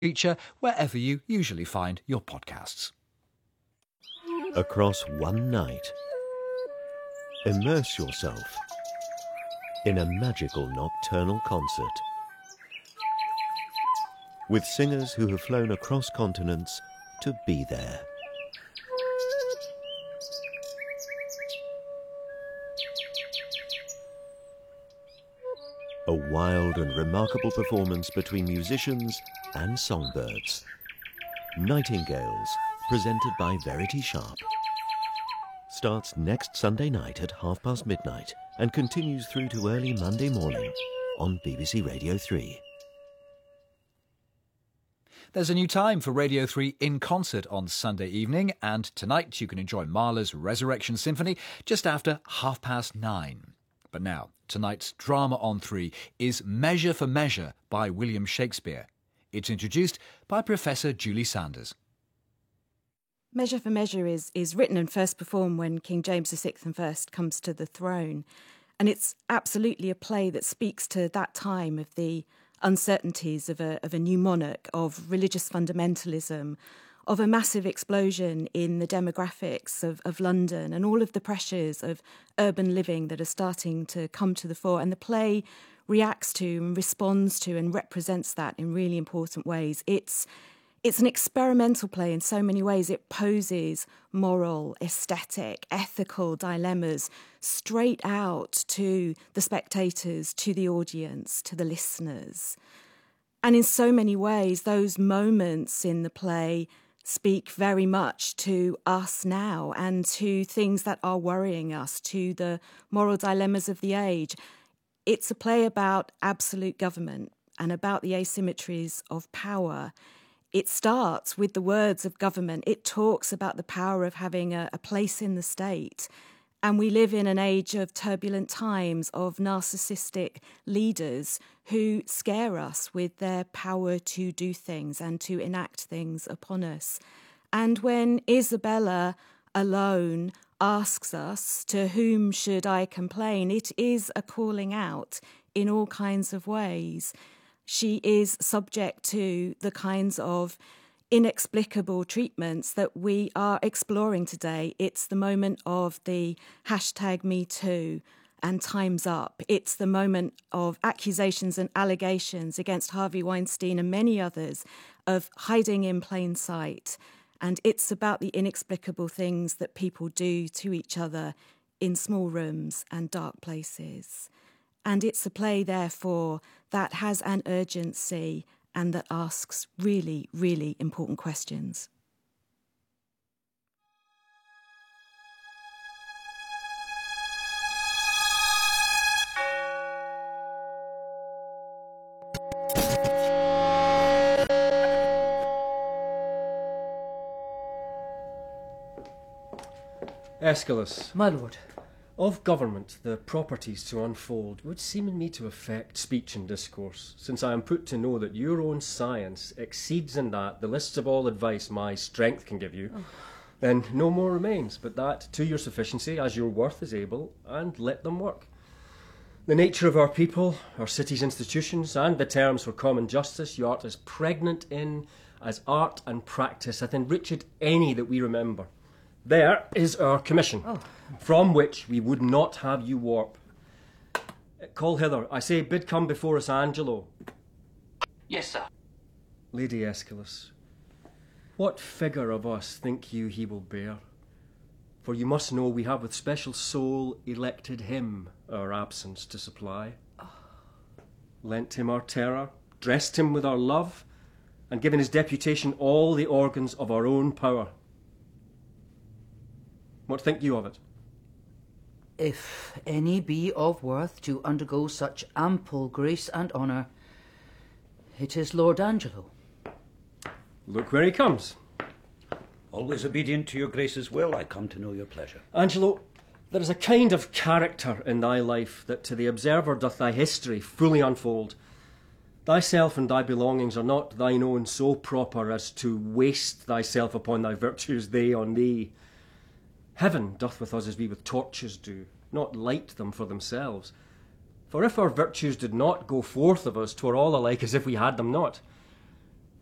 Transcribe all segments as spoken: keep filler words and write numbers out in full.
feature wherever you usually find your podcasts. Across one night, immerse yourself in a magical nocturnal concert with singers who have flown across continents to be there. A wild and remarkable performance between musicians and songbirds. Nightingales, presented by Verity Sharp. Starts next Sunday night at half past midnight and continues through to early Monday morning on B B C Radio three. There's a new time for Radio three in concert on Sunday evening, and tonight you can enjoy Mahler's Resurrection Symphony just after half past nine. But now, tonight's drama on three is Measure for Measure by William Shakespeare. It's introduced by Professor Julie Sanders. Measure for Measure is, is written and first performed when King James the Sixth and First comes to the throne. And it's absolutely a play that speaks to that time of the uncertainties of a, of a new monarch, of religious fundamentalism, of a massive explosion in the demographics of, of London and all of the pressures of urban living that are starting to come to the fore. And the play reacts to and responds to and represents that in really important ways. It's It's an experimental play in so many ways. It poses moral, aesthetic, ethical dilemmas straight out to the spectators, to the audience, to the listeners. And in so many ways, those moments in the play speak very much to us now and to things that are worrying us, to the moral dilemmas of the age. It's a play about absolute government and about the asymmetries of power. It starts with the words of government. It talks about the power of having a, a place in the state. And we live in an age of turbulent times, of narcissistic leaders who scare us with their power to do things and to enact things upon us. And when Isabella alone asks us, to whom should I complain? It is a calling out in all kinds of ways. She is subject to the kinds of inexplicable treatments that we are exploring today. It's the moment of the hashtag Me Too and Time's Up. It's the moment of accusations and allegations against Harvey Weinstein and many others of hiding in plain sight. And it's about the inexplicable things that people do to each other in small rooms and dark places. And it's a play, therefore, that has an urgency and that asks really, really important questions. Aeschylus. My lord. Of government, the properties to unfold would seem in me to affect speech and discourse, since I am put to know that your own science exceeds in that the lists of all advice my strength can give you. Oh. Then no more remains but that to your sufficiency as your worth is able, and let them work. The nature of our people, our cities' institutions, and the terms for common justice you art as pregnant in as art and practice hath enriched any that we remember. There is our commission, oh. from which we would not have you warp. Call hither, I say, bid come before us Angelo. Yes, sir. Lady Aeschylus, what figure of us think you he will bear? For you must know we have with special soul elected him our absence to supply. Oh. Lent him our terror, dressed him with our love, and given his deputation all the organs of our own power. What think you of it? If any be of worth to undergo such ample grace and honour, it is Lord Angelo. Look where he comes. Always obedient to your grace's will, I come to know your pleasure. Angelo, there is a kind of character in thy life that to the observer doth thy history fully unfold. Thyself and thy belongings are not thine own so proper as to waste thyself upon thy virtues, they on thee. Heaven doth with us as we with torches do, not light them for themselves. For if our virtues did not go forth of us, 'twere all alike as if we had them not.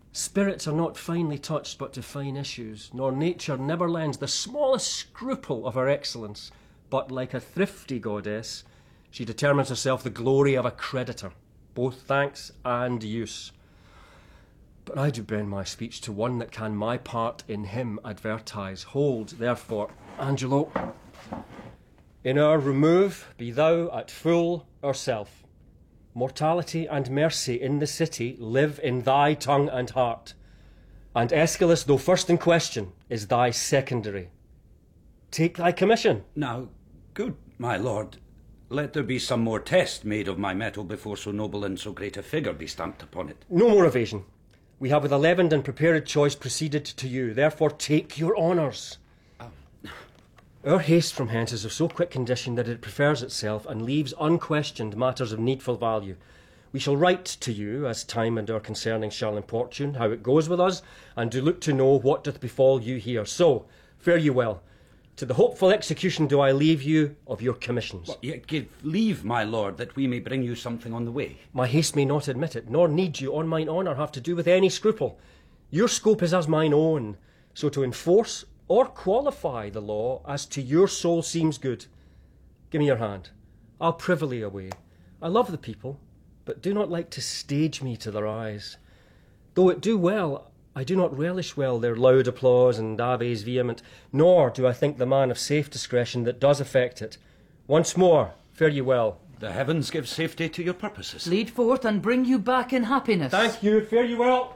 Spirits are not finely touched but to fine issues, nor nature never lends the smallest scruple of her excellence, but like a thrifty goddess, she determines herself the glory of a creditor, both thanks and use. But I do bend my speech to one that can my part in him advertise. Hold, therefore, Angelo, in our remove be thou at full ourself. Mortality and mercy in the city live in thy tongue and heart. And Aeschylus, though first in question, is thy secondary. Take thy commission. Now, good my lord, let there be some more test made of my metal before so noble and so great a figure be stamped upon it. No more evasion. We have with a leavened and prepared choice proceeded to you, therefore take your honours. Oh. Our haste from hence is of so quick condition that it prefers itself and leaves unquestioned matters of needful value. We shall write to you, as time and our concerning shall importune, how it goes with us, and do look to know what doth befall you here. So, fare you well. To the hopeful execution do I leave you of your commissions. Well, yet give leave, my lord, that we may bring you something on the way. My haste may not admit it, nor need you on mine honour have to do with any scruple. Your scope is as mine own, so to enforce or qualify the law as to your soul seems good. Give me your hand. I'll privily away. I love the people, but do not like to stage me to their eyes. Though it do well, I do not relish well their loud applause and aves vehement, nor do I think the man of safe discretion that does affect it. Once more, fare you well. The heavens give safety to your purposes. Lead forth and bring you back in happiness. Thank you, fare you well.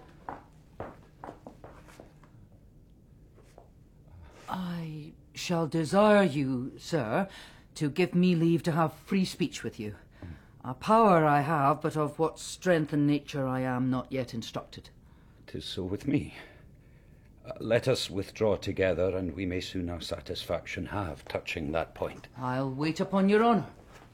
I shall desire you, sir, to give me leave to have free speech with you. A power I have, but of what strength and nature I am not yet instructed. 'Tis so with me. Uh, let us withdraw together, and we may soon our satisfaction have touching that point. I'll wait upon your honour.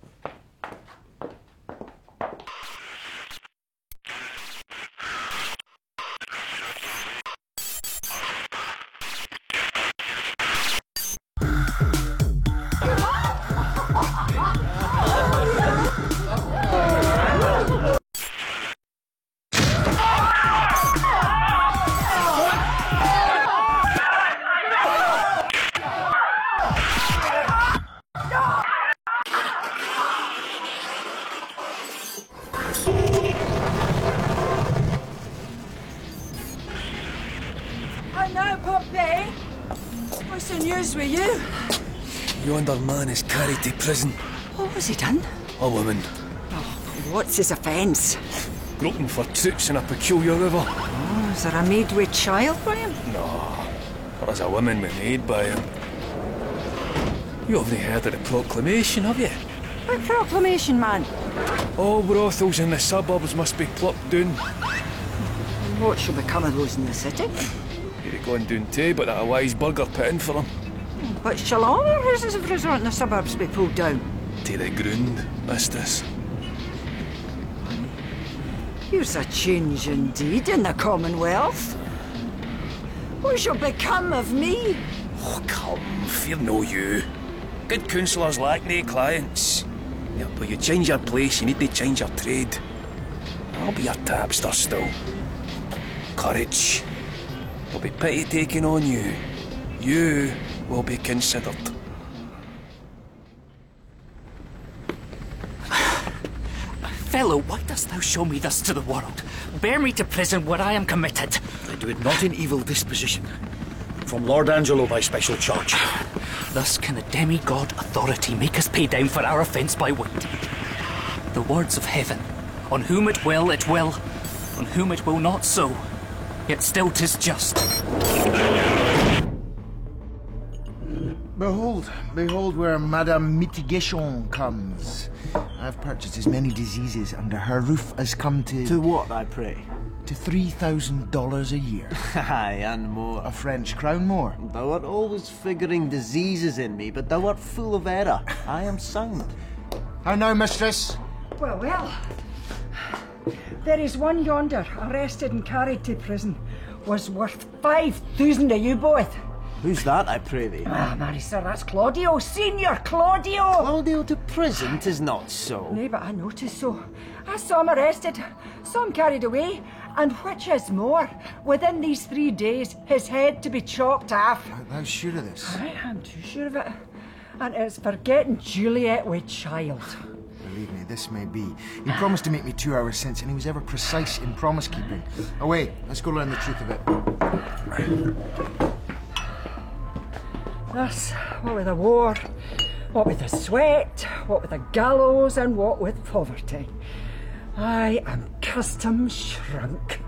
Yonder man is carried to prison. What was he done? A woman. Oh, what's his offence? Groping for truths in a peculiar river. Oh, is there a maid with child by him? No, there's a woman with maid by him. You haven't heard of the proclamation, have you? What proclamation, man? All brothels in the suburbs must be plucked down. And what shall become of those in the city? You're going down too, but that a wise burger put in for them. But shall all our houses of resort in the suburbs be pulled down? To the ground, mistress. Here's a change indeed in the Commonwealth. What shall become of me? Oh, come, fear no you. Good counsellors lack nae clients. Yeah, but you change your place, you need to change your trade. I'll be your tapster still. Courage. There'll be pity taken on you. You will be considered. Fellow, why dost thou show me thus to the world? Bear me to prison where I am committed. I do it not in evil disposition. From Lord Angelo by special charge. Thus can a demigod authority make us pay down for our offence by weight. The words of heaven, on whom it will, it will, on whom it will not so, yet still 'tis just. Behold, behold where Madame Mitigation comes. I've purchased as many diseases under her roof as come to... To what, I pray? To three thousand dollars a year. Aye, and more. A French crown more. Thou art always figuring diseases in me, but thou art full of error. I am sound. How now, mistress? Well, well. There is one yonder, arrested and carried to prison. Was worth five thousand of you both. Who's that, I pray thee? Ah, marry, sir, that's Claudio, Senior Claudio! Claudio to prison? 'Tis not so. Nay, but I noticed so. I saw him arrested, saw him carried away, And which is more, within these three days, his head to be chopped off. How sure of this? I am too sure of it. And it's for getting Juliet with child. Believe me, this may be. He promised to meet me two hours since, and he was ever precise in promise-keeping. Away, let's go learn the truth of it. Thus, what with the war, what with the sweat, what with the gallows, and what with poverty, I am custom shrunk.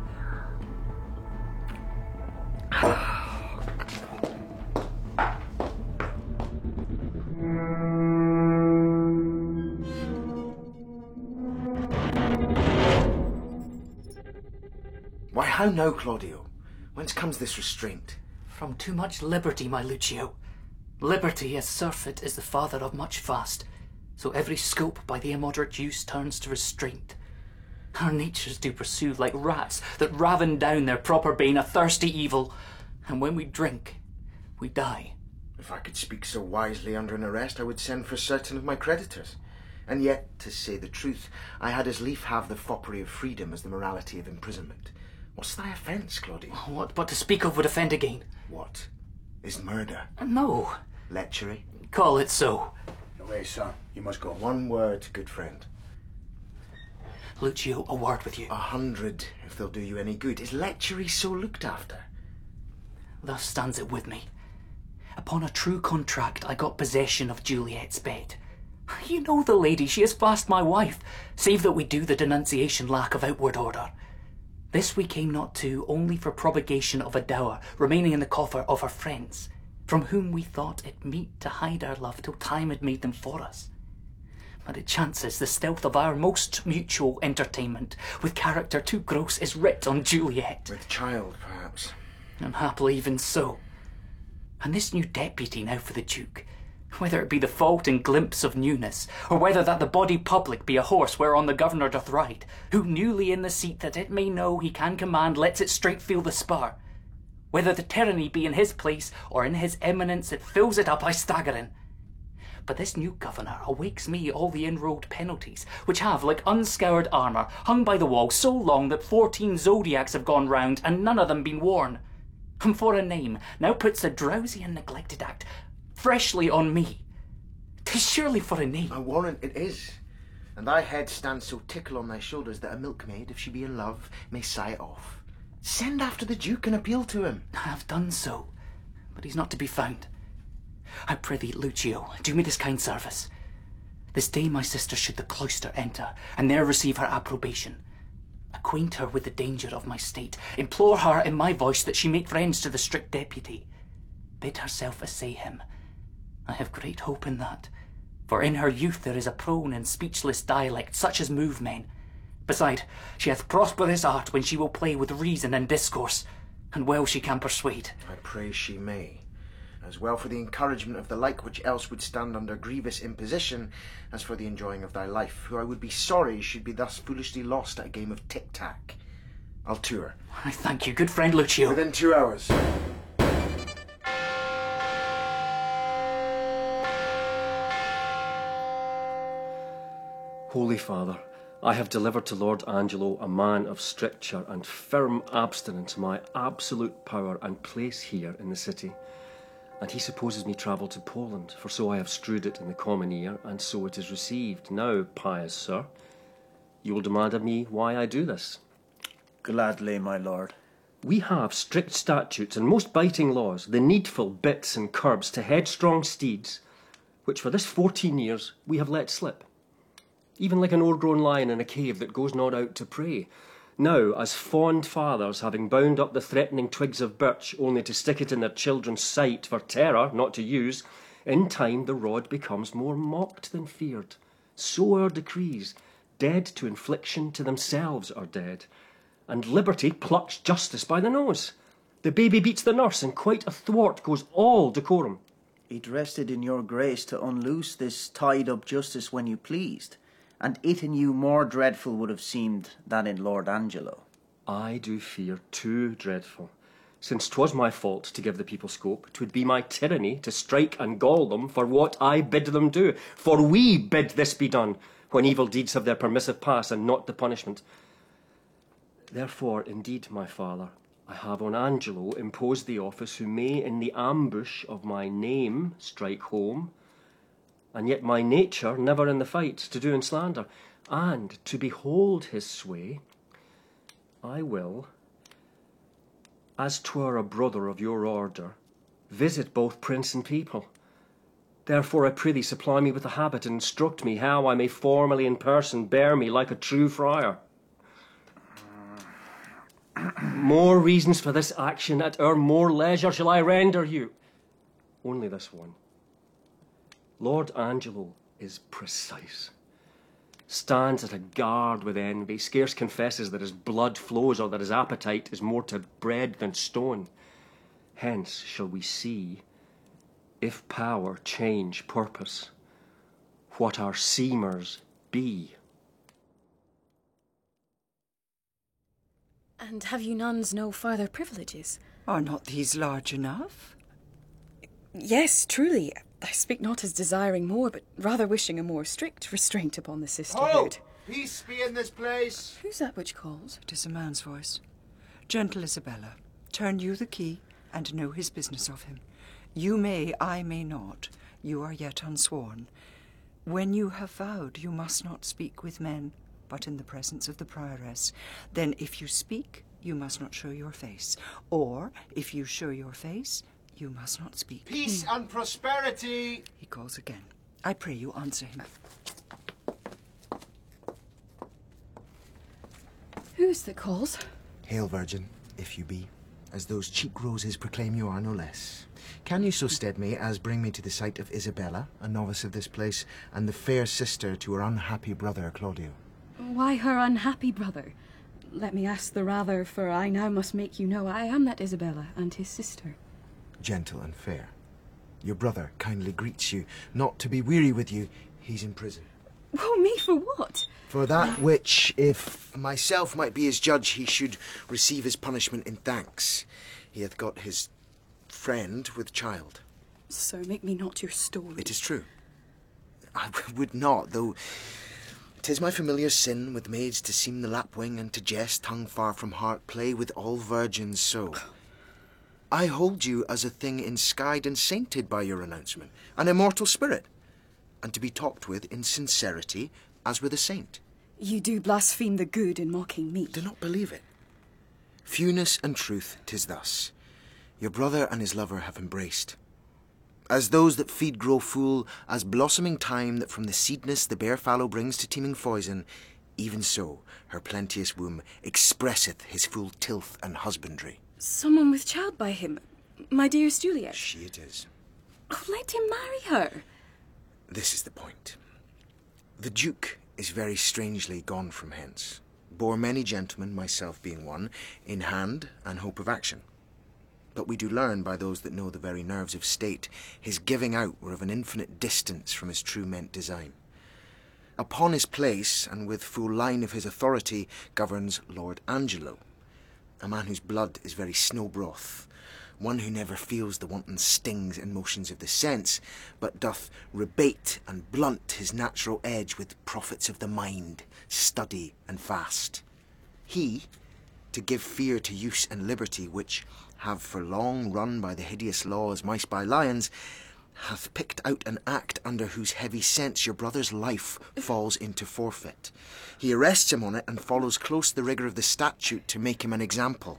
Why, how now, Claudio? Whence comes this restraint? From too much liberty, my Lucio. Liberty, as surfeit, is the father of much fast, so every scope by the immoderate use turns to restraint. Our natures do pursue like rats that raven down their proper bane, a thirsty evil, and when we drink, we die. If I could speak so wisely under an arrest, I would send for certain of my creditors. And yet, to say the truth, I had as lief have the foppery of freedom as the morality of imprisonment. What's thy offence, Claudio? What but to speak of would offend again? What? Is murder? No. Lechery? Call it so. Away, son. You must go. One word, good friend. Lucio, a word with you. A hundred, if they'll do you any good. Is lechery so looked after? Thus stands it with me. Upon a true contract, I got possession of Juliet's bed. You know the lady, she is fast my wife, save that we do the denunciation lack of outward order. This we came not to only for propagation of a dower remaining in the coffer of our friends, from whom we thought it meet to hide our love till time had made them for us. But it chances the stealth of our most mutual entertainment, with character too gross, is writ on Juliet. With child, perhaps. Unhappily even so. And this new deputy now for the Duke, whether it be the fault and glimpse of newness, or whether that the body public be a horse whereon the governor doth ride, who newly in the seat that it may know he can command lets it straight feel the spur, whether the tyranny be in his place or in his eminence, it fills it up, I stagger in. But this new governor awakes me all the enrolled penalties, which have, like unscoured armour, hung by the wall so long that fourteen zodiacs have gone round and none of them been worn. And for a name, now puts the drowsy and neglected act freshly on me. 'Tis surely for a name. I warrant it is. And thy head stands so tickle on thy shoulders that a milkmaid, if she be in love, may sigh it off. Send after the Duke and appeal to him. I have done so, but he's not to be found. I prithee, Lucio, do me this kind service. This day my sister should the cloister enter, and there receive her approbation. Acquaint her with the danger of my state. Implore her in my voice that she make friends to the strict deputy. Bid herself essay him. I have great hope in that, for in her youth there is a prone and speechless dialect such as move men. Beside, she hath prosperous art when she will play with reason and discourse, and well she can persuade. I pray she may, as well for the encouragement of the like which else would stand under grievous imposition, as for the enjoying of thy life, who I would be sorry should be thus foolishly lost at a game of tic-tac. I'll to her. I thank you, good friend Lucio. Within two hours. Holy Father, I have delivered to Lord Angelo, a man of stricture and firm abstinence, my absolute power and place here in the city. And he supposes me travel to Poland, for so I have strewed it in the common ear, and so it is received. Now, pious sir, you will demand of me why I do this. Gladly, my lord. We have strict statutes and most biting laws, the needful bits and curbs to headstrong steeds, which for this fourteen years we have let slip. Even like an o'ergrown lion in a cave that goes not out to prey. Now, as fond fathers, having bound up the threatening twigs of birch only to stick it in their children's sight for terror, not to use, in time the rod becomes more mocked than feared. So our decrees, dead to infliction, to themselves are dead. And liberty plucks justice by the nose. The baby beats the nurse, and quite athwart goes all decorum. It rested in your grace to unloose this tied-up justice when you pleased, and it in you more dreadful would have seemed than in Lord Angelo. I do fear too dreadful. Since 'twas my fault to give the people scope, 'twould be my tyranny to strike and gall them for what I bid them do. For we bid this be done, when evil deeds have their permissive pass and not the punishment. Therefore, indeed, my father, I have on Angelo imposed the office, who may in the ambush of my name strike home, and yet my nature never in the fight to do and slander, and to behold his sway, I will, as 'twere a brother of your order, visit both prince and people. Therefore, I prithee, supply me with a habit, and instruct me how I may formally in person bear me like a true friar. More reasons for this action at our more leisure shall I render you. Only this one. Lord Angelo is precise, stands at a guard with envy, scarce confesses that his blood flows or that his appetite is more to bread than stone. Hence shall we see, if power change purpose, what our seemers be. And have you nuns no further privileges? Are not these large enough? Yes, truly. I speak not as desiring more, but rather wishing a more strict restraint upon the sisterhood. Oh! Peace be in this place! Who's that which calls? It is a man's voice. Gentle Isabella, turn you the key, and know his business of him. You may, I may not. You are yet unsworn. When you have vowed, you must not speak with men, but in the presence of the prioress. Then if you speak, you must not show your face. Or, if you show your face, you must not speak. Peace and prosperity! He calls again. I pray you answer him. Who's that calls? Hail, Virgin, if you be, as those cheek roses proclaim you are no less. Can you so stead me as bring me to the sight of Isabella, a novice of this place, and the fair sister to her unhappy brother Claudio? Why her unhappy brother? Let me ask the rather, for I now must make you know I am that Isabella and his sister. Gentle and fair, your brother kindly greets you, not to be weary with you, he's in prison. Oh, me for what? For that which, if myself might be his judge, he should receive his punishment in thanks. He hath got his friend with child. So make me not your story. It is true. I would not, though 'tis my familiar sin with maids to seem the lapwing and to jest, tongue far from heart, play with all virgins so. I hold you as a thing enskied and sainted by your announcement, an immortal spirit, and to be talked with in sincerity as with a saint. You do blaspheme the good in mocking me. Do not believe it. Fewness and truth, 'tis thus. Your brother and his lover have embraced. As those that feed grow full, as blossoming time that from the seedness the bare fallow brings to teeming foison, even so her plenteous womb expresseth his full tilth and husbandry. Someone with child by him, my dearest Juliet. She it is. Oh, let him marry her. This is the point. The Duke is very strangely gone from hence. Bore many gentlemen, myself being one, in hand and hope of action. But we do learn by those that know the very nerves of state, his giving out were of an infinite distance from his true meant design. Upon his place, and with full line of his authority, governs Lord Angelo, a man whose blood is very snow broth, one who never feels the wanton stings and motions of the sense, but doth rebate and blunt his natural edge with profits of the mind, study and fast. He, to give fear to use and liberty, which have for long run by the hideous law as mice by lions, hath picked out an act under whose heavy sense your brother's life falls into forfeit. He arrests him on it and follows close the rigour of the statute to make him an example.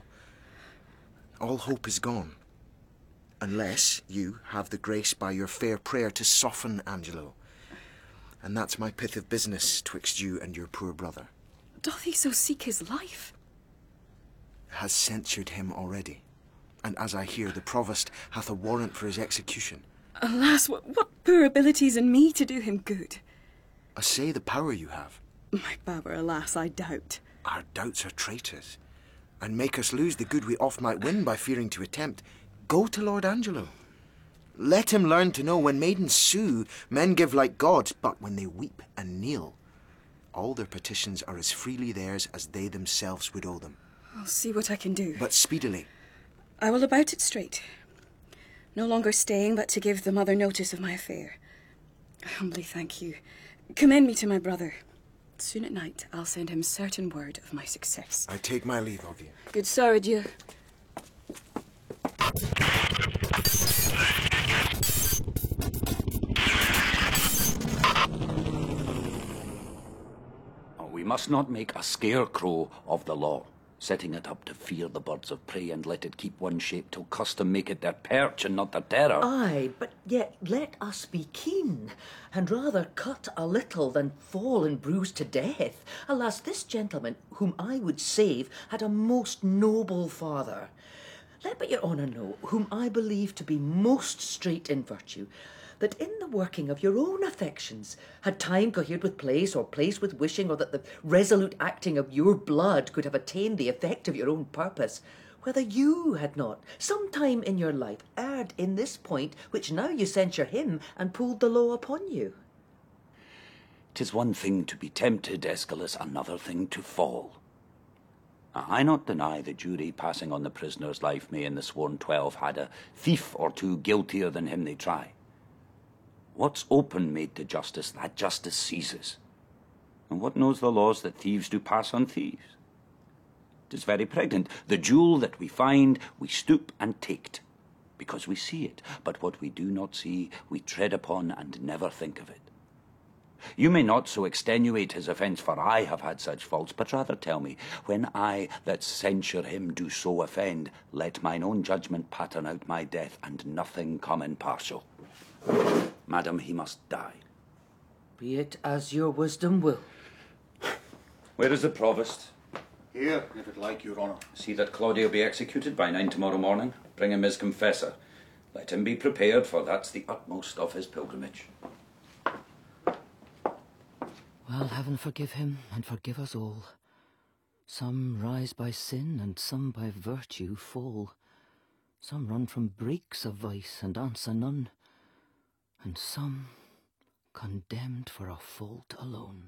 All hope is gone, unless you have the grace by your fair prayer to soften Angelo. And that's my pith of business twixt you and your poor brother. Doth he so seek his life? Has censured him already, and as I hear, the provost hath a warrant for his execution. Alas, what, what poor abilities in me to do him good? I say the power you have. My power, alas, I doubt. Our doubts are traitors, and make us lose the good we oft might win by fearing to attempt. Go to Lord Angelo. Let him learn to know when maidens sue, men give like gods, but when they weep and kneel, all their petitions are as freely theirs as they themselves would owe them. I'll see what I can do. But speedily. I will about it straight. No longer staying, but to give the mother notice of my affair. I humbly thank you. Commend me to my brother. soon at night I'll send him certain word of my success. I take my leave of you. Good sir, adieu. We must not make a scarecrow of the law, setting it up to fear the birds of prey and let it keep one shape till custom make it their perch and not their terror. Aye, but yet let us be keen, and rather cut a little than fall and bruise to death. Alas, this gentleman, whom I would save, had a most noble father. Let but your honour know, whom I believe to be most straight in virtue, that in the working of your own affections, had time cohered with place, or place with wishing, or that the resolute acting of your blood could have attained the effect of your own purpose, whether you had not, some time in your life, erred in this point, which now you censure him, and pulled the law upon you. 'Tis one thing to be tempted, Aeschylus, another thing to fall. I not deny the jury passing on the prisoner's life may in the sworn twelve had a thief or two guiltier than him they try. What's open made to justice, that justice seizes. And what knows the laws that thieves do pass on thieves? 'Tis very pregnant. The jewel that we find, we stoop and take't, because we see it. But what we do not see, we tread upon and never think of it. You may not so extenuate his offence, for I have had such faults, but rather tell me, when I that censure him do so offend, let mine own judgment pattern out my death, and nothing come impartial. Madam, he must die. Be it as your wisdom will. Where is the provost? Here, if it like, your honour. See that Claudio be executed by nine tomorrow morning. Bring him his confessor. Let him be prepared, for that's the utmost of his pilgrimage. Well, heaven forgive him, and forgive us all. Some rise by sin, and some by virtue fall. Some run from breaks of vice, and answer none. And some condemned for a fault alone.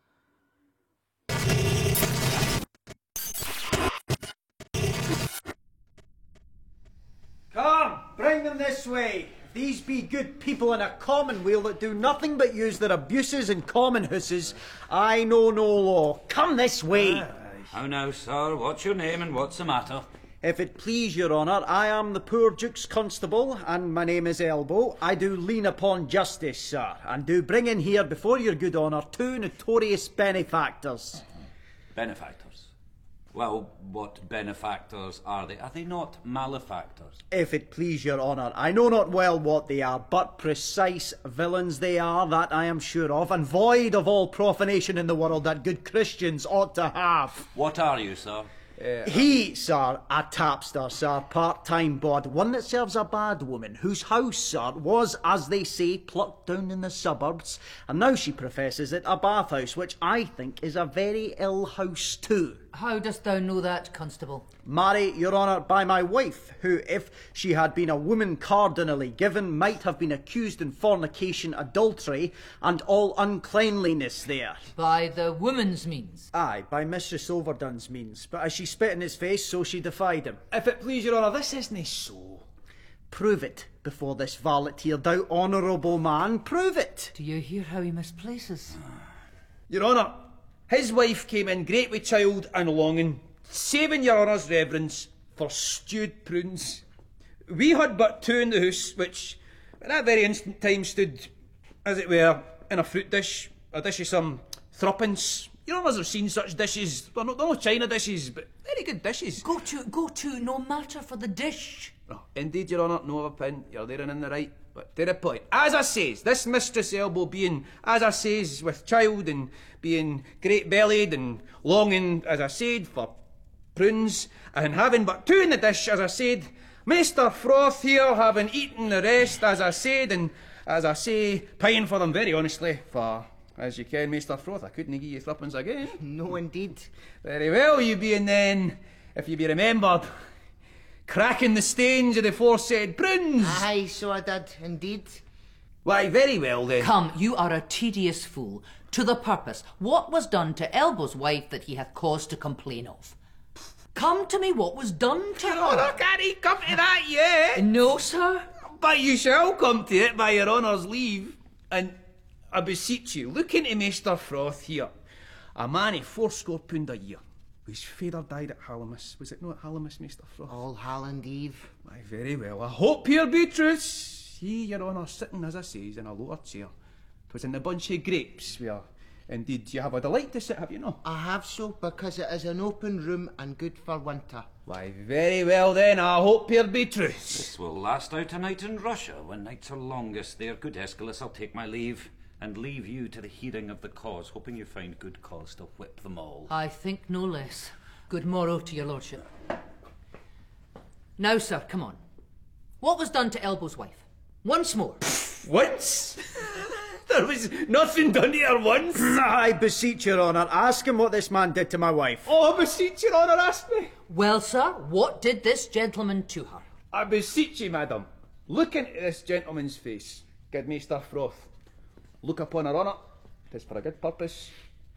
Come, bring them this way. If these be good people in a commonweal that do nothing but use their abuses and common huses, I know no law. Come this way. How now, sir? What's your name and what's the matter? If it please your honour, I am the poor Duke's constable, and my name is Elbow. I do lean upon justice, sir, and do bring in here before your good honour two notorious benefactors. Benefactors? Well, what benefactors are they? Are they not malefactors? If it please your honour, I know not well what they are, but precise villains they are, that I am sure of, and void of all profanation in the world that good Christians ought to have. What are you, sir? Uh, he, sir, a tapster, sir, part-time bod, one that serves a bad woman, whose house, sir, was, as they say, plucked down in the suburbs, and now she professes it a bathhouse, which I think is a very ill house too. How dost thou know that, constable? Marry, your honour, by my wife, who, if she had been a woman cardinally given, might have been accused in fornication, adultery, and all uncleanliness there. By the woman's means? Aye, by Mistress Overdone's means, but as she spit in his face, so she defied him. If it please your honour, this isn't so. Prove it before this varlet here, thou honourable man, prove it. Do you hear how he misplaces? Your honour, his wife came in great with child and longing, saving your honour's reverence for stewed prunes. We had but two in the house, which at that very instant time stood, as it were, in a fruit dish, a dish of some threepence. Your honours have seen such dishes. They're not, they're not china dishes, but very good dishes. Go to, go to, no matter for the dish. Oh, indeed, your honour, no of a pin. You're there and in the right. But to the point, as I says, this Mistress Elbow being, as I says, with child and being great-bellied and longing, as I said, for prunes, and having but two in the dish, as I said, Maester Froth here having eaten the rest, as I said, and as I say, paying for them very honestly, for, as you ken, Maester Froth, I couldn't give you threepence again. No, indeed. Very well, you being then, if you be remembered, cracking the stains of the aforesaid prunes. Aye, so I did, indeed. Why, very well then. Come, you are a tedious fool. To the purpose, what was done to Elbow's wife that he hath cause to complain of? Come to me what was done to her. Oh, I can't come to that yet. No, sir. But you shall come to it by your honour's leave. And I beseech you, look into Maester Froth here. a man of fourscore pound a year, whose father died at Hallowmas. Was it not at Hallowmas, Maester Froth? All Halland Eve. Aye, very well. I hope here be truth. See, your honour, sitting, as I says, in a lower chair. 'Twas in the bunch of grapes, where, indeed, you have a delight to sit, have you not? I have so, because it is an open room and good for winter. Why, very well then, I hope here be truth. This will last out a night in Russia. When nights are longest there, good Aeschylus, I'll take my leave, and leave you to the hearing of the cause, hoping you find good cause to whip them all. I think no less. Good morrow to your lordship. Now, sir, come on. What was done to Elbow's wife? Once more. Once? There was nothing done to her once. I beseech your honour, ask him what this man did to my wife. Oh, I beseech your honour, ask me. Well, sir, what did this gentleman to her? I beseech you, madam, look into this gentleman's face. Good Maester Froth. Look upon her honour. 'Tis for a good purpose.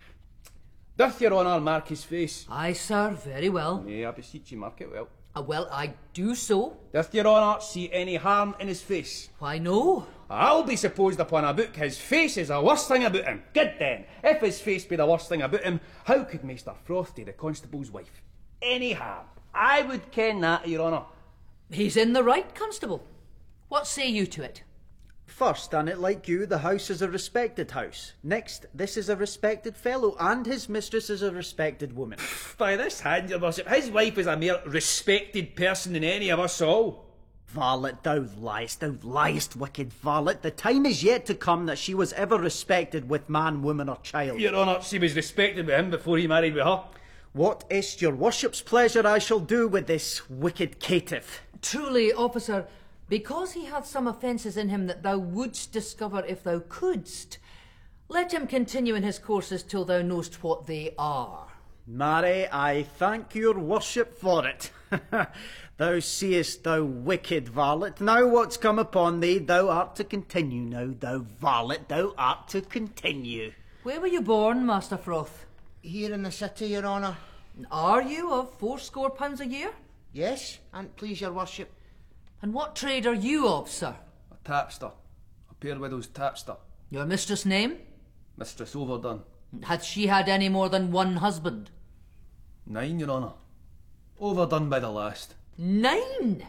Doth your honour mark his face? Aye, sir, very well. Nay, I beseech you, mark it well. Uh, well, I do so. Doth your honour see any harm in his face? Why, no. I'll be supposed upon a book his face is the worst thing about him. Good then, if his face be the worst thing about him, how could Maester Froth do the constable's wife any harm? I would ken that, your honour. He's in the right, constable. What say you to it? First, and it like you, the house is a respected house. Next, this is a respected fellow, and his mistress is a respected woman. By this hand, your worship, his wife is a mere respected person than any of us all. Varlet, thou liest, thou liest, wicked varlet. The time is yet to come that she was ever respected with man, woman, or child. Your honour, she was respected with him before he married with her. What is't your worship's pleasure I shall do with this wicked caitiff? Truly, officer, because he hath some offences in him that thou wouldst discover if thou couldst, let him continue in his courses till thou knowst what they are. Marry, I thank your worship for it. Thou seest, thou wicked varlet, now what's come upon thee, thou art to continue now, thou varlet, thou art to continue. Where were you born, Master Froth? Here in the city, your honour. Are you of fourscore pounds a year? Yes, an't please your worship. And what trade are you of, sir? A tapster. A pure widow's tapster. Your mistress' name? Mistress Overdone. Hath she had any more than one husband? Nine, your honour. Overdone by the last. Nine?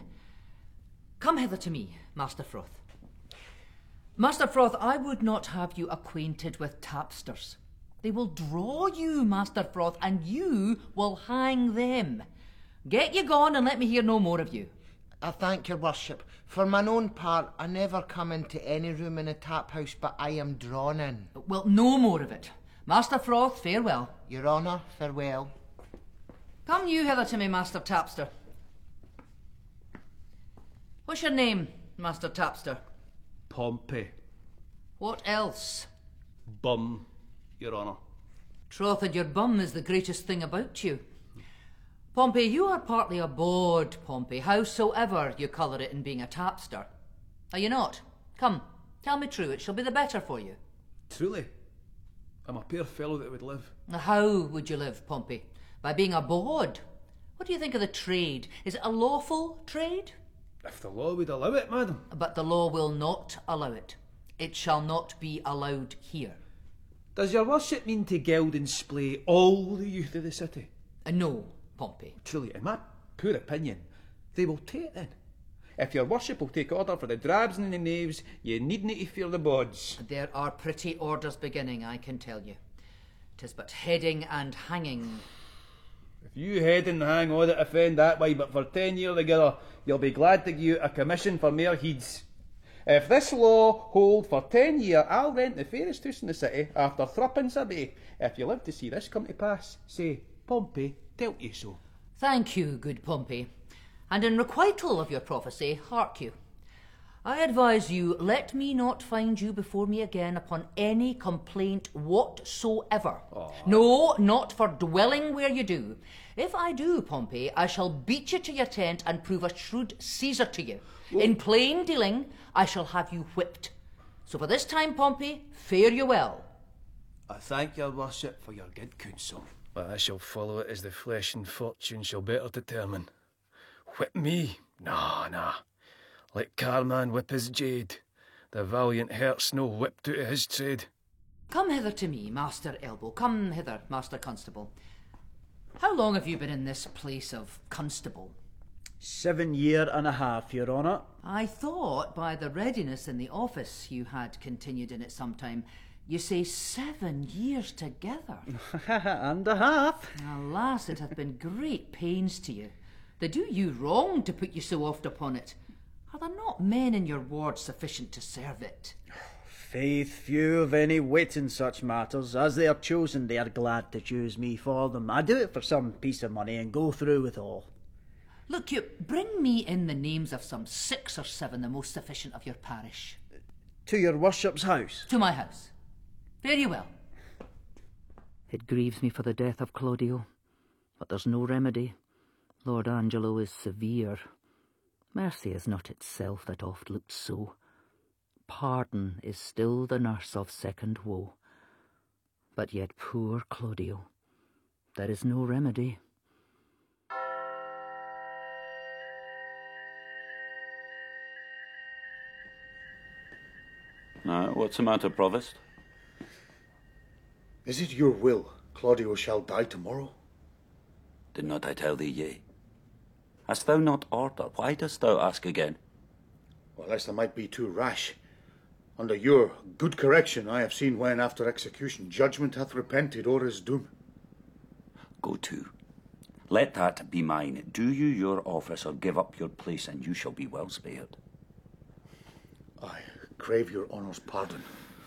Come hither to me, Master Froth. Master Froth, I would not have you acquainted with tapsters. They will draw you, Master Froth, and you will hang them. Get you gone and let me hear no more of you. I thank your worship. For mine own part, I never come into any room in a tap house but I am drawn in. Well, no more of it. Master Froth, farewell. Your honour, farewell. Come you hither to me, Master Tapster. What's your name, Master Tapster? Pompey. What else? Bum, your honour. Troth, and your bum is the greatest thing about you. Pompey, you are partly a bawd, Pompey, howsoever you colour it in being a tapster. Are you not? Come, tell me true, it shall be the better for you. Truly, I'm a poor fellow that would live. How would you live, Pompey? By being a bawd? What do you think of the trade? Is it a lawful trade? If the law would allow it, madam. But the law will not allow it. It shall not be allowed here. Does your worship mean to geld and splay all the youth of the city? Uh, no, Pompey. Truly, in my poor opinion, they will take then. If your worship will take order for the drabs and the knaves, you needn't to fear the bawds. There are pretty orders beginning, I can tell you. 'Tis but heading and hanging. If you head and hang all that offend that way, but for ten year together, you'll be glad to give you a commission for mere heeds. If this law hold for ten year, I'll rent the fairest house in the city after threepence a day. If you live to see this come to pass, say, Pompey dealt you so. Thank you, good Pompey. And in requital of your prophecy, hark you. I advise you, let me not find you before me again upon any complaint whatsoever. Aww. No, not for dwelling where you do. If I do, Pompey, I shall beat you to your tent and prove a shrewd Caesar to you. Ooh. In plain dealing, I shall have you whipped. So for this time, Pompey, fare you well. I thank your worship for your good counsel, but I shall follow it as the flesh and fortune shall better determine. Whip me? Nah, nah. Let Carman whip his jade. The valiant Hert's no whipped out of his trade. Come hither to me, Master Elbow. Come hither, Master Constable. How long have you been in this place of constable? Seven year and a half, Your Honour. I thought by the readiness in the office you had continued in it some time. You say seven years together. And a half. Alas, it hath been great pains to you. They do you wrong to put you so oft upon it. Are there not men in your ward sufficient to serve it? Faith, few of any wit in such matters. As they are chosen, they are glad to choose me for them. I do it for some piece of money and go through with all. Look you, bring me in the names of some six or seven the most sufficient of your parish. To your worship's house? To my house. Very well. It grieves me for the death of Claudio, but there's no remedy. Lord Angelo is severe. Mercy is not itself that oft looked so. Pardon is still the nurse of second woe. But yet poor Claudio, there is no remedy. Now, what's the matter, Provost? Is it your will Claudio shall die tomorrow? Did not I tell thee yea? Hast thou not order? Why dost thou ask again? Well, lest I might be too rash. Under your good correction, I have seen when, after execution, judgment hath repented o'er his doom. Go to. Let that be mine. Do you your office, or give up your place, and you shall be well spared. I crave your honour's pardon.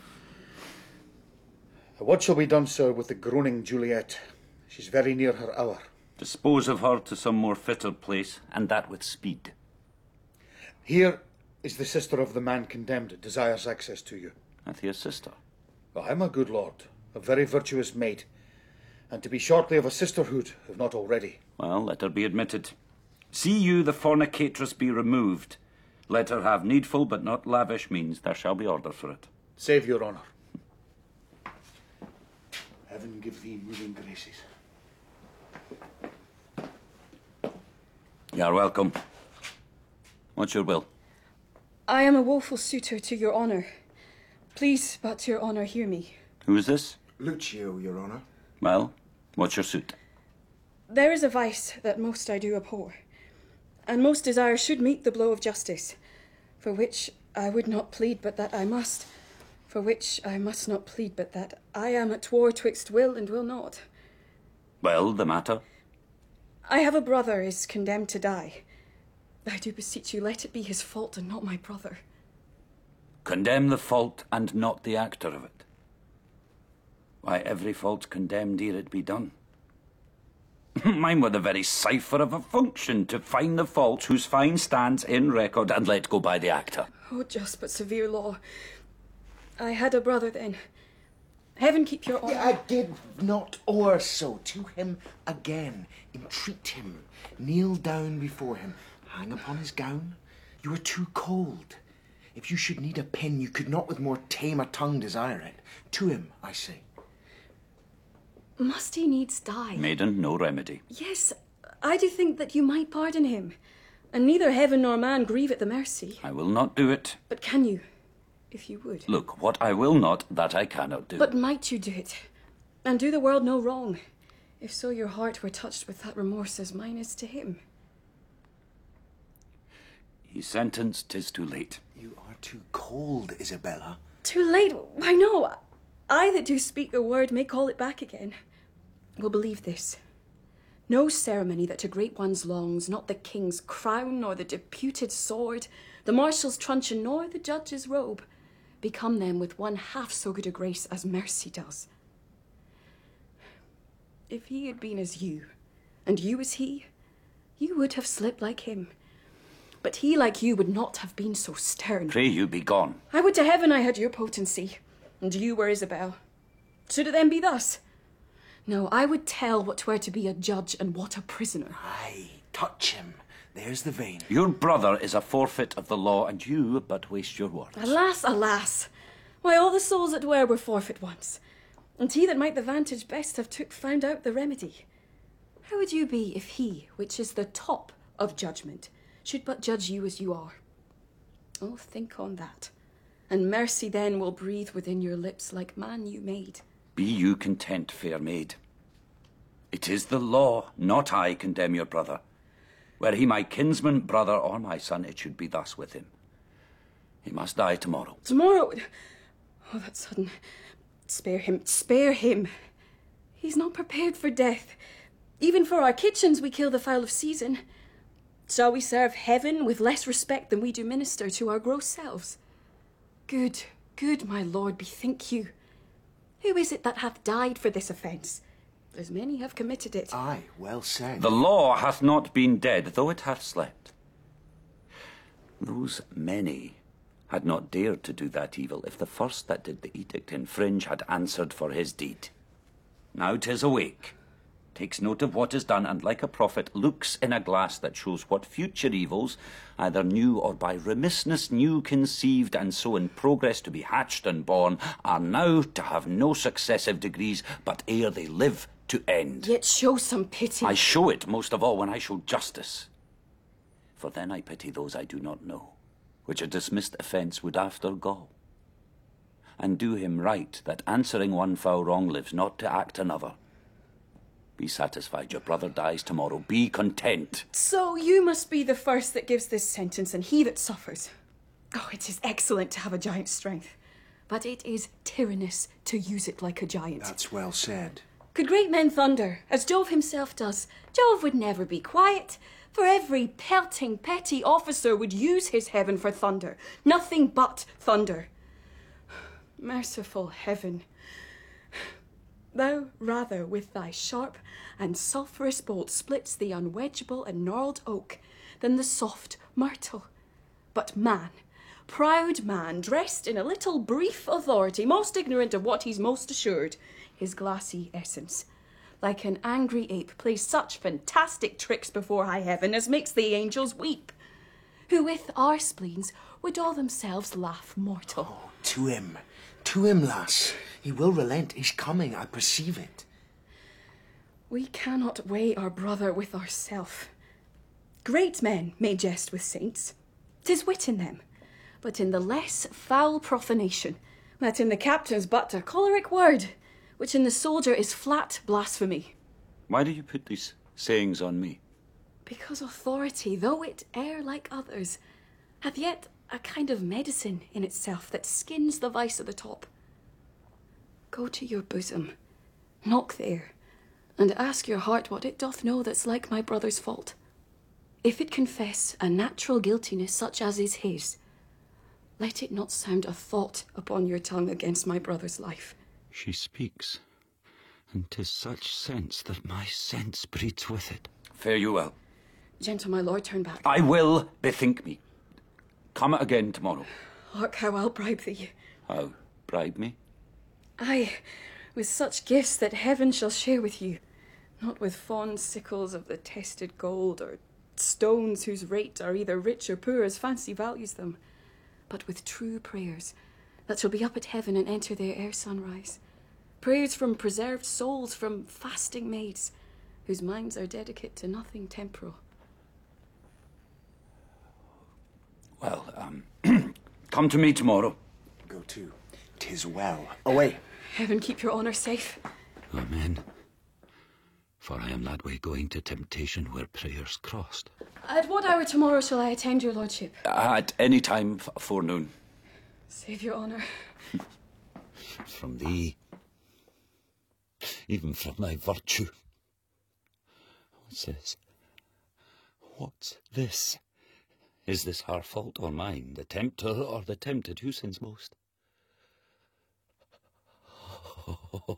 What shall be done, sir, with the groaning Juliet? She's very near her hour. Dispose of her to some more fitter place, and that with speed. Here is the sister of the man condemned, desires access to you. Hath he a sister? Well, I'm a good lord, a very virtuous maid, and to be shortly of a sisterhood, if not already. Well, let her be admitted. See you the fornicatress be removed. Let her have needful but not lavish means. There shall be order for it. Save your honour. Heaven give thee moving graces. You are welcome. What's your will? I am a woeful suitor to your honour. Please, but your honour, hear me. Who is this? Lucio, your honour. Well, what's your suit? There is a vice that most I do abhor, and most desire should meet the blow of justice, for which I would not plead but that I must, for which I must not plead but that I am at war twixt will and will not. Well, the matter? I have a brother is condemned to die. I do beseech you, let it be his fault and not my brother. Condemn the fault and not the actor of it. Why, every fault's condemned ere it be done. Mine were the very cipher of a function, to find the fault whose fine stands in record and let go by the actor. Oh, just but severe law. I had a brother then. Heaven keep your honour. I did not o'er so. To him again. Entreat him. Kneel down before him. Hang upon his gown. You are too cold. If you should need a pin, you could not with more tame a tongue desire it. To him, I say. Must he needs die? Maiden, no remedy. Yes, I do think that you might pardon him, and neither heaven nor man grieve at the mercy. I will not do it. But can you, if you would? Look, what I will not, that I cannot do. But might you do it, and do the world no wrong, if so your heart were touched with that remorse as mine is to him? He's sentenced, 'tis too late. You are too cold, Isabella. Too late? Why no, I that do speak the word may call it back again. Will believe this. No ceremony that to great ones longs, not the king's crown, nor the deputed sword, the marshal's truncheon, nor the judge's robe, become them with one half so good a grace as mercy does. If he had been as you, and you as he, you would have slipped like him. But he, like you, would not have been so stern. Pray you be gone. I would to heaven I had your potency, and you were Isabel. Should it then be thus? No, I would tell what were to be a judge and what a prisoner. Aye, touch him. There's the vein. Your brother is a forfeit of the law, and you but waste your words. Alas, alas! Why, all the souls that were were forfeit once, and he that might the vantage best have took found out the remedy. How would you be if he, which is the top of judgment, should but judge you as you are? Oh, think on that, and mercy then will breathe within your lips like man you made. Be you content, fair maid. It is the law, not I, condemn your brother. Were he my kinsman, brother, or my son, it should be thus with him. He must die tomorrow. Tomorrow? Oh, that's sudden. Spare him, spare him. He's not prepared for death. Even for our kitchens we kill the fowl of season. Shall we serve heaven with less respect than we do minister to our gross selves? Good, good, my lord, bethink you. Who is it that hath died for this offence? As many have committed it. Aye, well said. The law hath not been dead, though it hath slept. Those many had not dared to do that evil if the first that did the edict infringe had answered for his deed. Now 'tis awake, takes note of what is done, and like a prophet looks in a glass that shows what future evils, either new or by remissness new conceived, and so in progress to be hatched and born, are now to have no successive degrees, but ere they live to end. Yet show some pity. I show it most of all when I show justice. For then I pity those I do not know, which a dismissed offence would after gall. And do him right, that answering one foul wrong lives not to act another. Be satisfied, your brother dies tomorrow. Be content. So you must be the first that gives this sentence, and he that suffers. Oh, it is excellent to have a giant's strength, but it is tyrannous to use it like a giant. That's well said. Could great men thunder, as Jove himself does, Jove would never be quiet, for every pelting petty officer would use his heaven for thunder, nothing but thunder. Merciful heaven, thou rather with thy sharp and sulphurous bolt splits the unwedgeable and gnarled oak than the soft myrtle. But man, proud man, dressed in a little brief authority, most ignorant of what he's most assured, his glassy essence, like an angry ape, plays such fantastic tricks before high heaven as makes the angels weep, who with our spleens would all themselves laugh mortal. Oh, to him, to him, lass. He will relent. He's coming, I perceive it. We cannot weigh our brother with ourself. Great men may jest with saints, 'tis wit in them, but in the less foul profanation, that in the captain's but a choleric word, which in the soldier is flat blasphemy. Why do you put these sayings on me? Because authority, though it err like others, hath yet a kind of medicine in itself that skins the vice at the top. Go to your bosom, knock there, and ask your heart what it doth know that's like my brother's fault. If it confess a natural guiltiness such as is his, let it not sound a thought upon your tongue against my brother's life. She speaks, and 'tis such sense that my sense breeds with it. Fare you well. Gentle my lord, turn back. I will bethink me. Come again tomorrow. Hark how I'll bribe thee. How? Bribe me? Aye, with such gifts that heaven shall share with you, not with fond sickles of the tested gold, or stones whose rate are either rich or poor as fancy values them, but with true prayers that shall be up at heaven and enter there ere sunrise. Prayers from preserved souls, from fasting maids, whose minds are dedicate to nothing temporal. Well, um, come to me tomorrow. Go to. 'Tis well. Away. Heaven keep your honour safe. Amen. For I am that way going to temptation where prayers crossed. At what hour tomorrow shall I attend your lordship? At any time f- forenoon. Save your honour. From thee, even from thy virtue. What's this? What's this? Is this her fault or mine, the tempter or the tempted? Who sins most? Oh,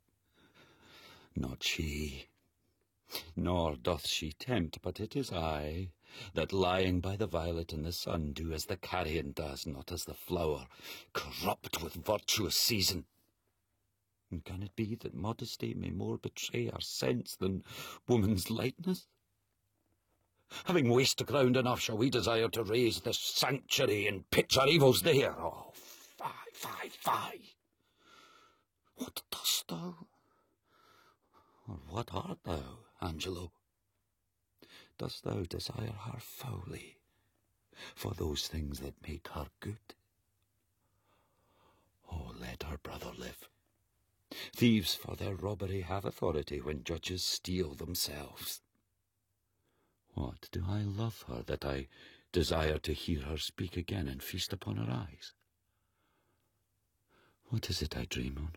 not she, nor doth she tempt, but it is I, that lying by the violet in the sun do as the carrion does, not as the flower, corrupt with virtuous season. And can it be that modesty may more betray our sense than woman's lightness? Having waste ground enough, shall we desire to raise this sanctuary and pitch our evils there? Oh, fie, fie, fie! What dost thou? Or what art thou, Angelo? Dost thou desire her foully for those things that make her good? let her brother live. Thieves for their robbery have authority when judges steal themselves. What do I love her that I desire to hear her speak again and feast upon her eyes? What is it I dream on?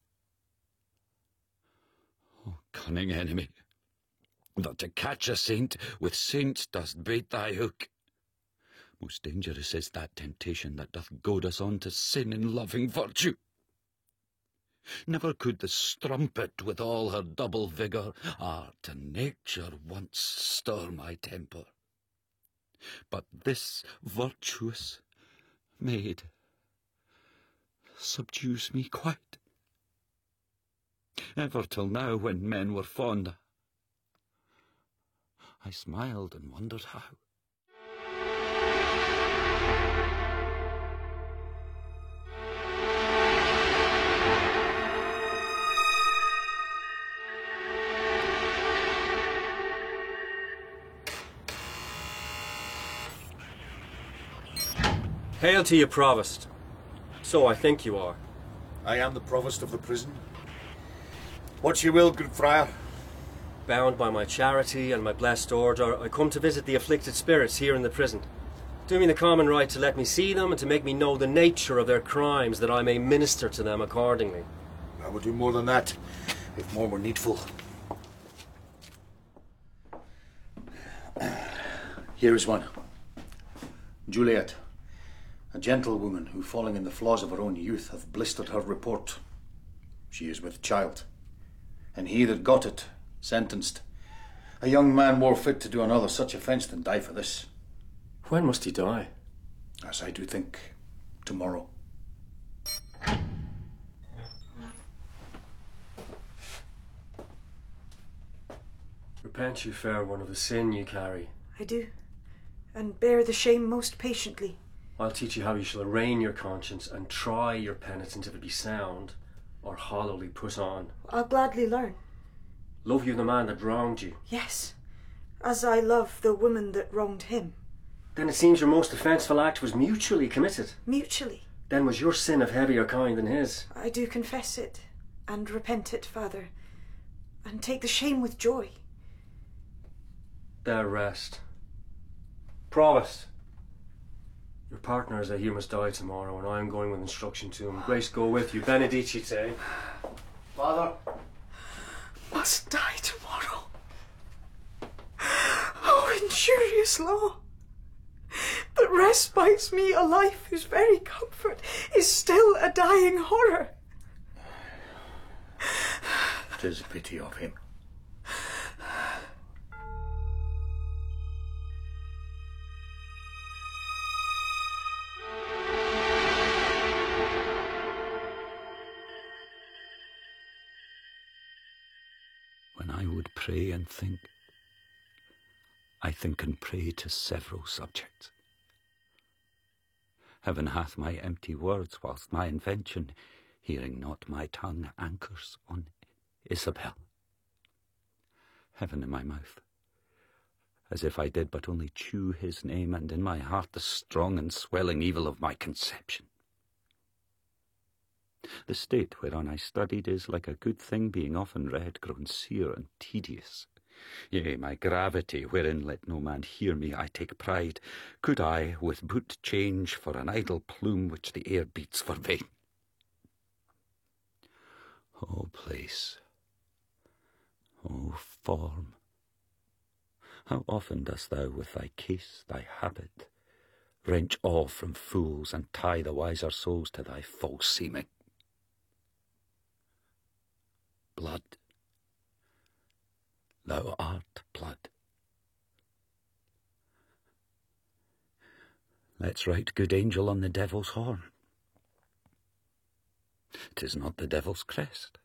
Oh, cunning enemy, that to catch a saint with saints dost bait thy hook. Most dangerous is that temptation that doth goad us on to sin in loving virtue. Never could the strumpet with all her double vigour, art and nature once stir my temper. But this virtuous maid subdues me quite. Ever till now, when men were fond, I smiled and wondered how. Hail to you, Provost. So I think you are. I am the Provost of the prison. What ye will, good friar? Bound by my charity and my blessed order, I come to visit the afflicted spirits here in the prison. Do me the common right to let me see them and to make me know the nature of their crimes, that I may minister to them accordingly. I would do more than that, if more were needful. Here is one. Juliet, a gentlewoman who, falling in the flaws of her own youth, hath blistered her report. She is with child, and he that got it, sentenced. A young man more fit to do another such offence than die for this. When must he die? As I do think, tomorrow. Repent, you fair one, of the sin you carry. I do, and bear the shame most patiently. I'll teach you how you shall arraign your conscience and try your penitence if it be sound, or hollowly put on. I'll gladly learn. Love you the man that wronged you? Yes, as I love the woman that wronged him. Then it seems your most offenseful act was mutually committed. Mutually? Then was your sin of heavier kind than his? I do confess it, and repent it, Father, and take the shame with joy. There rest. Provost, your partner, as I hear, must die tomorrow, and I am going with instruction to him. Grace go with you. Benedicite. Father. Must die tomorrow. Oh, injurious law! That respites me a life whose very comfort is still a dying horror. 'Tis pity of him. When I would pray and think, I think and pray to several subjects. Heaven hath my empty words, whilst my invention, hearing not my tongue, anchors on Isabel. Heaven in my mouth, as if I did but only chew his name, and in my heart the strong and swelling evil of my conception. The state whereon I studied is, like a good thing being often read, grown sere and tedious. Yea, my gravity, wherein let no man hear me, I take pride, could I with boot change for an idle plume which the air beats for vain. O place, O form, how often dost thou with thy case, thy habit, wrench all from fools and tie the wiser souls to thy false seeming. Blood, thou art blood. Let's write good angel on the devil's horn. 'Tis not the devil's crest.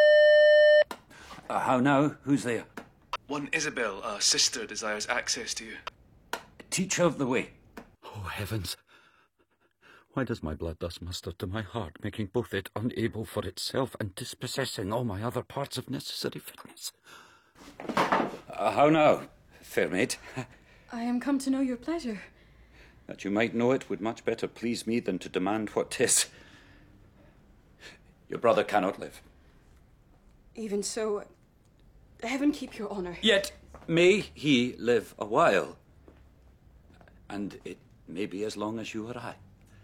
Uh, how now? Who's there? One Isabel, our sister, desires access to you. Teach her of the way. Oh, heavens! Why does my blood thus muster to my heart, making both it unable for itself and dispossessing all my other parts of necessary fitness? Uh, how now, fair maid? I am come to know your pleasure. That you might know it would much better please me than to demand what 'tis. Your brother cannot live. Even so, heaven keep your honour. Yet may he live a while, and it may be as long as you or I.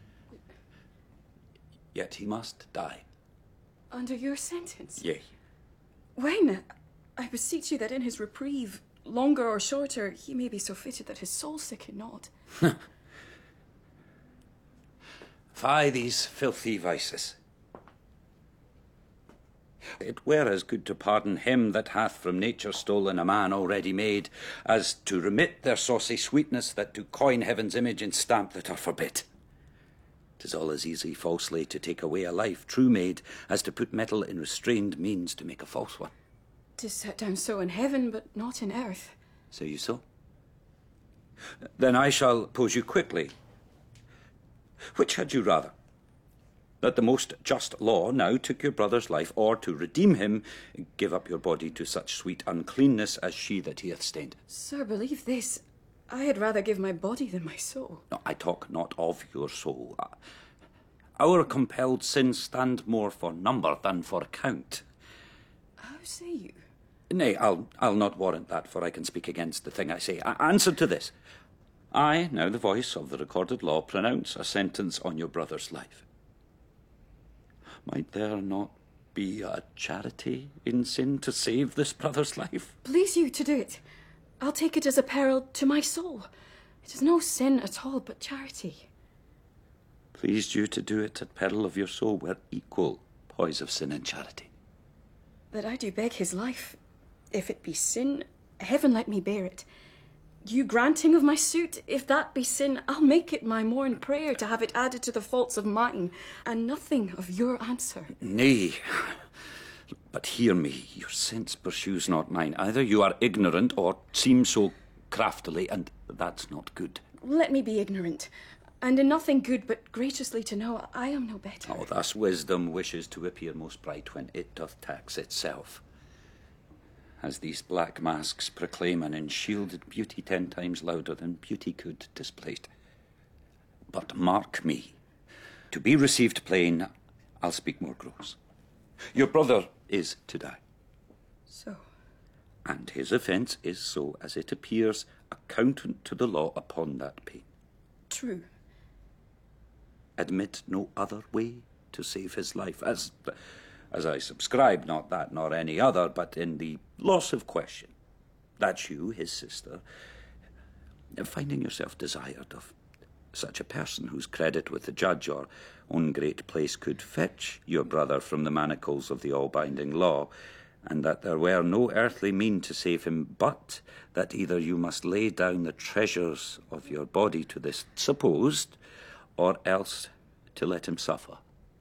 Yet he must die. Under your sentence? Yea. When? I beseech you that in his reprieve, longer or shorter, he may be so fitted that his soul sicken not. Fie these filthy vices. It were as good to pardon him that hath from nature stolen a man already made, as to remit their saucy sweetness that do coin heaven's image in stamp that are forbid. 'Tis all as easy falsely to take away a life true made, as to put metal in restrained means to make a false one. 'Tis set down so in heaven, but not in earth. Say you so? Then I shall pose you quickly. Which had you rather? That the most just law now took your brother's life, or to redeem him, give up your body to such sweet uncleanness as she that he hath stained? Sir, believe this. I had rather give my body than my soul. No, I talk not of your soul. Our compelled sins stand more for number than for count. How say you? Nay, I'll, I'll not warrant that, for I can speak against the thing I say. I answer to this. I, now the voice of the recorded law, pronounce a sentence on your brother's life. Might there not be a charity in sin to save this brother's life? Please you to do it. I'll take it as a peril to my soul. It is no sin at all, but charity. Pleased you to do it at peril of your soul were equal poise of sin and charity. That I do beg his life. If it be sin, heaven let me bear it. You granting of my suit, if that be sin, I'll make it my morn prayer to have it added to the faults of mine, and nothing of your answer. Nay, but hear me, your sense pursues not mine. Either you are ignorant, or seem so craftily, and that's not good. Let me be ignorant, and in nothing good, but graciously to know I am no better. Oh, thus wisdom wishes to appear most bright when it doth tax itself. As these black masks proclaim an enshielded beauty ten times louder than beauty could displayed. But mark me, to be received plain, I'll speak more gross. Your brother is to die. So? And his offence is so as it appears accountant to the law upon that pain. True. Admit no other way to save his life, as... As I subscribe, not that nor any other, but in the loss of question, that you, his sister, finding yourself desired of such a person whose credit with the judge or own great place could fetch your brother from the manacles of the all-binding law, and that there were no earthly mean to save him, but that either you must lay down the treasures of your body to this supposed, or else to let him suffer.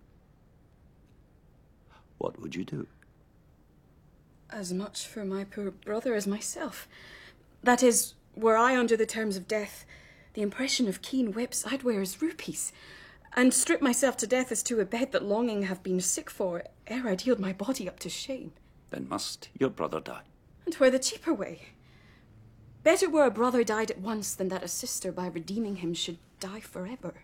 What would you do? As much for my poor brother as myself. That is, were I under the terms of death, the impression of keen whips I'd wear as rupees, and strip myself to death as to a bed that longing have been sick for, ere I'd yield my body up to shame. Then must your brother die. And where the cheaper way? Better were a brother died at once than that a sister, by redeeming him, should die forever.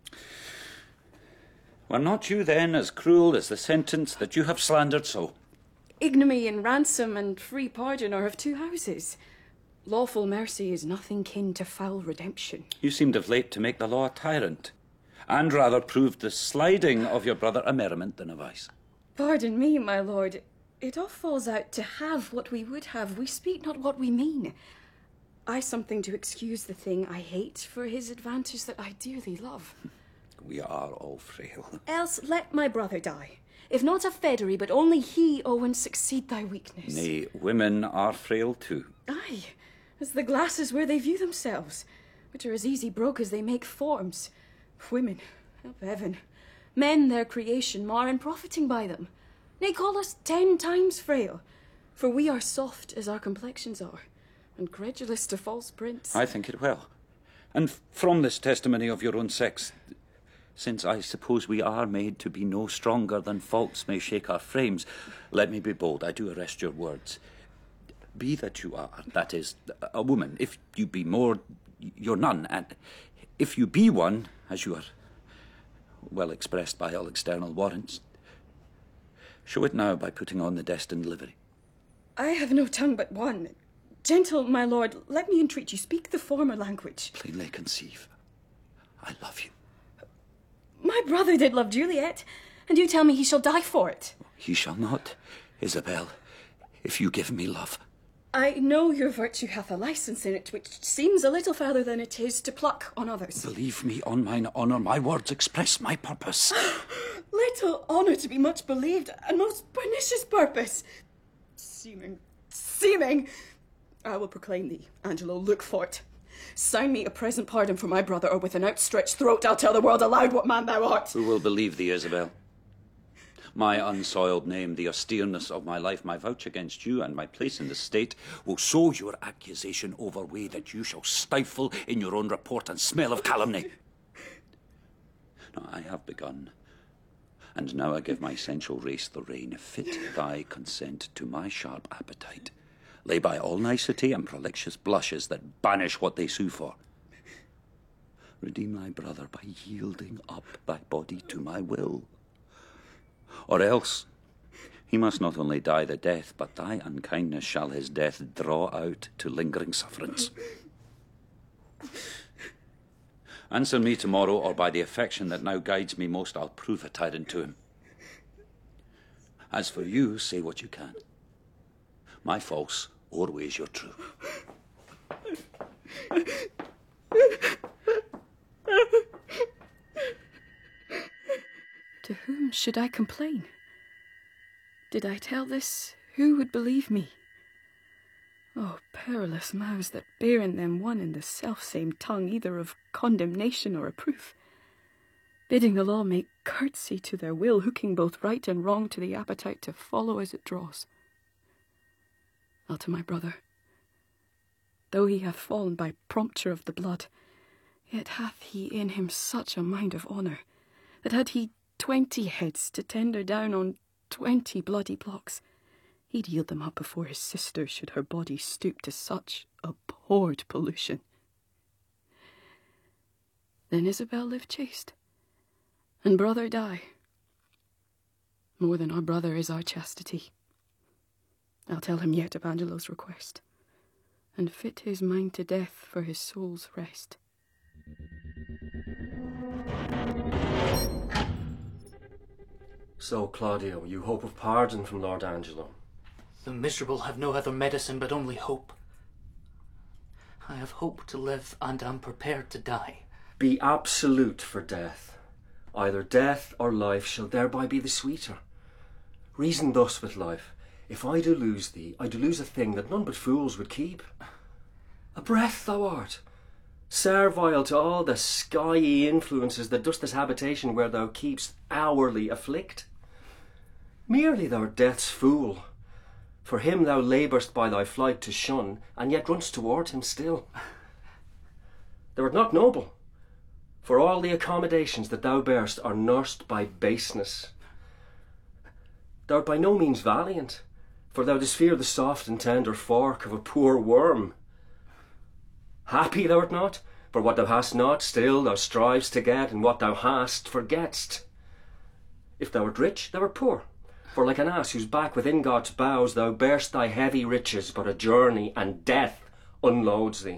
Were not you then as cruel as the sentence that you have slandered so? Ignominy and ransom and free pardon are of two houses. Lawful mercy is nothing kin to foul redemption. You seemed of late to make the law a tyrant, and rather proved the sliding of your brother a merriment than a vice. Pardon me, my lord. It all falls out to have what we would have. We speak not what we mean. I something to excuse the thing I hate for his advantage that I dearly love. We are all frail. Else let my brother die. If not a federy, but only he, Owen, succeed thy weakness. Nay, women are frail too. Aye, as the glasses where they view themselves, which are as easy broke as they make forms. Women, help heaven, men their creation mar and profiting by them. Nay, call us ten times frail, for we are soft as our complexions are, and credulous to false prints. I think it well. And from this testimony of your own sex, since I suppose we are made to be no stronger than faults may shake our frames, let me be bold, I do arrest your words. Be that you are, that is, a woman. If you be more, you're none. And if you be one, as you are well expressed by all external warrants, Show it now by putting on the destined livery. I have no tongue but one. Gentle, my lord, let me entreat you, speak the former language. Plainly conceive. I love you. My brother did love Juliet, and you tell me he shall die for it. He shall not, Isabel, if you give me love. I know your virtue hath a licence in it, which seems a little further than it is to pluck on others. Believe me, on mine honour, my words express my purpose. Little honour to be much believed, and most pernicious purpose. Seeming, seeming. I will proclaim thee, Angelo, look for't. Sign me a present pardon for my brother, or with an outstretched throat I'll tell the world aloud what man thou art. Who will believe thee, Isabel? My unsoiled name, the austereness of my life, my vouch against you, and my place in the state will so your accusation overweigh that you shall stifle in your own report and smell of calumny. Now, I have begun, and now I give my sensual race the rein. Fit thy consent to my sharp appetite. Lay by all nicety and prolixious blushes that banish what they sue for. Redeem thy brother by yielding up thy body to my will. Or else, he must not only die the death, but thy unkindness shall his death draw out to lingering sufferance. Answer me tomorrow, or by the affection that now guides me most, I'll prove a tyrant to him. As for you, say what you can. My false always your true. To whom should I complain? Did I tell this, who would believe me? Oh, perilous mouths that bear in them one and the self-same tongue, either of condemnation or reproof, bidding the law make curtsy to their will, hooking both right and wrong to the appetite to follow as it draws. I'll to my brother, though he hath fallen by prompture of the blood, yet hath he in him such a mind of honour, that had he twenty heads to tender down on twenty bloody blocks, he'd yield them up before his sister should her body stoop to such abhorred pollution. Then Isabel live chaste, and brother die. More than our brother is our chastity. I'll tell him yet of Angelo's request, and fit his mind to death for his soul's rest. So, Claudio, you hope of pardon from Lord Angelo? The miserable have no other medicine but only hope. I have hope to live and am prepared to die. Be absolute for death. Either death or life shall thereby be the sweeter. Reason thus with life. If I do lose thee, I do lose a thing that none but fools would keep. A breath thou art, servile to all the skyey influences that dost this habitation where thou keepst hourly afflict. Merely thou art death's fool. For him thou labourst by thy flight to shun, and yet runst toward him still. Thou art not noble, for all the accommodations that thou bearst are nursed by baseness. Thou art by no means valiant, for thou dost fear the soft and tender fork of a poor worm. Happy thou art not, for what thou hast not, still thou strivest to get, and what thou hast, forgett'st. If thou art rich, thou art poor, for like an ass whose back within God's boughs thou bearst thy heavy riches, but a journey, and death unloads thee.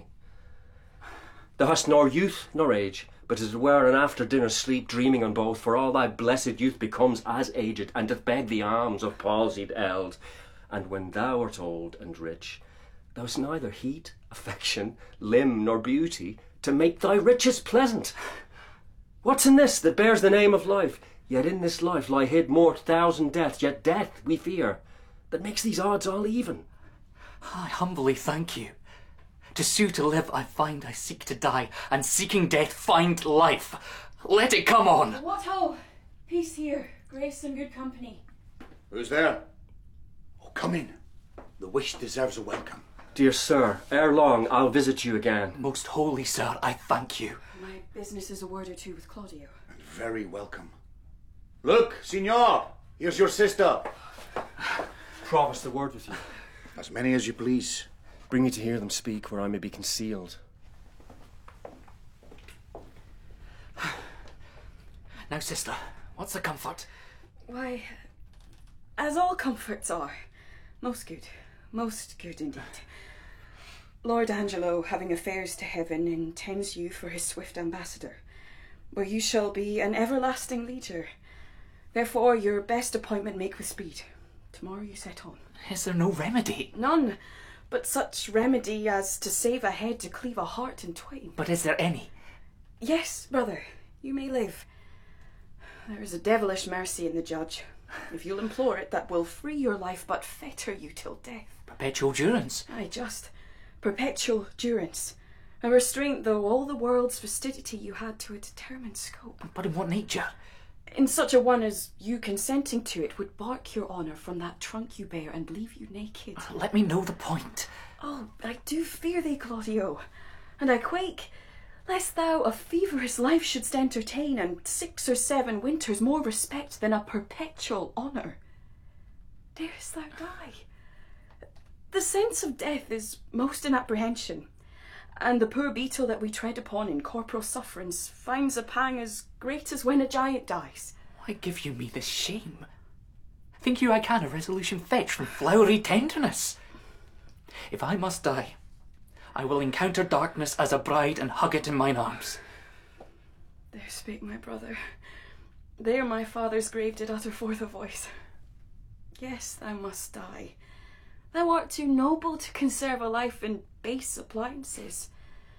Thou hast nor youth nor age, but as it were an after-dinner sleep, dreaming on both, for all thy blessed youth becomes as aged, and doth beg the alms of palsied eld. And when thou art old and rich, thou hast neither heat, affection, limb, nor beauty to make thy riches pleasant. What's in this that bears the name of life? Yet in this life lie hid more thousand deaths, yet death we fear, that makes these odds all even. I humbly thank you. To sue to live I find I seek to die, and seeking death find life. Let it come on. What ho! Peace here, grace and good company. Who's there? Oh, come in. The wish deserves a welcome. Dear sir, ere long I'll visit you again. Most holy sir, I thank you. My business is a word or two with Claudio. And very welcome. Look, signor, here's your sister. Promise a word with you. As many as you please. Bring me to hear them speak where I may be concealed. Now, sister, what's the comfort? Why, as all comforts are. Most good, most good indeed. Lord Angelo, having affairs to heaven, intends you for his swift ambassador, where you shall be an everlasting leader. Therefore your best appointment make with speed. Tomorrow you set on. Is there no remedy? None, but such remedy as to save a head to cleave a heart in twain. But is there any? Yes, brother, you may live. There is a devilish mercy in the judge. If you'll implore it, that will free your life but fetter you till death. Perpetual durance? Aye, just. Perpetual durance. A restraint, though all the world's fastidiety you had to a determined scope. But in what nature? In such a one as you consenting to it would bark your honour from that trunk you bear and leave you naked. Let me know the point. Oh, I do fear thee, Claudio, and I quake, lest thou a feverous life shouldst entertain, and six or seven winters more respect than a perpetual honour. Darest thou die? The sense of death is most in apprehension, and the poor beetle that we tread upon in corporal sufferance finds a pang as great as when a giant dies. Why give you me this shame? Think you I can a resolution fetch from flowery tenderness? If I must die, I will encounter darkness as a bride and hug it in mine arms. There spake my brother. There my father's grave did utter forth a voice. Yes, thou must die. Thou art too noble to conserve a life in base appliances.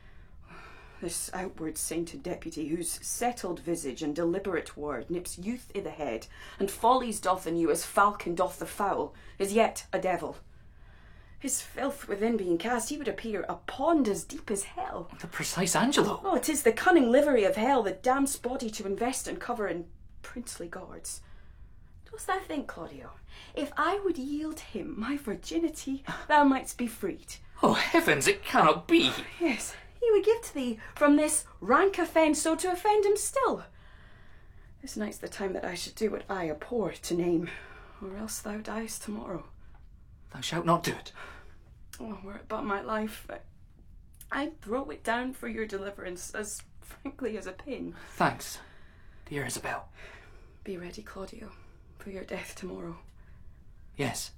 This outward sainted deputy, whose settled visage and deliberate word nips youth i' the head, and follies doth in you as falcon doth the fowl, is yet a devil. His filth within being cast, he would appear a pond as deep as hell. The precise Angelo. Oh, it is the cunning livery of hell that damns body to invest and cover in princely guards. Dost thou think, Claudio, if I would yield him my virginity, thou mightst be freed? Oh, heavens, it cannot be. Yes, he would give to thee from this rank offence so to offend him still. This night's the time that I should do what I abhor to name, or else thou diest tomorrow. Thou shalt not do it. Oh, were it but my life, I, I'd throw it down for your deliverance as frankly as a pin. Thanks, dear Isabel. Be ready, Claudio, for your death tomorrow. Yes.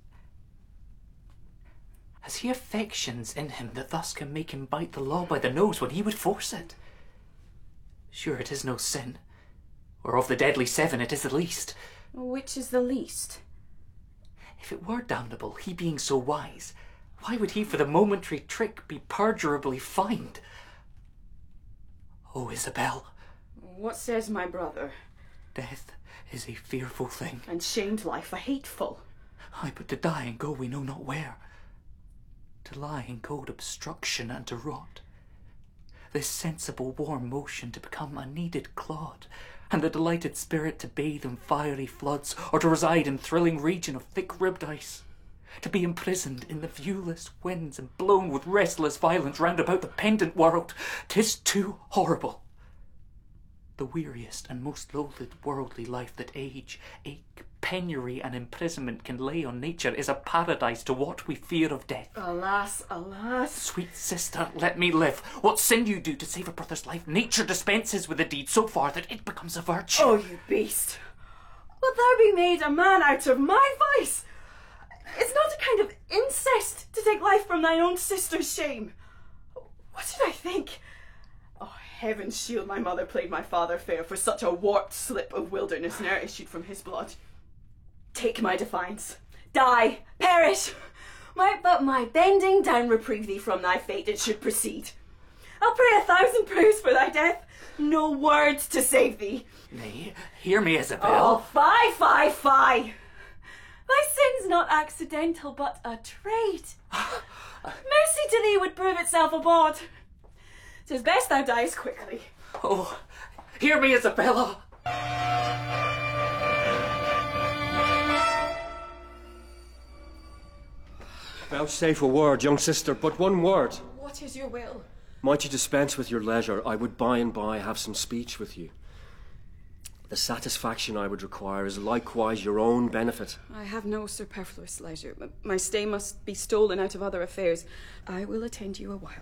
Has he affections in him that thus can make him bite the law by the nose when he would force it? Sure it is no sin, or of the deadly seven it is the least. Which is the least? If it were damnable, he being so wise, why would he for the momentary trick be perdurably fined? Oh, Isabel. What says my brother? Death is a fearful thing. And shamed life a hateful. Aye, but to die and go we know not where. To lie in cold obstruction and to rot. This sensible warm motion to become a kneaded clod, and the delighted spirit to bathe in fiery floods, or to reside in thrilling region of thick-ribbed ice, to be imprisoned in the viewless winds and blown with restless violence round about the pendant world, 'tis too horrible. The weariest and most loathed worldly life that age, ache, penury and imprisonment can lay on nature is a paradise to what we fear of death. Alas, alas. Sweet sister, let me live. What sin you do to save a brother's life, nature dispenses with a deed so far that it becomes a virtue. Oh, you beast. Wilt thou be made a man out of my vice? It's not a kind of incest to take life from thine own sister's shame. What did I think? Oh, heaven shield my mother played my father fair, for such a warped slip of wilderness ne'er issued from his blood. Take my defiance. Die, perish. Might but my bending down reprieve thee from thy fate, it should proceed. I'll pray a thousand prayers for thy death, no words to save thee. Nay, hear me, Isabel. Oh, fie, fie, fie. Thy sin's not accidental, but a trait. Mercy to thee would prove itself a bawd. 'Tis best thou diest quickly. Oh, hear me, Isabella. Vouchsafe a word, young sister, but one word. What is your will? Might you dispense with your leisure, I would by and by have some speech with you. The satisfaction I would require is likewise your own benefit. I have no superfluous leisure. My stay must be stolen out of other affairs. I will attend you a while.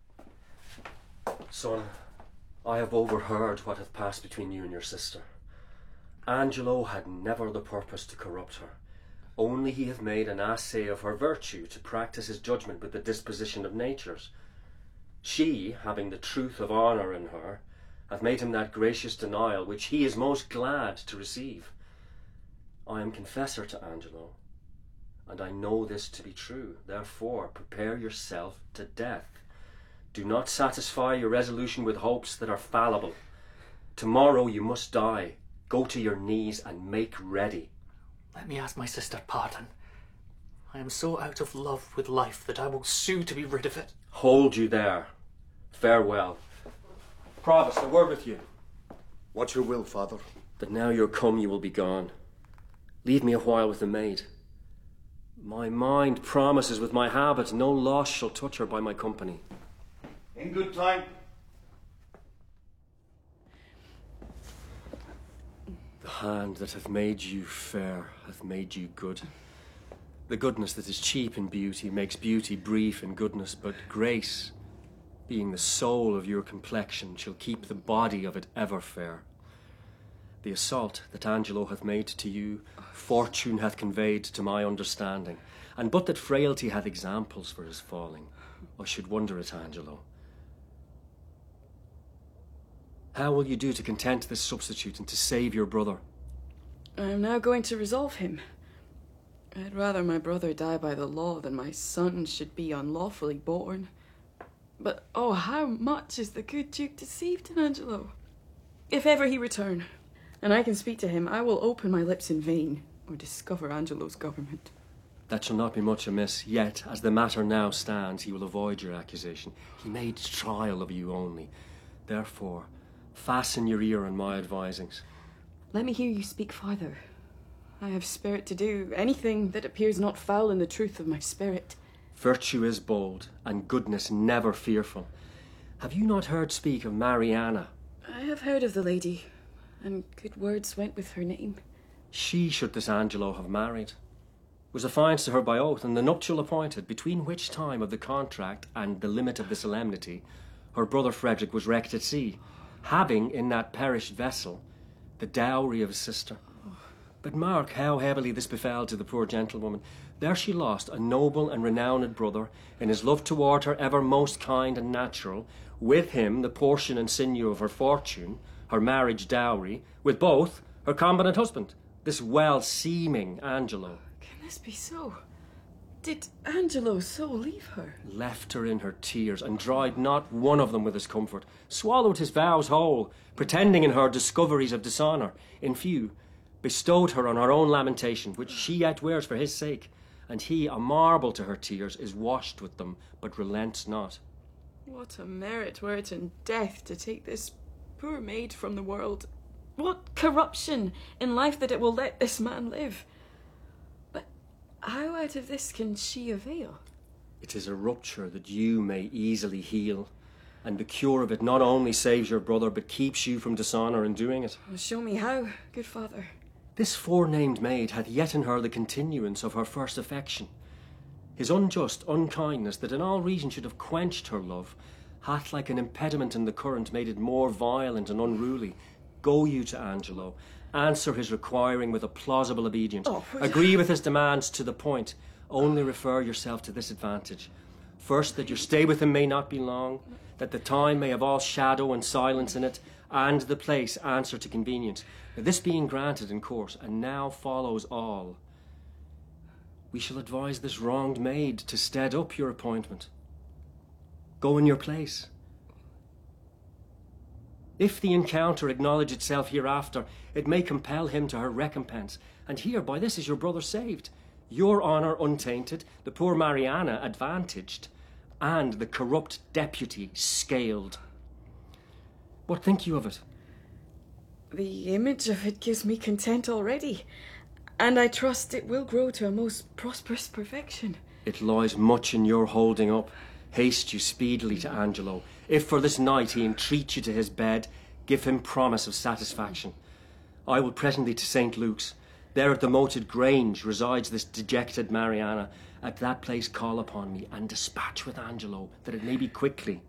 Son, I have overheard what hath passed between you and your sister. Angelo had never the purpose to corrupt her. Only he hath made an assay of her virtue to practice his judgment with the disposition of natures. She, having the truth of honour in her, hath made him that gracious denial which he is most glad to receive. I am confessor to Angelo, and I know this to be true. Therefore, prepare yourself to death. Do not satisfy your resolution with hopes that are fallible. Tomorrow you must die. Go to your knees and make ready. Let me ask my sister pardon. I am so out of love with life that I will sue to be rid of it. Hold you there. Farewell. Provost, a word with you. What's your will, father? That now you're come, you will be gone. Leave me a while with the maid. My mind promises with my habit no loss shall touch her by my company. In good time. The hand that hath made you fair hath made you good. The goodness that is cheap in beauty makes beauty brief in goodness, but grace, being the soul of your complexion, shall keep the body of it ever fair. The assault that Angelo hath made to you, fortune hath conveyed to my understanding, and but that frailty hath examples for his falling, I should wonder at Angelo. How will you do to content this substitute and to save your brother? I am now going to resolve him. I'd rather my brother die by the law than my son should be unlawfully born. But oh, how much is the good Duke deceived in Angelo? If ever he return, and I can speak to him, I will open my lips in vain, or discover Angelo's government. That shall not be much amiss, yet, as the matter now stands, he will avoid your accusation. He made trial of you only. Therefore, fasten your ear on my advisings. Let me hear you speak farther. I have spirit to do anything that appears not foul in the truth of my spirit. Virtue is bold, and goodness never fearful. Have you not heard speak of Mariana? I have heard of the lady, and good words went with her name. She should this Angelo have married. Was affianced to her by oath, and the nuptial appointed, between which time of the contract and the limit of the solemnity, her brother Frederick was wrecked at sea, having in that perished vessel the dowry of his sister. But mark how heavily this befell to the poor gentlewoman. There she lost a noble and renowned brother, in his love toward her ever most kind and natural, with him the portion and sinew of her fortune, her marriage dowry, with both her competent husband, this well-seeming Angelo. Can this be so? Did Angelo so leave her? Left her in her tears, and dried not one of them with his comfort, swallowed his vows whole, pretending in her discoveries of dishonour, in few, bestowed her on her own lamentation, which she yet wears for his sake, and he, a marble to her tears, is washed with them, but relents not. What a merit were it in death to take this poor maid from the world. What corruption in life that it will let this man live. But how out of this can she avail? It is a rupture that you may easily heal, and the cure of it not only saves your brother, but keeps you from dishonour in doing it. Well, show me how, good father. This forenamed maid hath yet in her the continuance of her first affection. His unjust unkindness, that in all reason should have quenched her love, hath like an impediment in the current made it more violent and unruly. Go you to Angelo, answer his requiring with a plausible obedience, oh, agree with his demands to the point, only refer yourself to this advantage. First, that your stay with him may not be long, that the time may have all shadow and silence in it, and the place answer to convenience. This being granted in course, and now follows all, we shall advise this wronged maid to stead up your appointment. Go in your place. If the encounter acknowledge itself hereafter, it may compel him to her recompense, and here by this is your brother saved, your honour untainted, the poor Mariana advantaged, and the corrupt deputy scaled. What think you of it? The image of it gives me content already, and I trust it will grow to a most prosperous perfection. It lies much in your holding up. Haste you speedily to Angelo. If for this night he entreat you to his bed, give him promise of satisfaction. I will presently to Saint Luke's. There at the moated grange resides this dejected Mariana. At that place call upon me, and dispatch with Angelo, that it may be quickly.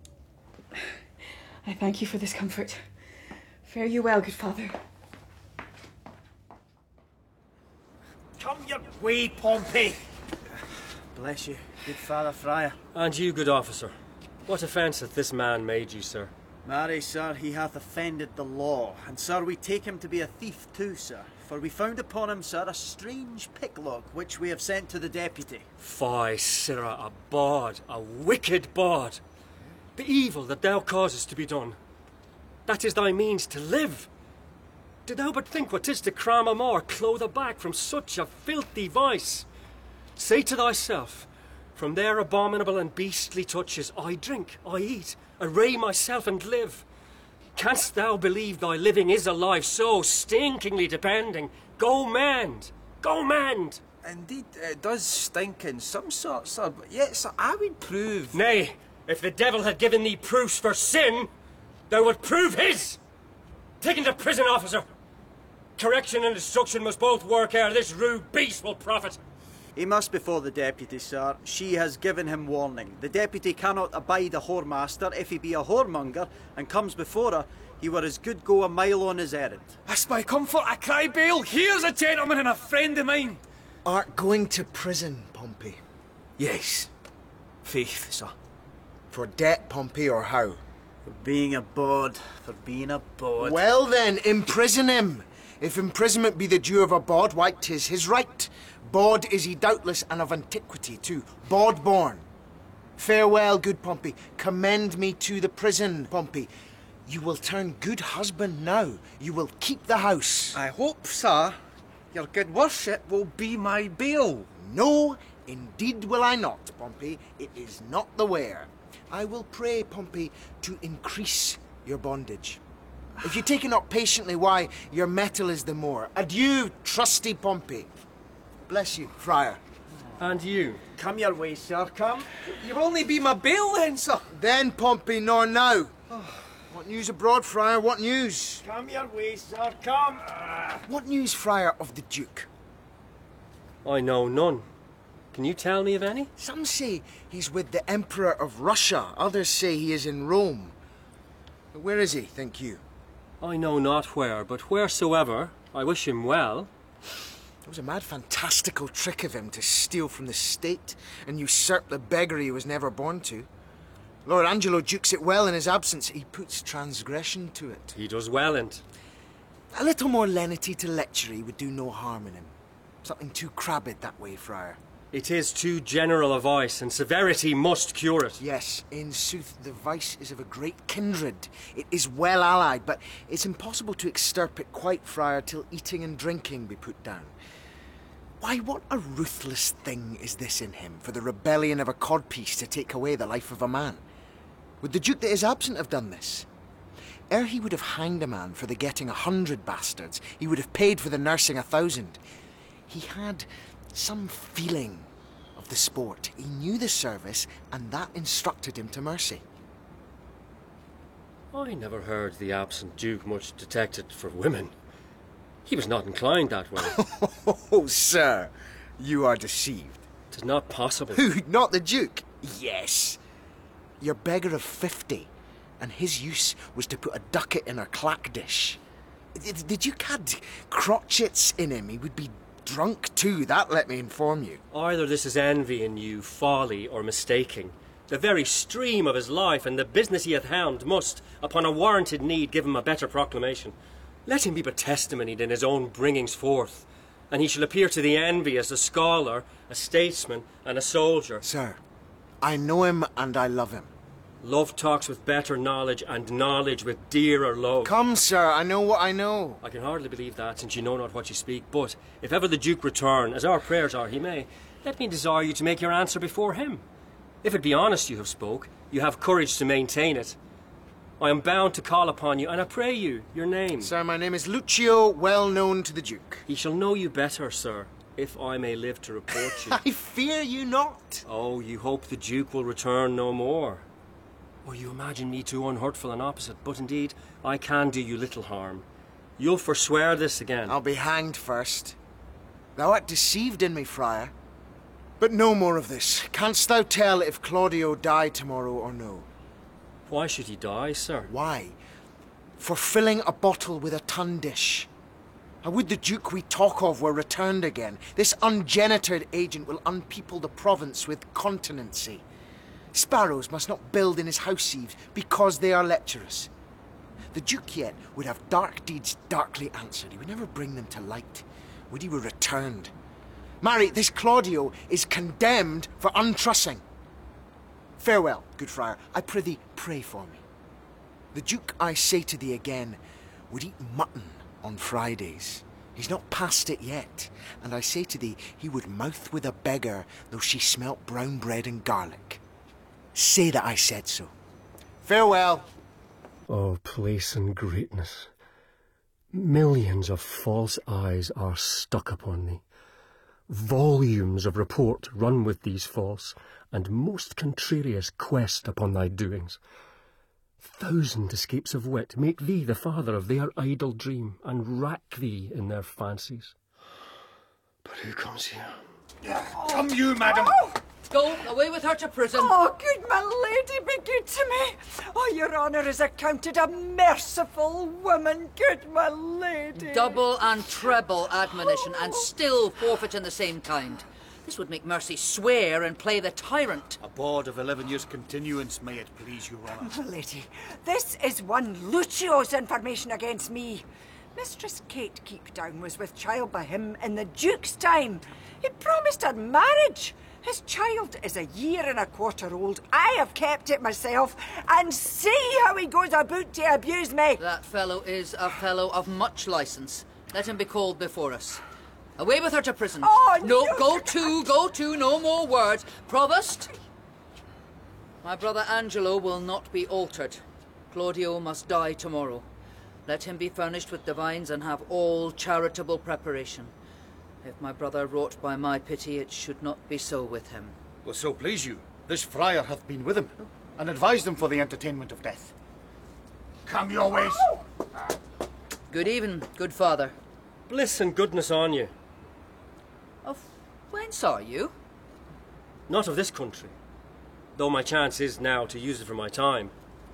I thank you for this comfort. Fare you well, good father. Come your way, Pompey. Bless you, good Father Friar. And you, good officer. What offence hath this man made you, sir? Marry, sir, he hath offended the law, and, sir, we take him to be a thief too, sir. For we found upon him, sir, a strange picklock, which we have sent to the deputy. Fie, sirrah, a bawd, a wicked bawd. The evil that thou causest to be done, that is thy means to live. Did thou but think what 'tis to cram a more clother back from such a filthy vice? Say to thyself, from their abominable and beastly touches, I drink, I eat, array myself and live. Canst thou believe thy living is a life so stinkingly depending? Go mend! Go mend! Indeed, it does stink in some sorts, sir, but yet, sir, I would prove... Nay, if the devil had given thee proofs for sin, thou would prove his! Take him to prison, officer! Correction and instruction must both work ere this rude beast will profit. He must before the deputy, sir. She has given him warning. The deputy cannot abide a whoremaster. If he be a whoremonger and comes before her, he were as good go a mile on his errand. That's my comfort, I cry bail. Here's a gentleman and a friend of mine. Art going to prison, Pompey? Yes. Faith, sir. For debt, Pompey, or how? For being a bawd. For being a bawd. Well then, imprison him. If imprisonment be the due of a bawd, why 'tis his right. Bawd is he doubtless, and of antiquity too. Bawd born. Farewell, good Pompey. Commend me to the prison, Pompey. You will turn good husband now. You will keep the house. I hope, sir, your good worship will be my bail. No, indeed will I not, Pompey. It is not the wear. I will pray, Pompey, to increase your bondage. If you take it not patiently, why, your metal is the more. Adieu, trusty Pompey. Bless you, Friar. And you. Come your way, sir, come. You'll only be my bail then, sir. Then, Pompey, nor now. What news abroad, Friar, what news? Come your way, sir, come. What news, Friar, of the Duke? I know none. Can you tell me of any? Some say he's with the Emperor of Russia. Others say he is in Rome. But where is he, think you? I know not where, but wheresoever, I wish him well. It was a mad fantastical trick of him to steal from the state and usurp the beggary he was never born to. Lord Angelo dukes it well in his absence. He puts transgression to it. He does well in't. A little more lenity to lechery would do no harm in him. Something too crabbed that way, Friar. It is too general a vice, and severity must cure it. Yes, in sooth, the vice is of a great kindred. It is well allied, but it's impossible to extirp it quite, Friar, till eating and drinking be put down. Why, what a ruthless thing is this in him, for the rebellion of a codpiece to take away the life of a man. Would the Duke that is absent have done this? Ere he would have hanged a man for the getting a hundred bastards, he would have paid for the nursing a thousand. He had some feeling of the sport. He knew the service, and that instructed him to mercy. I never heard the absent Duke much detected for women. He was not inclined that way. Oh, sir, you are deceived. 'Tis not possible. Who, not the Duke? Yes. Your beggar of fifty, and his use was to put a ducat in a clack dish. The Duke had crotchets in him. He would be drunk too, that let me inform you. Either this is envy in you, folly, or mistaking. The very stream of his life and the business he hath hound must, upon a warranted need, give him a better proclamation. Let him be but testimonied in his own bringings forth, and he shall appear to the envy as a scholar, a statesman, and a soldier. Sir, I know him and I love him. Love talks with better knowledge, and knowledge with dearer love. Come, sir, I know what I know. I can hardly believe that, since you know not what you speak, but if ever the Duke return, as our prayers are he may, let me desire you to make your answer before him. If it be honest you have spoke, you have courage to maintain it. I am bound to call upon you, and I pray you, your name. Sir, my name is Lucio, well known to the Duke. He shall know you better, sir, if I may live to report you. I fear you not. Oh, you hope the Duke will return no more. Or you imagine me too unhurtful and opposite, but indeed, I can do you little harm. You'll forswear this again. I'll be hanged first. Thou art deceived in me, Friar. But no more of this. Canst thou tell if Claudio die tomorrow or no? Why should he die, sir? Why? For filling a bottle with a tun dish. I would the Duke we talk of were returned again. This ungenitored agent will unpeople the province with continency. Sparrows must not build in his house eaves because they are lecherous. The Duke yet would have dark deeds darkly answered. He would never bring them to light. Would he were returned. Marry, this Claudio is condemned for untrussing. Farewell, good friar. I prithee, pray for me. The Duke, I say to thee again, would eat mutton on Fridays. He's not past it yet, and I say to thee, he would mouth with a beggar, though she smelt brown bread and garlic. Say that I said so. Farewell. Oh, place and greatness. Millions of false eyes are stuck upon thee. Volumes of report run with these false and most contrarious quest upon thy doings. Thousand escapes of wit make thee the father of their idle dream, and rack thee in their fancies. But who comes here? Come you, madam! Oh! Go away with her to prison. Oh, good my lady, be good to me. Oh, your honour is accounted a merciful woman, good my lady. Double and treble admonition, and still forfeit in the same kind. This would make Mercy swear and play the tyrant. A board of eleven years' continuance, may it please your honour. My lady, this is one Lucio's information against me. Mistress Kate Keepdown was with child by him in the Duke's time. He promised her marriage. His child is a year and a quarter old. I have kept it myself, and see how he goes about to abuse me. That fellow is a fellow of much licence. Let him be called before us. Away with her to prison. Oh, no, no, go to, go to, no more words. Provost, my brother Angelo will not be altered. Claudio must die tomorrow. Let him be furnished with divines and have all charitable preparation. If my brother wrought by my pity, it should not be so with him. Well, so please you, this friar hath been with him, and advised him for the entertainment of death. Come your ways. Good even, good father. Bliss and goodness on you. Of whence are you? Not of this country, though my chance is now to use it for my time.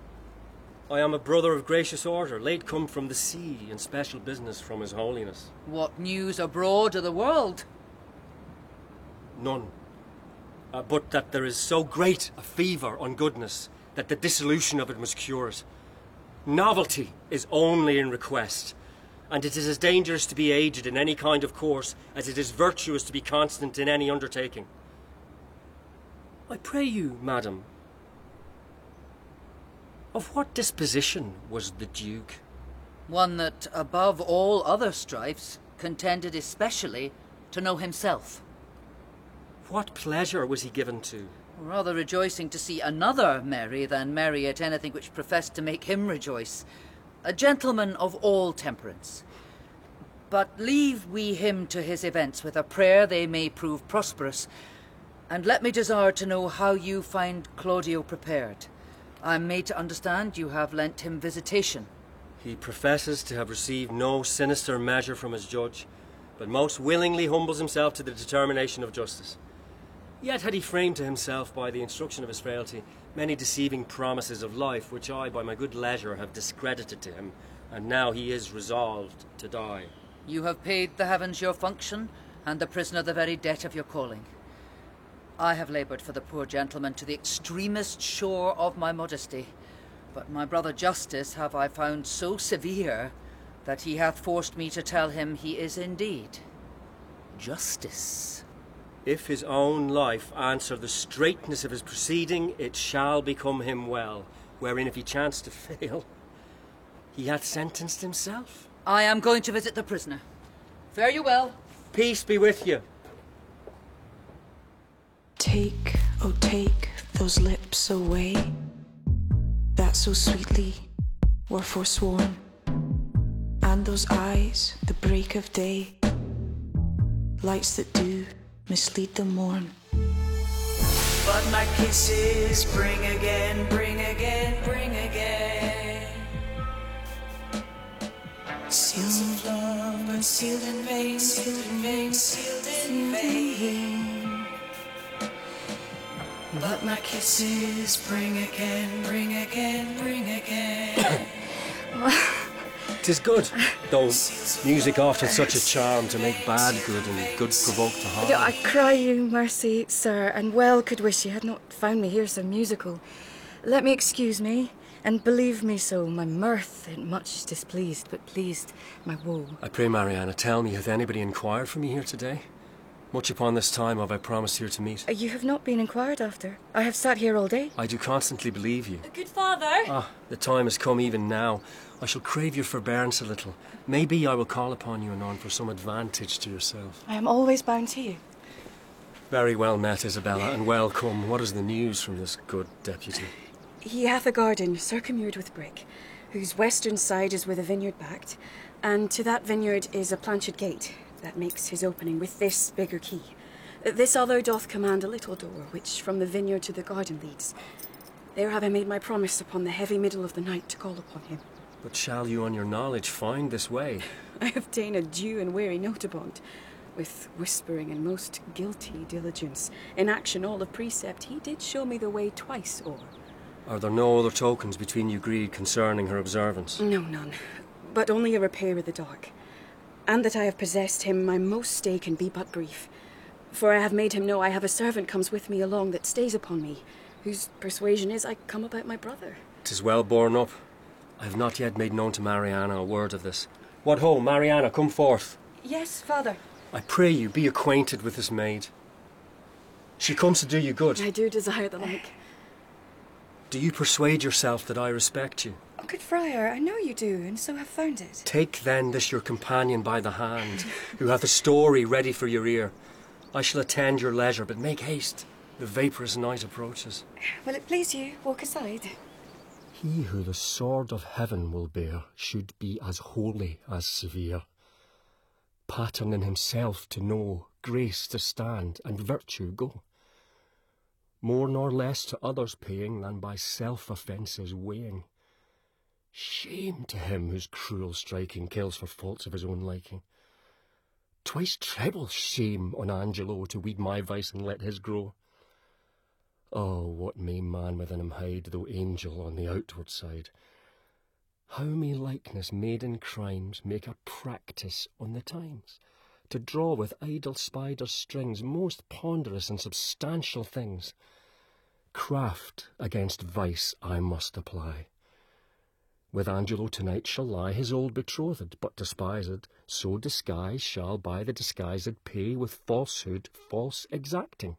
I am a brother of gracious order, late come from the sea in special business from His Holiness. What news abroad of the world? None. Uh, but that there is so great a fever on goodness that the dissolution of it must cure it. Novelty is only in request, and it is as dangerous to be aged in any kind of course as it is virtuous to be constant in any undertaking. I pray you, madam, of what disposition was the Duke? One that, above all other strifes, contended especially to know himself. What pleasure was he given to? Rather rejoicing to see another merry than merry at anything which professed to make him rejoice. A gentleman of all temperance. But leave we him to his events with a prayer they may prove prosperous. And let me desire to know how you find Claudio prepared. I am made to understand you have lent him visitation. He professes to have received no sinister measure from his judge, but most willingly humbles himself to the determination of justice. Yet had he framed to himself, by the instruction of his frailty, many deceiving promises of life, which I, by my good leisure, have discredited to him, and now he is resolved to die. You have paid the heavens your function, and the prisoner the very debt of your calling. I have laboured for the poor gentleman to the extremest shore of my modesty, but my brother Justice have I found so severe that he hath forced me to tell him he is indeed Justice. If his own life answer the straightness of his proceeding, it shall become him well, wherein if he chance to fail, he hath sentenced himself. I am going to visit the prisoner. Fare you well. Peace be with you. Take, oh take those lips away that so sweetly were forsworn, and those eyes, the break of day, lights that do mislead the morn. But my kisses bring again, bring again, bring again seals of love, but sealed in vain, sealed in vain, sealed in vain. But my kisses bring again, bring again, bring again. 'Tis good, though music often such a charm to make bad good and good provoke to harm. I cry you mercy, sir, and well could wish ye had not found me here so musical. Let me excuse me, and believe me so, my mirth ain't much displeased, but pleased my woe. I pray, Mariana, tell me, hath anybody inquired for me here today? Much upon this time have I promised here to meet. You have not been inquired after. I have sat here all day. I do constantly believe you. Good father. Ah, the time has come even now. I shall crave your forbearance a little. Maybe I will call upon you anon for some advantage to yourself. I am always bound to you. Very well met, Isabella, and welcome. What is the news from this good deputy? He hath a garden circummured with brick, whose western side is with a vineyard backed, and to that vineyard is a planched gate that makes his opening with this bigger key. This although doth command a little door, which from the vineyard to the garden leads. There have I made my promise upon the heavy middle of the night to call upon him. But shall you on your knowledge find this way? I have ta'en a due and weary note upon't, with whispering and most guilty diligence. In action all of precept, he did show me the way twice o'er. Are there no other tokens between you agreed concerning her observance? No, none, but only a repair of the dark. And that I have possessed him, my most stay can be but brief. For I have made him know I have a servant comes with me along that stays upon me, whose persuasion is I come about my brother. 'Tis well borne up. I have not yet made known to Mariana a word of this. What ho, Mariana, come forth. Yes, father. I pray you, be acquainted with this maid. She comes to do you good. I do desire the like. Do you persuade yourself that I respect you? Oh, good friar, I know you do, and so have found it. Take then this your companion by the hand, who hath a story ready for your ear. I shall attend your leisure, but make haste. The vaporous night approaches. Will it please you, walk aside? He who the sword of heaven will bear should be as holy as severe. Pattern in himself to know, grace to stand, and virtue go. More nor less to others paying than by self-offences weighing. Shame to him whose cruel striking kills for faults of his own liking. Twice treble shame on Angelo to weed my vice and let his grow. Oh, what may man within him hide, though angel on the outward side? How may likeness made in crimes make a practice on the times, to draw with idle spider's strings most ponderous and substantial things? Craft against vice I must apply. With Angelo tonight shall lie his old betrothed, but despised, so disguise shall by the disguised pay with falsehood false exacting,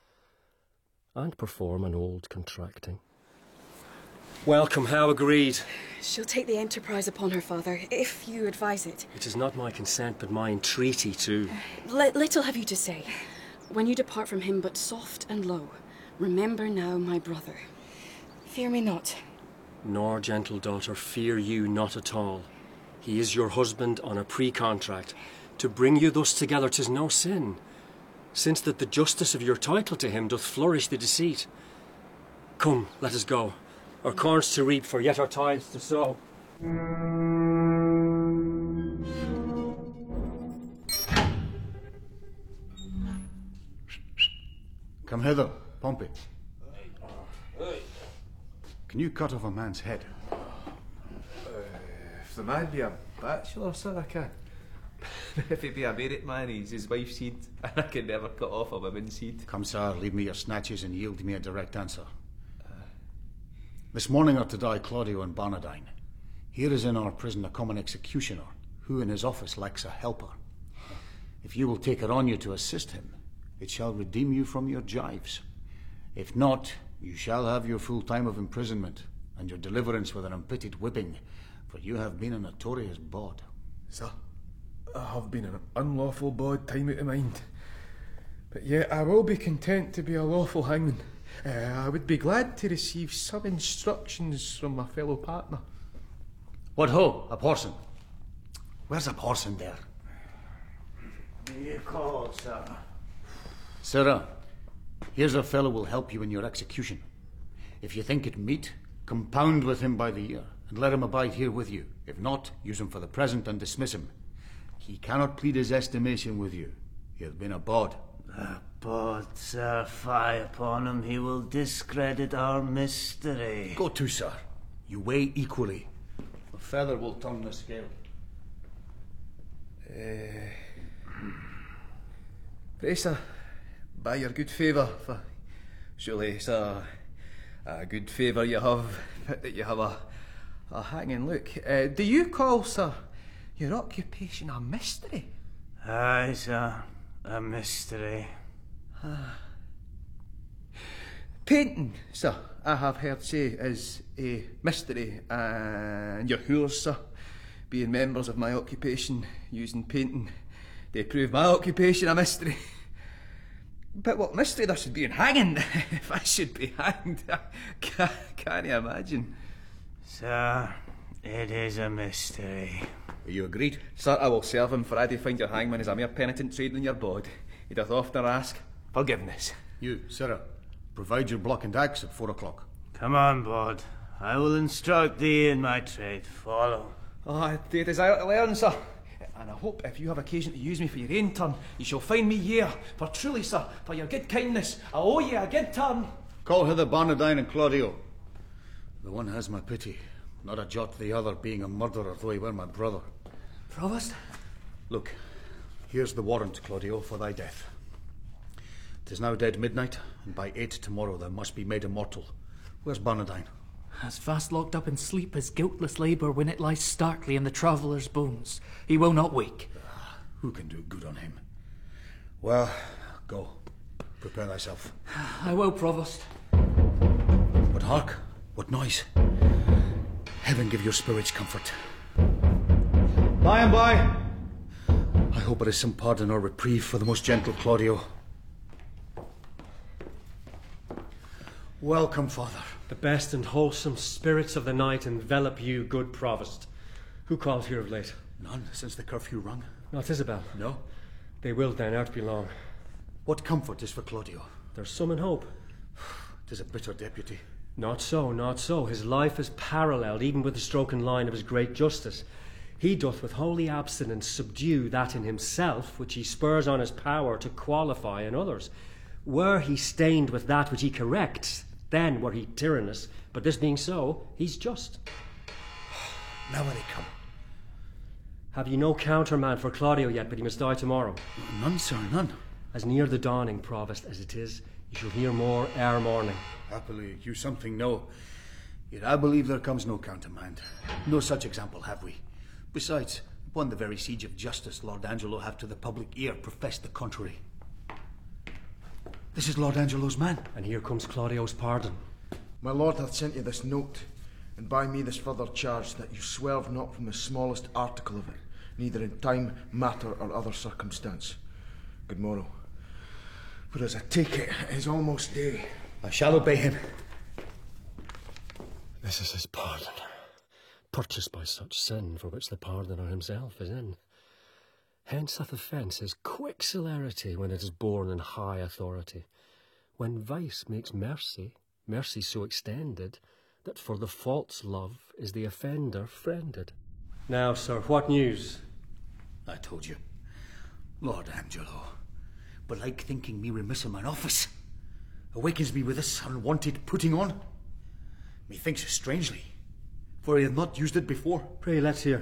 and perform an old contracting. Welcome, how agreed? She'll take the enterprise upon her, father, if you advise it. It is not my consent, but my entreaty too. L- little have you to say. When you depart from him, but soft and low, remember now my brother. Fear me not. Nor, gentle daughter, fear you not at all. He is your husband on a pre-contract. To bring you thus together 'tis no sin, since that the justice of your title to him doth flourish the deceit. Come, let us go. Our corns to reap, for yet our tithes to sow. Come hither, Pompey. Can you cut off a man's head? Uh, if the man be a bachelor, sir, I can. If he be a married man, he's his wife's head, and I can never cut off a woman's head. Come, sir, leave me your snatches and yield me a direct answer. Uh, this morning are to die Claudio and Barnardine. Here is in our prison a common executioner, who in his office lacks a helper. If you will take it on you to assist him, it shall redeem you from your gyves. If not, you shall have your full time of imprisonment, and your deliverance with an unpitied whipping, for you have been a notorious bawd. Sir, I have been an unlawful bawd time out of mind, but yet I will be content to be a lawful hangman. Uh, I would be glad to receive some instructions from my fellow partner. What ho, a porson? Where's a porson there? Be called, sir. Sirrah, here's a fellow will help you in your execution. If you think it meet, compound with him by the year, and let him abide here with you. If not, use him for the present and dismiss him. He cannot plead his estimation with you. He hath been a bawd. A bawd, sir, fie upon him. He will discredit our mystery. Go to, sir. You weigh equally. feather will turn the scale. Uh, pray, sir, by your good favour, for surely it's a, a good favour you have, that you have a, a hanging look. Uh, do you call, sir, your occupation a mystery? Aye, sir, a mystery. Painting, sir, I have heard say, is a mystery, and your whores, sir, being members of my occupation, using painting, they prove my occupation a mystery. But what mystery there should be in hanging, if I should be hanged, I can't, can't you imagine? Sir, it is a mystery. Are you agreed? Sir, I will serve him, for I do find your hangman is a mere penitent trading your bod. He doth often ask forgiveness. You, Sarah, provide your block and axe at four o'clock. Come on, Bod. I will instruct thee in my trade. Follow. Oh, I do desire to learn, sir. And I hope if you have occasion to use me for your own turn, you shall find me here. For truly, sir, for your good kindness, I owe you a good turn. Call hither Barnardine and Claudio. The one has my pity, not a jot the other, being a murderer, though he were my brother. Provost? Look, here's the warrant, Claudio, for thy death. 'Tis now dead midnight, and by eight tomorrow thou must be made immortal. Where's Barnardine? As fast locked up in sleep as guiltless labour when it lies starkly in the traveller's bones. He will not wake. Ah, who can do good on him? Well, go. Prepare thyself. I will, Provost. But hark! What noise? Heaven give your spirits comfort. By and by! I hope it is some pardon or reprieve for the most gentle Claudio. Welcome, Father. The best and wholesome spirits of the night envelop you, good Provost. Who called here of late? None, since the curfew rung. Not Isabel. No. They will then, out be long. What comfort is for Claudio? There's some in hope. 'Tis a bitter deputy. Not so, not so. His life is paralleled even with the stroken line of his great justice. He doth with holy abstinence subdue that in himself which he spurs on his power to qualify in others. Were he stained with that which he corrects, then were he tyrannous. But this being so, he's just. Now will he come? Have ye no counterman for Claudio yet, but he must die tomorrow? None, sir, none. As near the dawning, Provost, as it is, you shall hear more ere morning. Happily, you something know. Yet I believe there comes no countermand. No such example have we. Besides, upon the very siege of justice, Lord Angelo have to the public ear professed the contrary. This is Lord Angelo's man. And here comes Claudio's pardon. My lord hath sent you this note, and by me this further charge, that you swerve not from the smallest article of it, neither in time, matter, or other circumstance. Good morrow. For as I take it, it is almost day. I shall obey him. This is his pardon, purchased by such sin for which the pardoner himself is in. Hence hath offence his quick celerity when it is born in high authority. When vice makes mercy, mercy so extended, that for the fault's love is the offender friended. Now, sir, what news? I told you. Lord Angelo, belike thinking me remiss in mine office, awakens me with this unwonted putting on. Methinks strangely, for he hath not used it before. Pray, let's hear.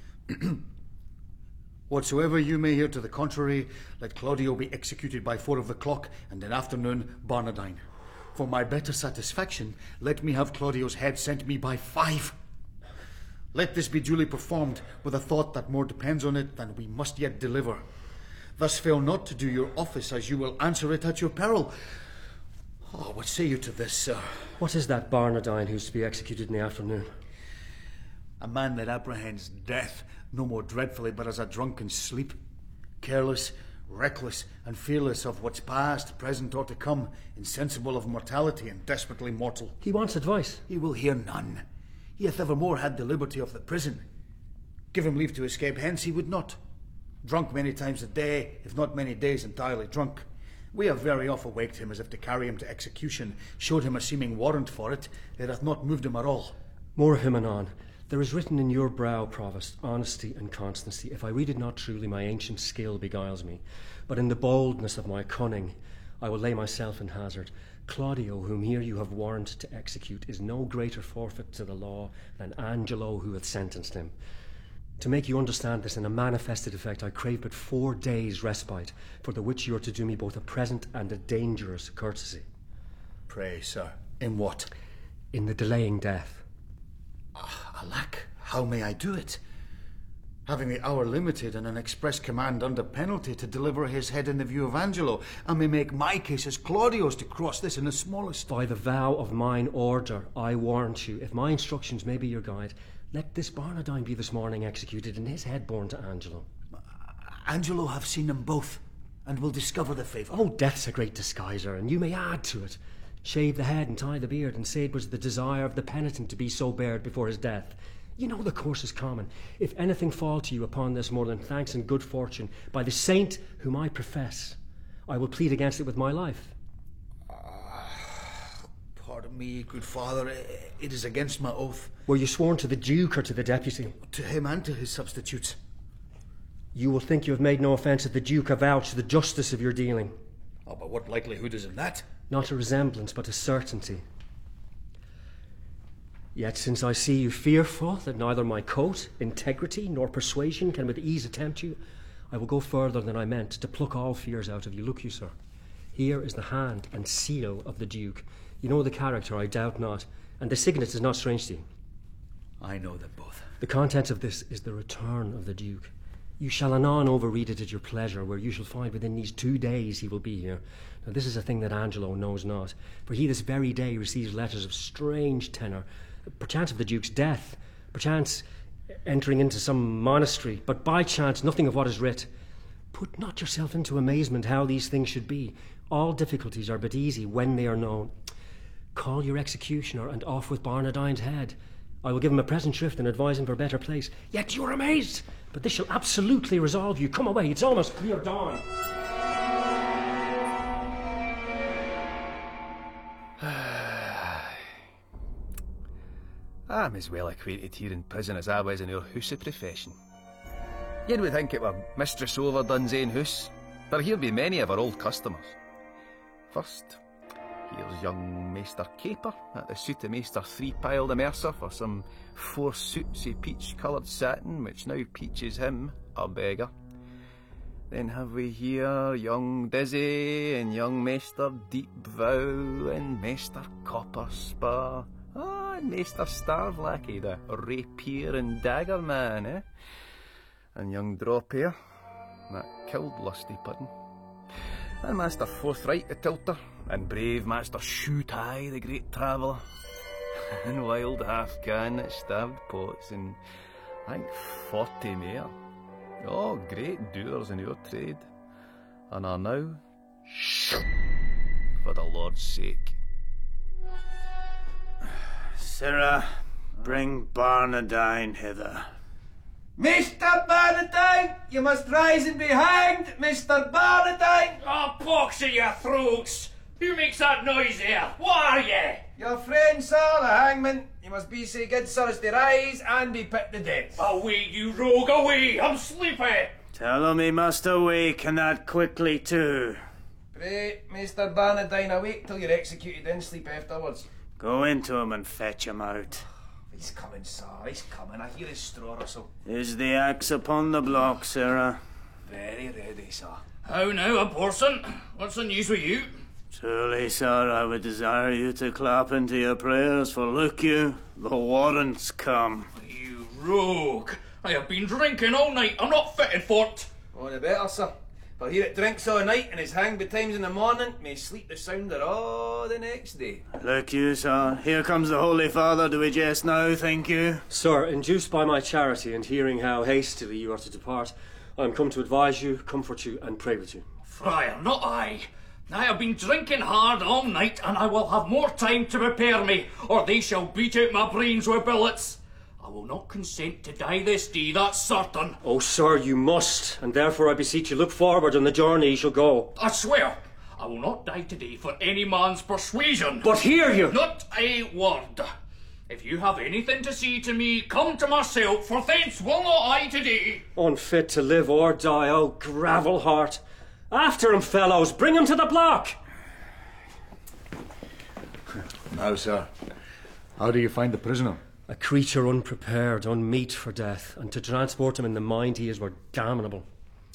Whatsoever you may hear to the contrary, let Claudio be executed by four of the clock, and in afternoon Barnardine. For my better satisfaction, let me have Claudio's head sent me by five. Let this be duly performed, with a thought that more depends on it than we must yet deliver. Thus fail not to do your office, as you will answer it at your peril. Oh, what say you to this, sir? What is that Barnardine who's to be executed in the afternoon? A man that apprehends death no more dreadfully but as a drunken sleep, careless, reckless, and fearless of what's past, present, or to come, insensible of mortality and desperately mortal. He wants advice. He will hear none. He hath evermore had the liberty of the prison. Give him leave to escape hence, he would not. Drunk many times a day, if not many days entirely drunk. We have very often waked him as if to carry him to execution, showed him a seeming warrant for it, it hath not moved him at all. More of him anon. There is written in your brow, Provost, honesty and constancy. If I read it not truly, my ancient skill beguiles me. But in the boldness of my cunning, I will lay myself in hazard. Claudio, whom here you have warrant to execute, is no greater forfeit to the law than Angelo, who hath sentenced him. To make you understand this in a manifested effect, I crave but four days' respite, for the which you are to do me both a present and a dangerous courtesy. Pray, sir, in what? In the delaying death. Ah, alack, how may I do it? Having the hour limited and an express command under penalty to deliver his head in the view of Angelo, I may make my case as Claudio's to cross this in the smallest. By the vow of mine order, I warrant you, if my instructions may be your guide, let this Barnardine be this morning executed and his head borne to Angelo. Angelo have seen them both, and will discover the favour. Oh, death's a great disguiser, and you may add to it. Shave the head and tie the beard, and say it was the desire of the penitent to be so bared before his death. You know the course is common. If anything fall to you upon this more than thanks and good fortune, by the saint whom I profess, I will plead against it with my life. Uh, pardon me, good father, it is against my oath. Were you sworn to the Duke or to the deputy? To him and to his substitutes. You will think you have made no offence if the Duke avouch the justice of your dealing. Oh, but what likelihood is in that? Not a resemblance, but a certainty. Yet since I see you fearful that neither my coat, integrity, nor persuasion can with ease attempt you, I will go further than I meant, to pluck all fears out of you. Look you, sir, here is the hand and seal of the Duke. You know the character, I doubt not, and the signet is not strange to you. I know them both. The contents of this is the return of the Duke. You shall anon overread it at your pleasure, where you shall find within these two days he will be here. Now this is a thing that Angelo knows not, for he this very day receives letters of strange tenor, perchance of the Duke's death, perchance entering into some monastery, but by chance nothing of what is writ. Put not yourself into amazement how these things should be. All difficulties are but easy when they are known. Call your executioner and off with Barnardine's head. I will give him a present shrift and advise him for a better place. Yet you are amazed, but this shall absolutely resolve you. Come away, it's almost clear dawn. I'm as well acquainted here in prison as I was in our house of profession. You'd would think it were Mistress Overdone's ain house, for here be many of our old customers. First, here's young Maester Caper at the suit of Maester Three-Pile the Mercer for some four suits of peach-coloured satin, which now peaches him, a beggar. Then have we here young Dizzy and young Maester Deep Vow and Maester Copper Spur. Ah, and Maester Starvlacky, the rapier and dagger man, eh? And young Drophair, that killed lusty puddin'. And Master Forthright the tilter, and brave Master Shoe-Tie the great traveller. And wild Half-Can that stabbed pots, and I think forty more. Oh, great doers in your trade. And are now, for the Lord's sake. Sirrah, bring Barnardine hither. Mister Barnardine, you must rise and be hanged, Mister Barnardine! Oh, pox in your throats! Who makes that noise here? What are ye? Your friend, sir, the hangman. You must be so good, sir, as to rise and be put to death. Away, you rogue, away! I'm sleepy! Tell him he must awake, and that quickly too. Pray, Mister Barnardine, awake till you're executed, then sleep afterwards. Go into him and fetch him out. He's coming, sir, he's coming. I hear his straw rustle. Is the axe upon the block, Sirrah? Very ready, sir. How now, a porson? What's the news with you? Truly, sir, I would desire you to clap into your prayers, for look you, the warrant's come. You rogue! I have been drinking all night. I'm not fitted for it. Oh, the better, sir. For here it drinks all night and is hanged betimes in the morning, may sleep the sounder all the next day. Look you, sir, here comes the Holy Father. Do we jest now, think you? Sir, induced by my charity and hearing how hastily you are to depart, I am come to advise you, comfort you, and pray with you. Friar, not I. I have been drinking hard all night, and I will have more time to prepare me, or they shall beat out my brains with bullets. I will not consent to die this day, that's certain. Oh, sir, you must, and therefore I beseech you, look forward on the journey you shall go. I swear, I will not die today for any man's persuasion. But hear you! Not a word. If you have anything to say to me, come to myself, for thence will not I today. Unfit to live or die, oh gravel heart. After him, fellows, bring him to the block. Now, sir, how do you find the prisoner? A creature unprepared, unmeet for death, and to transport him in the mind he is were damnable.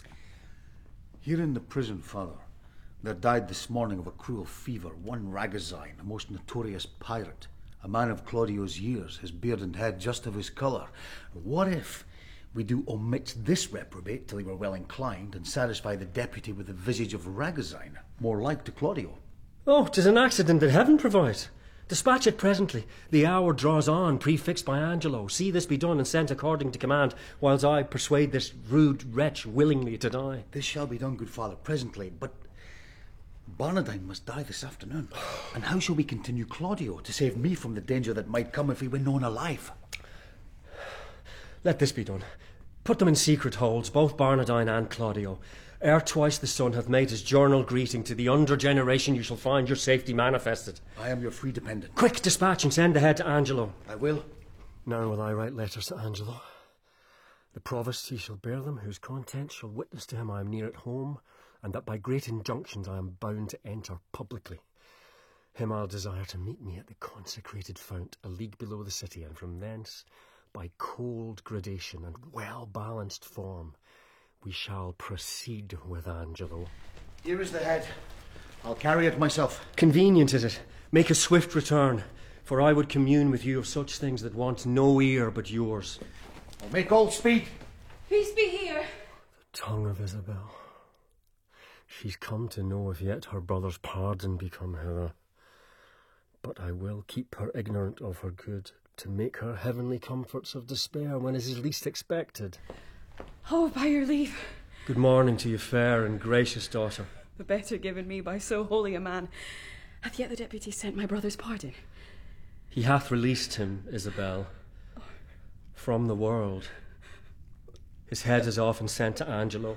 Here in the prison, Father, there died this morning of a cruel fever one Ragozine, a most notorious pirate, a man of Claudio's years, his beard and head just of his colour. What if we do omit this reprobate till he were well inclined, and satisfy the deputy with the visage of Ragozine, more like to Claudio? Oh, 'tis an accident that heaven provides. Dispatch it presently. The hour draws on, prefixed by Angelo. See this be done and sent according to command, whilst I persuade this rude wretch willingly to die. This shall be done, good father, presently, but Barnardine must die this afternoon. And how shall we continue Claudio to save me from the danger that might come if he were known alive? Let this be done. Put them in secret holds, both Barnardine and Claudio. Ere twice the sun hath made his journal greeting to the under generation, you shall find your safety manifested. I am your free dependent. Quick, dispatch and send ahead to Angelo. I will. Now will I write letters to Angelo. The provost he shall bear them, whose contents shall witness to him I am near at home, and that by great injunctions I am bound to enter publicly. Him I'll desire to meet me at the consecrated fount, a league below the city, and from thence, by cold gradation and well-balanced form, we shall proceed with Angelo. Here is the head. I'll carry it myself. Convenient is it. Make a swift return, for I would commune with you of such things that want no ear but yours. I'll make all speed. Peace be here. The tongue of Isabel. She's come to know if yet her brother's pardon be come hither. But I will keep her ignorant of her good, to make her heavenly comforts of despair when it is least expected. Oh, by your leave. Good morning to you, fair and gracious daughter. The better given me by so holy a man. Hath yet the deputy sent my brother's pardon? He hath released him, Isabel, from the world. His head is often sent to Angelo.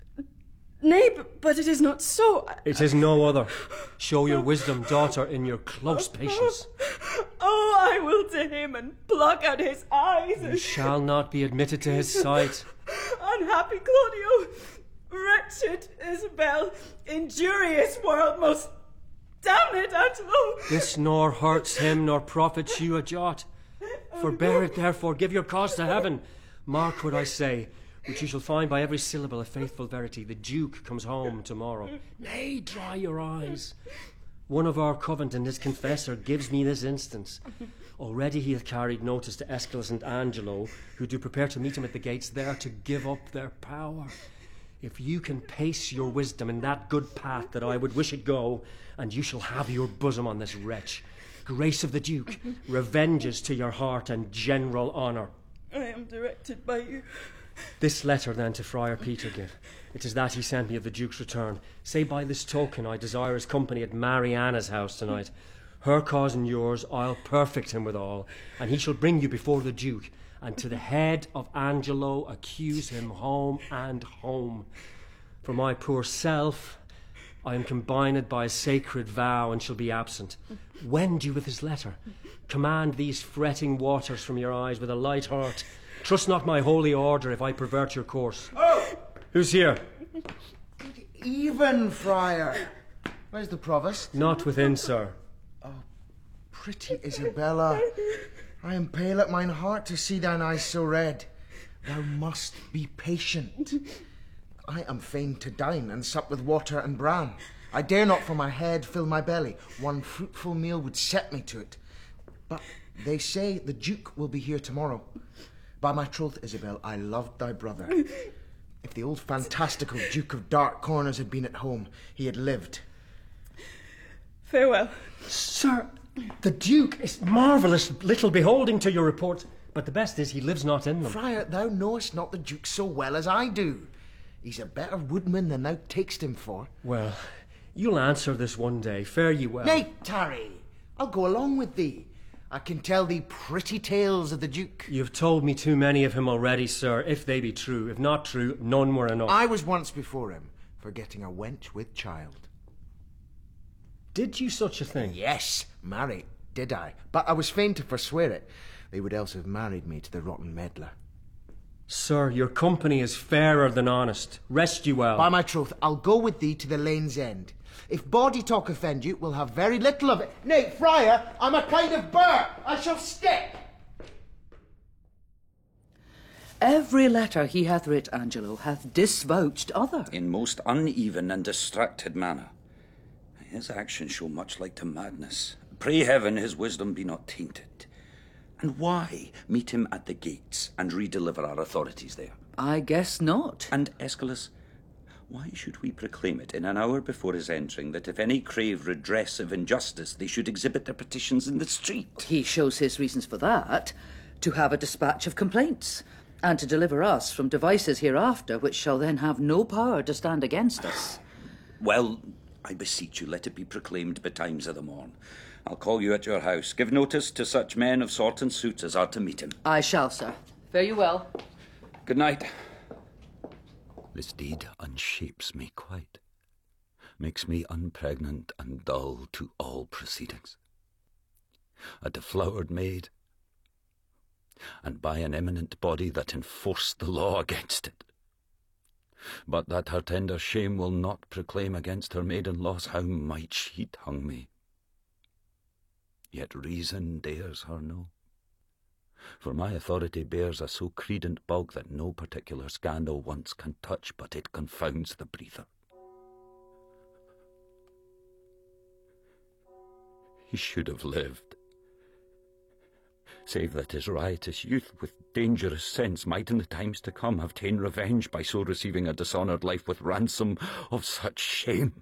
Nay, but, but it is not so. It is no other. Show your wisdom, daughter, in your close patience. Oh, I will to him and pluck out his eyes. You shall not be admitted to his sight. Unhappy Claudio, wretched Isabel, injurious world, most damn it, Angelo. This nor hurts him nor profits you a jot. Forbear it, therefore, give your cause to heaven. Mark what I say, which you shall find by every syllable a faithful verity. The Duke comes home tomorrow. Nay, dry your eyes. One of our covent and his confessor gives me this instance. Already he hath carried notice to Aeschylus and Angelo, who do prepare to meet him at the gates there to give up their power. If you can pace your wisdom in that good path that I would wish it go, and you shall have your bosom on this wretch. Grace of the Duke, revenges to your heart and general honour. I am directed by you. This letter then to Friar Peter give. It is that he sent me of the Duke's return. Say by this token I desire his company at Mariana's house tonight. Her cause and yours I'll perfect him withal, and he shall bring you before the Duke, and to the head of Angelo accuse him home and home. For my poor self, I am combined by a sacred vow and shall be absent. Wend you with his letter. Command these fretting waters from your eyes with a light heart. Trust not my holy order if I pervert your course. Oh! Who's here? Good even, friar. Where's the provost? Not within, sir. Oh, pretty Isabella, I am pale at mine heart to see thine eyes so red. Thou must be patient. I am fain to dine and sup with water and bran. I dare not for my head fill my belly. One fruitful meal would set me to it. But they say the Duke will be here tomorrow. By my troth, Isabel, I loved thy brother. If the old fantastical Duke of Dark Corners had been at home, he had lived. Farewell. Sir, the Duke is marvellous little beholding to your report, but the best is he lives not in them. Friar, thou knowest not the Duke so well as I do. He's a better woodman than thou takest him for. Well, you'll answer this one day. Fare ye well. Nay, tarry. I'll go along with thee. I can tell thee pretty tales of the Duke. You've told me too many of him already, sir, if they be true. If not true, none were enough. I was once before him, forgetting a wench with child. Did you such a thing? Yes, marry, did I. But I was fain to forswear it. They would else have married me to the rotten meddler. Sir, your company is fairer than honest. Rest you well. By my troth, I'll go with thee to the lane's end. If bawdy talk offend you, we'll have very little of it. Nay, friar, I'm a kind of burr. I shall stick. Every letter he hath writ, Angelo, hath disvouched other. In most uneven and distracted manner. His actions show much like to madness. Pray heaven his wisdom be not tainted. And why meet him at the gates and redeliver our authorities there? I guess not. And Aeschylus, why should we proclaim it in an hour before his entering that if any crave redress of injustice, they should exhibit their petitions in the street? He shows his reasons for that, to have a dispatch of complaints, and to deliver us from devices hereafter which shall then have no power to stand against us. Well, I beseech you, let it be proclaimed betimes of the morn. I'll call you at your house. Give notice to such men of sort and suit as are to meet him. I shall, sir. Fare you well. Good night. This deed unshapes me quite, makes me unpregnant and dull to all proceedings. A deflowered maid, and by an eminent body that enforced the law against it. But that her tender shame will not proclaim against her maiden loss, how might she tongue me? Yet reason dares her no, for my authority bears a so credent bulk that no particular scandal once can touch, but it confounds the breather. He should have lived, save that his riotous youth with dangerous sense might in the times to come have ta'en revenge by so receiving a dishonoured life with ransom of such shame.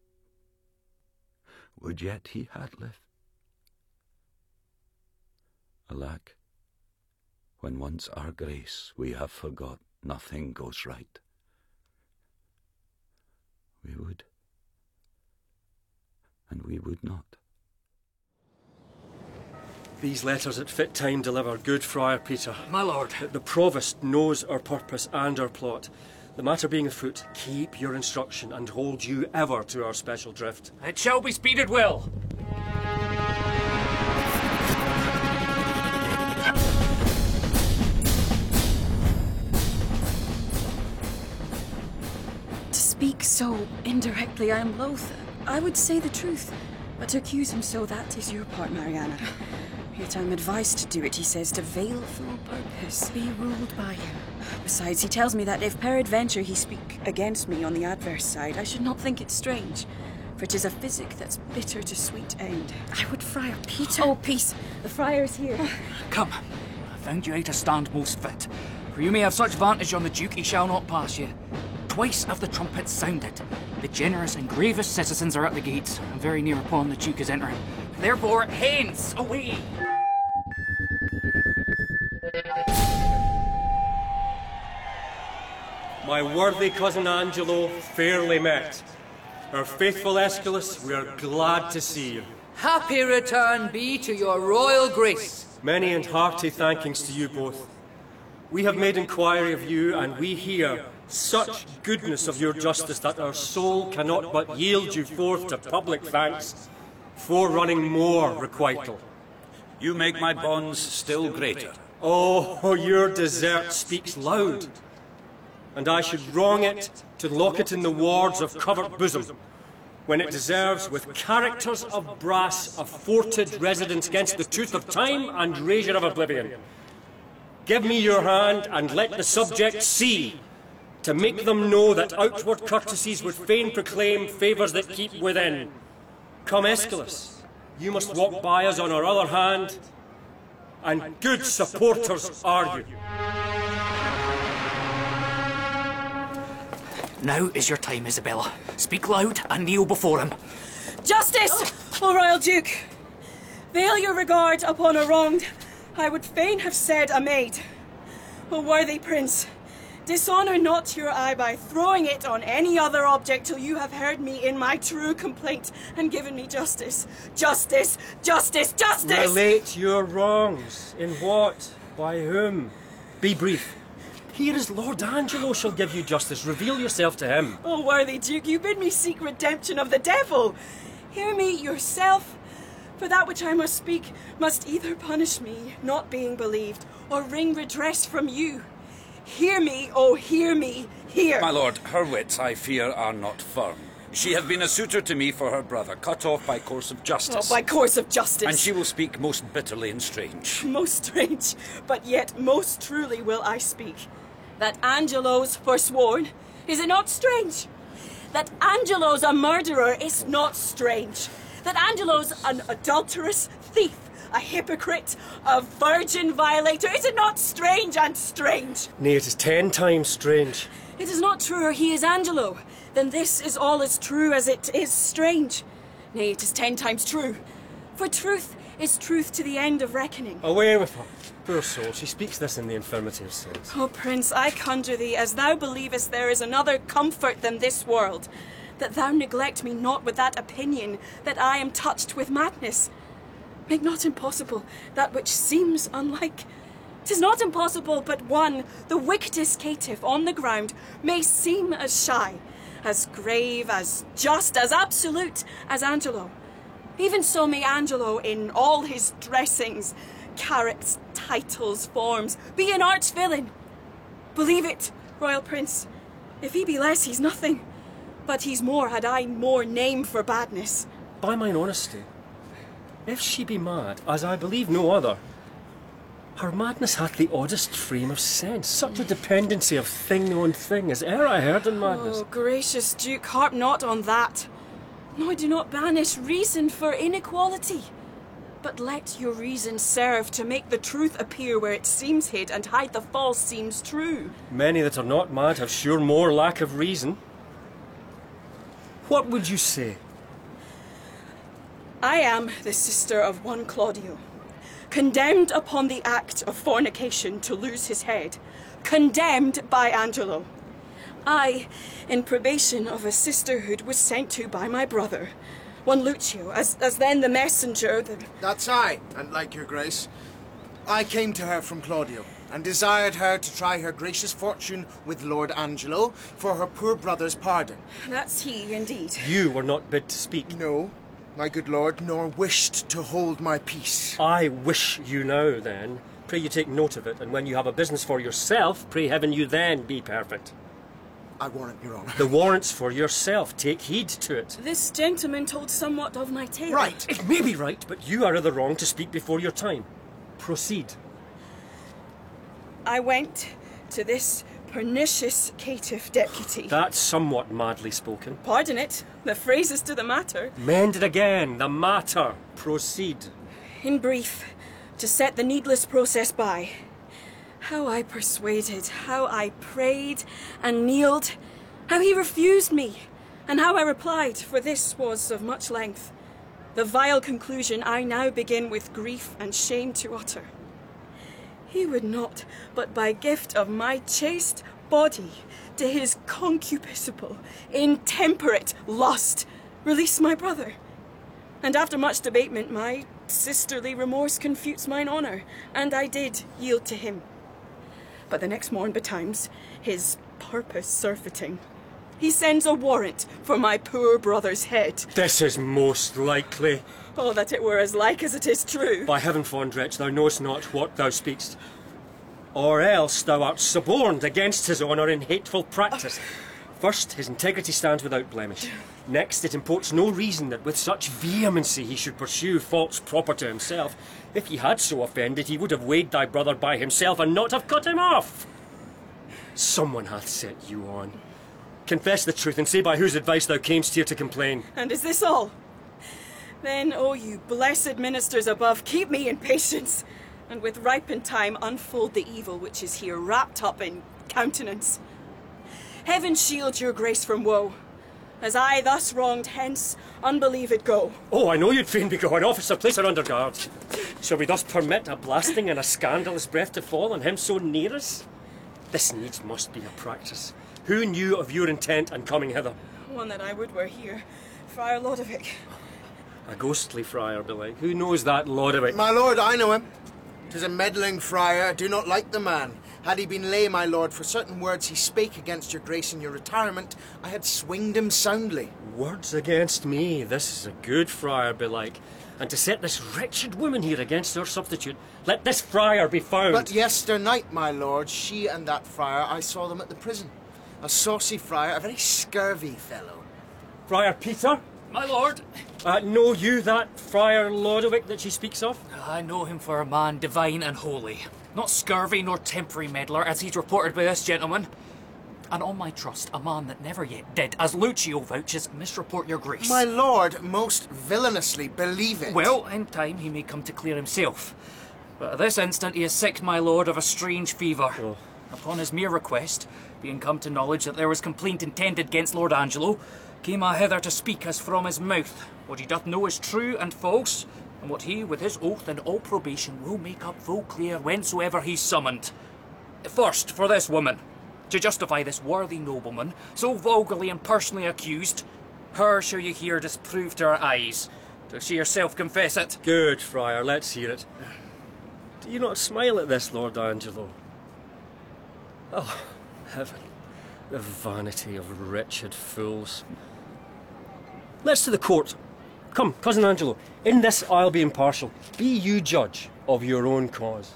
Would yet he had lived. Alack, when once our grace we have forgot, nothing goes right. We would, and we would not. These letters at fit time deliver, good Friar Peter. My lord. The provost knows our purpose and our plot. The matter being afoot, keep your instruction and hold you ever to our special drift. It shall be speeded well. To speak so indirectly, I am loath. I would say the truth, but to accuse him so, that is your part, Mariana. Yet I'm advised to do it, he says, to veilful purpose. Be ruled by him. Besides, he tells me that if peradventure he speak against me on the adverse side, I should not think it strange, for it is a physic that's bitter to sweet end. I would, Friar Peter. Oh, peace. The friar is here. Come, I found you out to stand most fit, for you may have such vantage on the Duke he shall not pass you. Twice have the trumpets sounded. The generous and gravest citizens are at the gates, and very near upon the Duke is entering. Therefore, hence, away! My worthy cousin Angelo, fairly met. Our faithful Aeschylus, we are glad to see you. Happy return be to your royal grace. Many and hearty thankings to you both. We have made inquiry of you, and we hear such goodness of your justice that our soul cannot but yield you forth to public thanks, forerunning more requital. You make my bonds still greater. Oh, your desert speaks loud, and I should wrong it to lock it in the wards of covert bosom, when it deserves with characters of brass a forted residence against the tooth of time and razor of oblivion. Give me your hand, and let the subjects see, to make them know that outward courtesies would fain proclaim favours that keep within. Come, Aeschylus, you must walk by us on our other hand, and good supporters are you. Now is your time, Isabella. Speak loud and kneel before him. Justice, O Royal Duke! Veil your regard upon a wronged, I would fain have said a maid. O worthy prince, dishonour not your eye by throwing it on any other object till you have heard me in my true complaint and given me justice. Justice! Justice! Justice! Relate your wrongs. In what? By whom? Be brief. Here is Lord Angelo shall give you justice. Reveal yourself to him. O worthy Duke, you bid me seek redemption of the devil. Hear me yourself. For that which I must speak must either punish me, not being believed, or wring redress from you. Hear me, oh, hear me, hear. My lord, her wits, I fear, are not firm. She hath been a suitor to me for her brother, cut off by course of justice. Oh, by course of justice. And she will speak most bitterly and strange. Most strange, but yet most truly will I speak. That Angelo's forsworn, is it not strange? That Angelo's a murderer is not strange. That Angelo's an adulterous thief, a hypocrite, a virgin violator, is it not strange and strange? Nay, it is ten times strange. It is not truer he is Angelo, then this is all as true as it is strange. Nay, it is ten times true, for truth is truth to the end of reckoning. Away with her. Poor soul, she speaks this in the infirmity of sense. Oh, Prince, I conjure thee, as thou believest there is another comfort than this world, that thou neglect me not with that opinion that I am touched with madness. Make not impossible that which seems unlike. 'Tis not impossible, but one, the wickedest caitiff on the ground, may seem as shy, as grave, as just, as absolute as Angelo. Even so may Angelo, in all his dressings, caracts, titles, forms, be an arch villain. Believe it, royal prince. If he be less, he's nothing. But he's more, had I more name for badness. By mine honesty, if she be mad, as I believe no other, her madness hath the oddest frame of sense, such a dependency of thing on thing as e'er I heard in madness. Oh, gracious Duke, harp not on that. No, I do not banish reason for inequality. But let your reason serve to make the truth appear where it seems hid, and hide the false seems true. Many that are not mad have sure more lack of reason. What would you say? I am the sister of one Claudio, condemned upon the act of fornication to lose his head, condemned by Angelo. I, in probation of a sisterhood, was sent to by my brother, one Lucio, as, as then the messenger. The... That's I, and like your grace. I came to her from Claudio, and desired her to try her gracious fortune with Lord Angelo for her poor brother's pardon. That's he, indeed. You were not bid to speak. No, my good lord, nor wished to hold my peace. I wish you now, then. Pray you take note of it, and when you have a business for yourself, pray heaven you then be perfect. I warrant your honour. The warrant's for yourself. Take heed to it. This gentleman told somewhat of my tale. Right. It may be right, but you are in the wrong to speak before your time. Proceed. I went to this pernicious caitiff deputy. That's somewhat madly spoken. Pardon it. The phrase is to the matter. Mend it again. The matter. Proceed. In brief, to set the needless process by. How I persuaded, how I prayed and kneeled, how he refused me, and how I replied, for this was of much length. The vile conclusion I now begin with grief and shame to utter. He would not, but by gift of my chaste body, to his concupiscible, intemperate lust, release my brother. And after much debatement, my sisterly remorse confutes mine honour, and I did yield to him. But the next morn betimes, his purpose surfeiting, he sends a warrant for my poor brother's head. This is most likely. Oh, that it were as like as it is true. By heaven, fond wretch, thou knowest not what thou speakst. Or else thou art suborned against his honour in hateful practice. First, his integrity stands without blemish. Next, it imports no reason that with such vehemency he should pursue faults proper to himself. If he had so offended, he would have weighed thy brother by himself and not have cut him off. Someone hath set you on. Confess the truth and say by whose advice thou camest here to complain. And is this all? Then, O you blessed ministers above, keep me in patience, and with ripened time unfold the evil which is here wrapped up in countenance. Heaven shield your grace from woe. As I thus wronged, hence unbelieved go. Oh, I know you'd fain be going. Officer, place her under guard. Shall we thus permit a blasting and a scandalous breath to fall on him so near us? This needs must be a practice. Who knew of your intent and coming hither? One that I would were here, Friar Lodovick. A ghostly friar, belike. Who knows that Lodovick? My lord, I know him. 'Tis a meddling friar. I do not like the man. Had he been lay, my lord, for certain words he spake against your grace in your retirement, I had swinged him soundly. Words against me. This is a good friar, belike. And to set this wretched woman here against her substitute, let this friar be found. But yesternight, my lord, she and that friar, I saw them at the prison. A saucy friar, a very scurvy fellow. Friar Peter? My lord. Uh, know you that Friar Lodowick that she speaks of? I know him for a man divine and holy. Not scurvy nor temporary meddler, as he's reported by this gentleman. And on my trust, a man that never yet did, as Lucio vouches, misreport your grace. My lord, most villainously believe it. Well, in time he may come to clear himself. But at this instant he is sick, my lord, of a strange fever. Oh. Upon his mere request, being come to knowledge that there was complaint intended against Lord Angelo, came I hither to speak as from his mouth. What he doth know is true and false, and what he, with his oath and all probation, will make up full clear whensoever he's summoned. First, for this woman. To justify this worthy nobleman, so vulgarly and personally accused, her shall you hear disproved to her eyes. Does she herself confess it? Good, Friar, let's hear it. Do you not smile at this, Lord Angelo? Oh, heaven, the vanity of wretched fools. Let's to the court. Come, cousin Angelo, in this I'll be impartial. Be you judge of your own cause.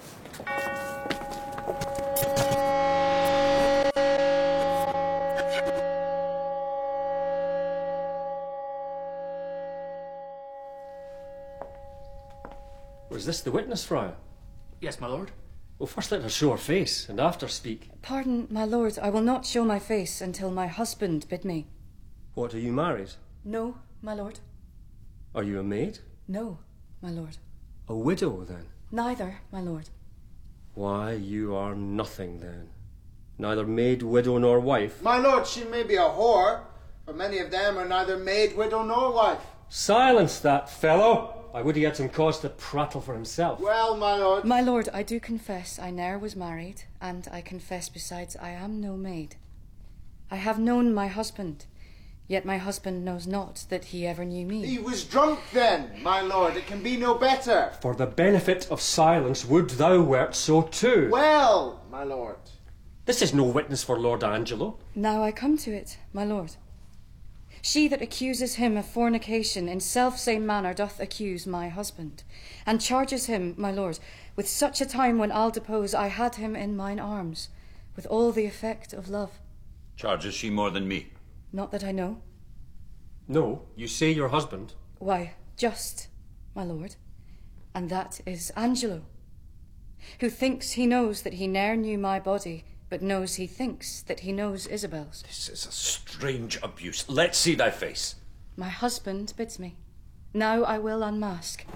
Was this the witness, Friar? Yes, my lord. Well, first let her show her face, and after speak. Pardon, my lord, I will not show my face until my husband bid me. What, are you married? No, my lord. Are you a maid? No, my lord. A widow, then? Neither, my lord. Why, you are nothing, then. Neither maid, widow, nor wife. My lord, she may be a whore, but many of them are neither maid, widow, nor wife. Silence that fellow! I would he had some cause to prattle for himself. Well, my lord... My lord, I do confess I ne'er was married, and I confess besides I am no maid. I have known my husband, yet my husband knows not that he ever knew me. He was drunk then, my lord. It can be no better. For the benefit of silence, would thou wert so too. Well, my lord. This is no witness for Lord Angelo. Now I come to it, my lord. She that accuses him of fornication in self-same manner doth accuse my husband, and charges him, my lord, with such a time when I'll depose I had him in mine arms, with all the effect of love. Charges she more than me? Not that I know. No, you say your husband. Why, just, my lord, and that is Angelo, who thinks he knows that he ne'er knew my body, but knows he thinks that he knows Isabel's. This is a strange abuse. Let's see thy face. My husband bids me. Now I will unmask.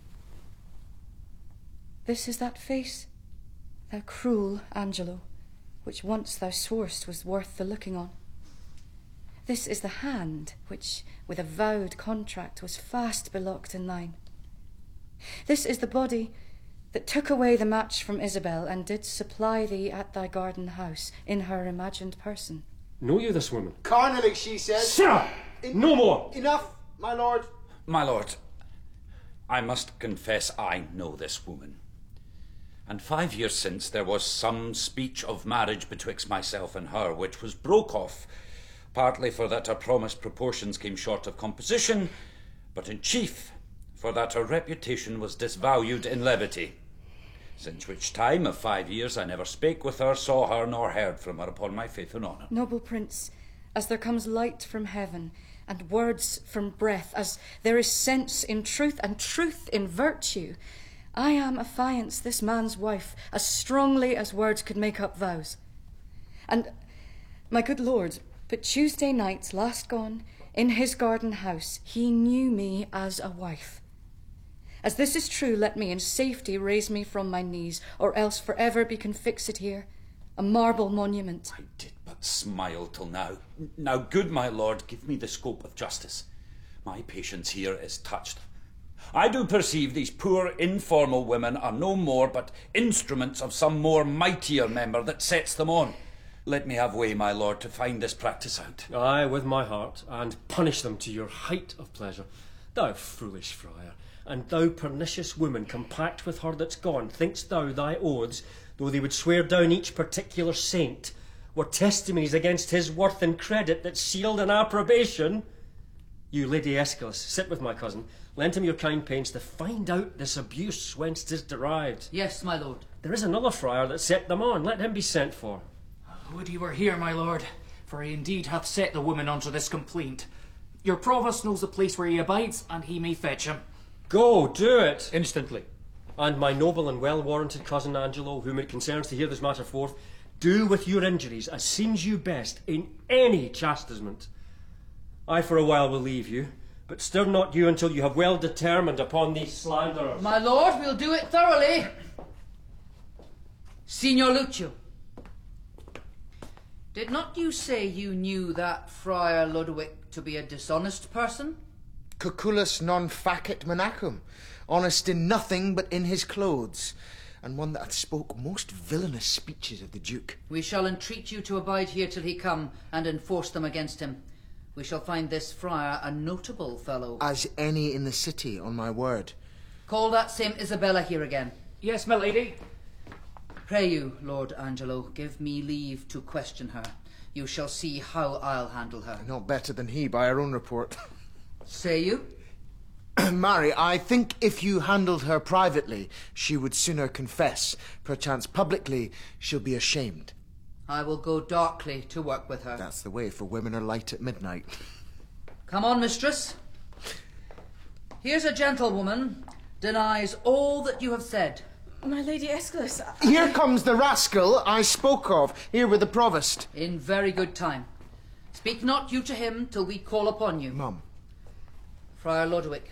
This is that face, thou cruel Angelo, which once thou sworest was worth the looking on. This is the hand which, with a vowed contract, was fast belocked in thine. This is the body that took away the match from Isabel and did supply thee at thy garden house in her imagined person. Know you this woman? Carnally, she says. Sir! En- no more! Enough, my lord. My lord, I must confess I know this woman. And five years since there was some speech of marriage betwixt myself and her, which was broke off, partly for that her promised proportions came short of composition, but in chief for that her reputation was disvalued in levity. Since which time of five years I never spake with her, saw her, nor heard from her upon my faith and honour. Noble prince, as there comes light from heaven, and words from breath, as there is sense in truth, and truth in virtue, I am affianced this man's wife, as strongly as words could make up vows. And, my good lord, but Tuesday night, last gone, in his garden house, he knew me as a wife. As this is true, let me in safety raise me from my knees, or else for ever be confixed here, a marble monument. I did but smile till now. Now, good my lord, give me the scope of justice. My patience here is touched. I do perceive these poor informal women are no more but instruments of some more mightier member that sets them on. Let me have way, my lord, to find this practice out. Aye, with my heart, and punish them to your height of pleasure. Thou foolish friar, and thou pernicious woman, compact with her that's gone, think'st thou thy oaths, though they would swear down each particular saint, were testimonies against his worth and credit that sealed an approbation? You, Lady Aeschylus, sit with my cousin. Lend him your kind pains to find out this abuse whence 'tis derived. Yes, my lord. There is another friar that set them on. Let him be sent for. Would he were here, my lord, for he indeed hath set the woman unto this complaint. Your provost knows the place where he abides, and he may fetch him. Go, do it! Instantly. And my noble and well-warranted cousin Angelo, whom it concerns to hear this matter forth, do with your injuries as seems you best in any chastisement. I for a while will leave you, but stir not you until you have well determined upon these slanderers. My lord, we'll do it thoroughly. Signor Lucio, did not you say you knew that Friar Lodowick to be a dishonest person? Cucullus non facet monachum, honest in nothing but in his clothes, and one that hath spoke most villainous speeches of the Duke. We shall entreat you to abide here till he come, and enforce them against him. We shall find this friar a notable fellow. As any in the city, on my word. Call that same Isabella here again. Yes, my lady. Pray you, Lord Angelo, give me leave to question her. You shall see how I'll handle her. Not better than he, by her own report. Say you? Marry, I think if you handled her privately, she would sooner confess. Perchance publicly, she'll be ashamed. I will go darkly to work with her. That's the way, for women are light at midnight. Come on, mistress. Here's a gentlewoman denies all that you have said. My Lady Aeschylus, I... Here comes the rascal I spoke of, here with the provost. In very good time. Speak not you to him till we call upon you. Mum. Friar Lodowick,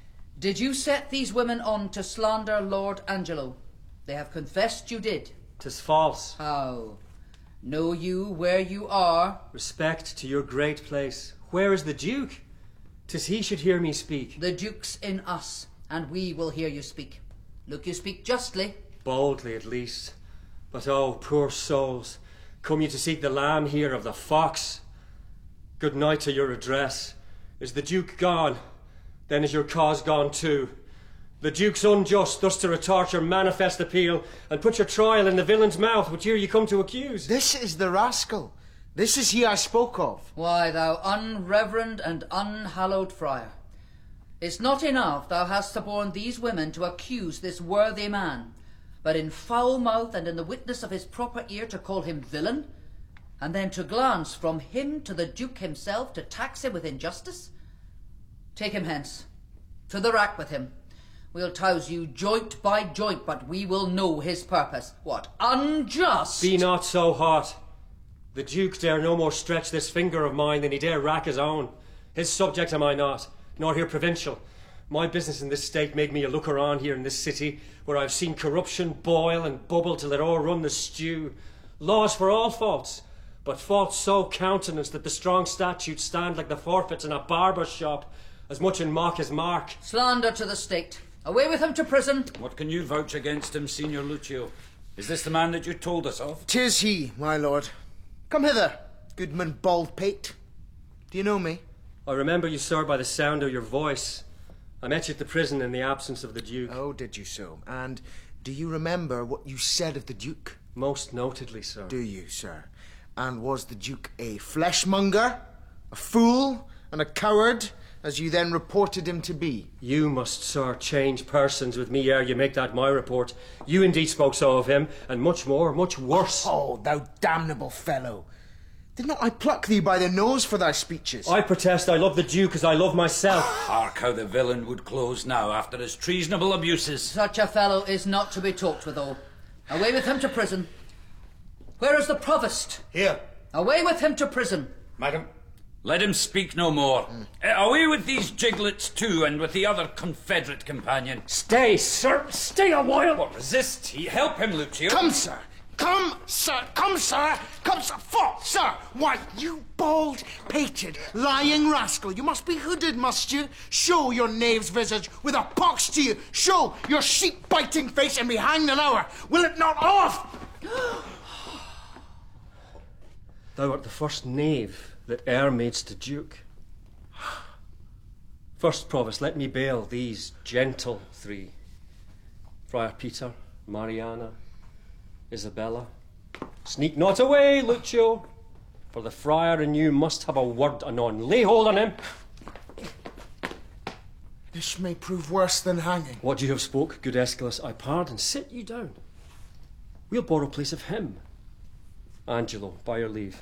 did you set these women on to slander Lord Angelo? They have confessed you did. 'Tis false. How? Know you where you are? Respect to your great place. Where is the Duke? 'Tis he should hear me speak. The Duke's in us, and we will hear you speak. Look you speak justly. Boldly at least. But oh, poor souls, come you to seek the lamb here of the fox? Good night to your address. Is the Duke gone? Then is your cause gone too. The Duke's unjust thus to retort your manifest appeal, and put your trial in the villain's mouth, which here you come to accuse. This is the rascal. This is he I spoke of. Why, thou unreverend and unhallowed friar, it's not enough thou hast suborned these women to accuse this worthy man, but in foul mouth and in the witness of his proper ear to call him villain, and then to glance from him to the Duke himself to tax him with injustice? Take him hence. To the rack with him. We'll touse you joint by joint, but we will know his purpose. What, unjust? Be not so hot. The Duke dare no more stretch this finger of mine than he dare rack his own. His subject am I not, nor here provincial. My business in this state made me a looker-on here in this city, where I've seen corruption boil and bubble till it o'errun the stew. Laws for all faults, but faults so countenanced that the strong statutes stand like the forfeits in a barber's shop, as much in mock as mark. Slander to the state. Away with him to prison. What can you vouch against him, Signor Lucio? Is this the man that you told us of? 'Tis he, my lord. Come hither, Goodman Baldpate. Do you know me? I remember you, sir, by the sound of your voice. I met you at the prison in the absence of the Duke. Oh, did you so? And do you remember what you said of the Duke? Most notedly, sir. Do you, sir? And was the Duke a fleshmonger, a fool, and a coward, as you then reported him to be? You must, sir, change persons with me ere you make that my report. You indeed spoke so of him, and much more, much worse. Oh, thou damnable fellow! Did not I pluck thee by the nose for thy speeches? I protest I love the Duke as I love myself. Hark how the villain would close now after his treasonable abuses. Such a fellow is not to be talked withal. Away with him to prison. Where is the provost? Here. Away with him to prison. Madam, let him speak no more. Mm. Uh, away with these giglets too, and with the other confederate companion. Stay, sir, stay a while. What, resist he? Help him, Lucio. Come, sir. Come, sir! Come, sir! Come, sir! For, sir! Why, you bald-pated, lying rascal! You must be hooded, must you? Show your knave's visage with a pox to you! Show your sheep-biting face and be hanged an hour! Will it not off? Thou art the first knave that e'er madest the Duke. First, Provost, let me bail these gentle three. Friar Peter, Mariana, Isabella. Sneak not away, Lucio, for the friar and you must have a word anon. Lay hold on him. This may prove worse than hanging. What you have spoke, good Aeschylus, I pardon. Sit you down. We'll borrow place of him. Angelo, by your leave.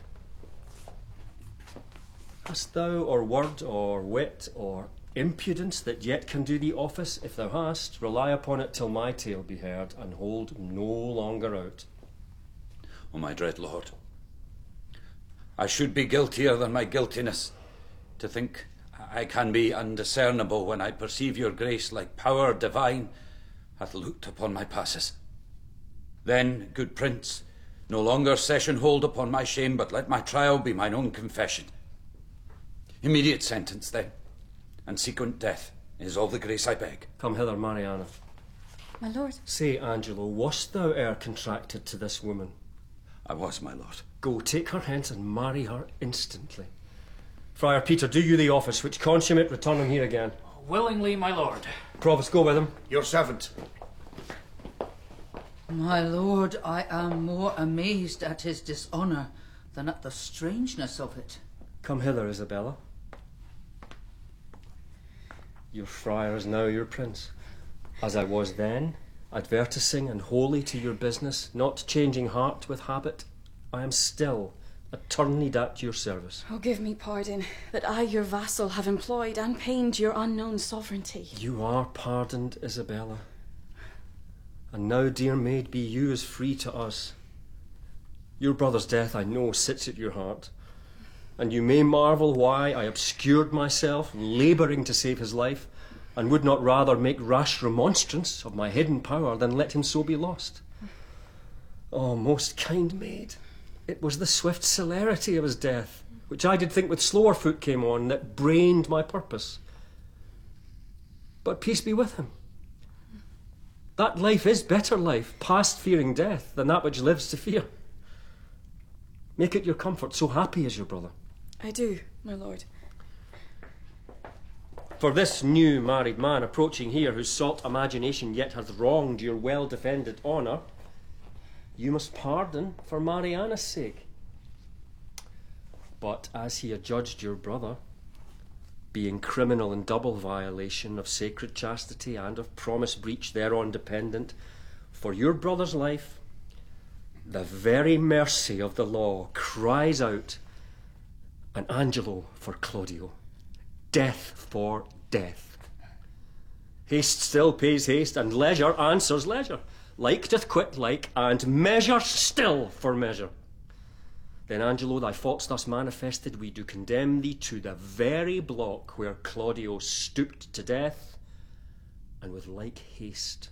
Hast thou or word or wit or impudence that yet can do thee office? If thou hast, rely upon it till my tale be heard, and hold no longer out. O my dread lord, I should be guiltier than my guiltiness, to think I can be undiscernible when I perceive your grace like power divine hath looked upon my passes. Then, good prince, no longer session hold upon my shame, but let my trial be mine own confession. Immediate sentence, then, and sequent death is all the grace I beg. Come hither, Mariana. My lord. Say, Angelo, wast thou e'er contracted to this woman? I was, my lord. Go, take her hence and marry her instantly. Friar Peter, do you the office, which consummate return him here again. Willingly, my lord. Provost, go with him. Your servant. My lord, I am more amazed at his dishonour than at the strangeness of it. Come hither, Isabella. Your friar is now your prince. As I was then, advertising and wholly to your business, not changing heart with habit, I am still attorneyed at your service. Oh, give me pardon, that I, your vassal, have employed and pained your unknown sovereignty. You are pardoned, Isabella. And now, dear maid, be you as free to us. Your brother's death, I know, sits at your heart. And you may marvel why I obscured myself, labouring to save his life, and would not rather make rash remonstrance of my hidden power than let him so be lost. Oh, most kind maid, it was the swift celerity of his death, which I did think with slower foot came on, that brained my purpose. But peace be with him. That life is better life, past fearing death, than that which lives to fear. Make it your comfort, so happy is your brother. I do, my lord. For this new married man approaching here, whose salt imagination yet hath wronged your well-defended honour, you must pardon for Mariana's sake. But as he adjudged your brother, being criminal in double violation of sacred chastity and of promise breach thereon dependent, for your brother's life, the very mercy of the law cries out, and Angelo for Claudio, death for death. Haste still pays haste, and leisure answers leisure. Like doth quit like, and measure still for measure. Then, Angelo, thy faults thus manifested, we do condemn thee to the very block where Claudio stooped to death, and with like haste.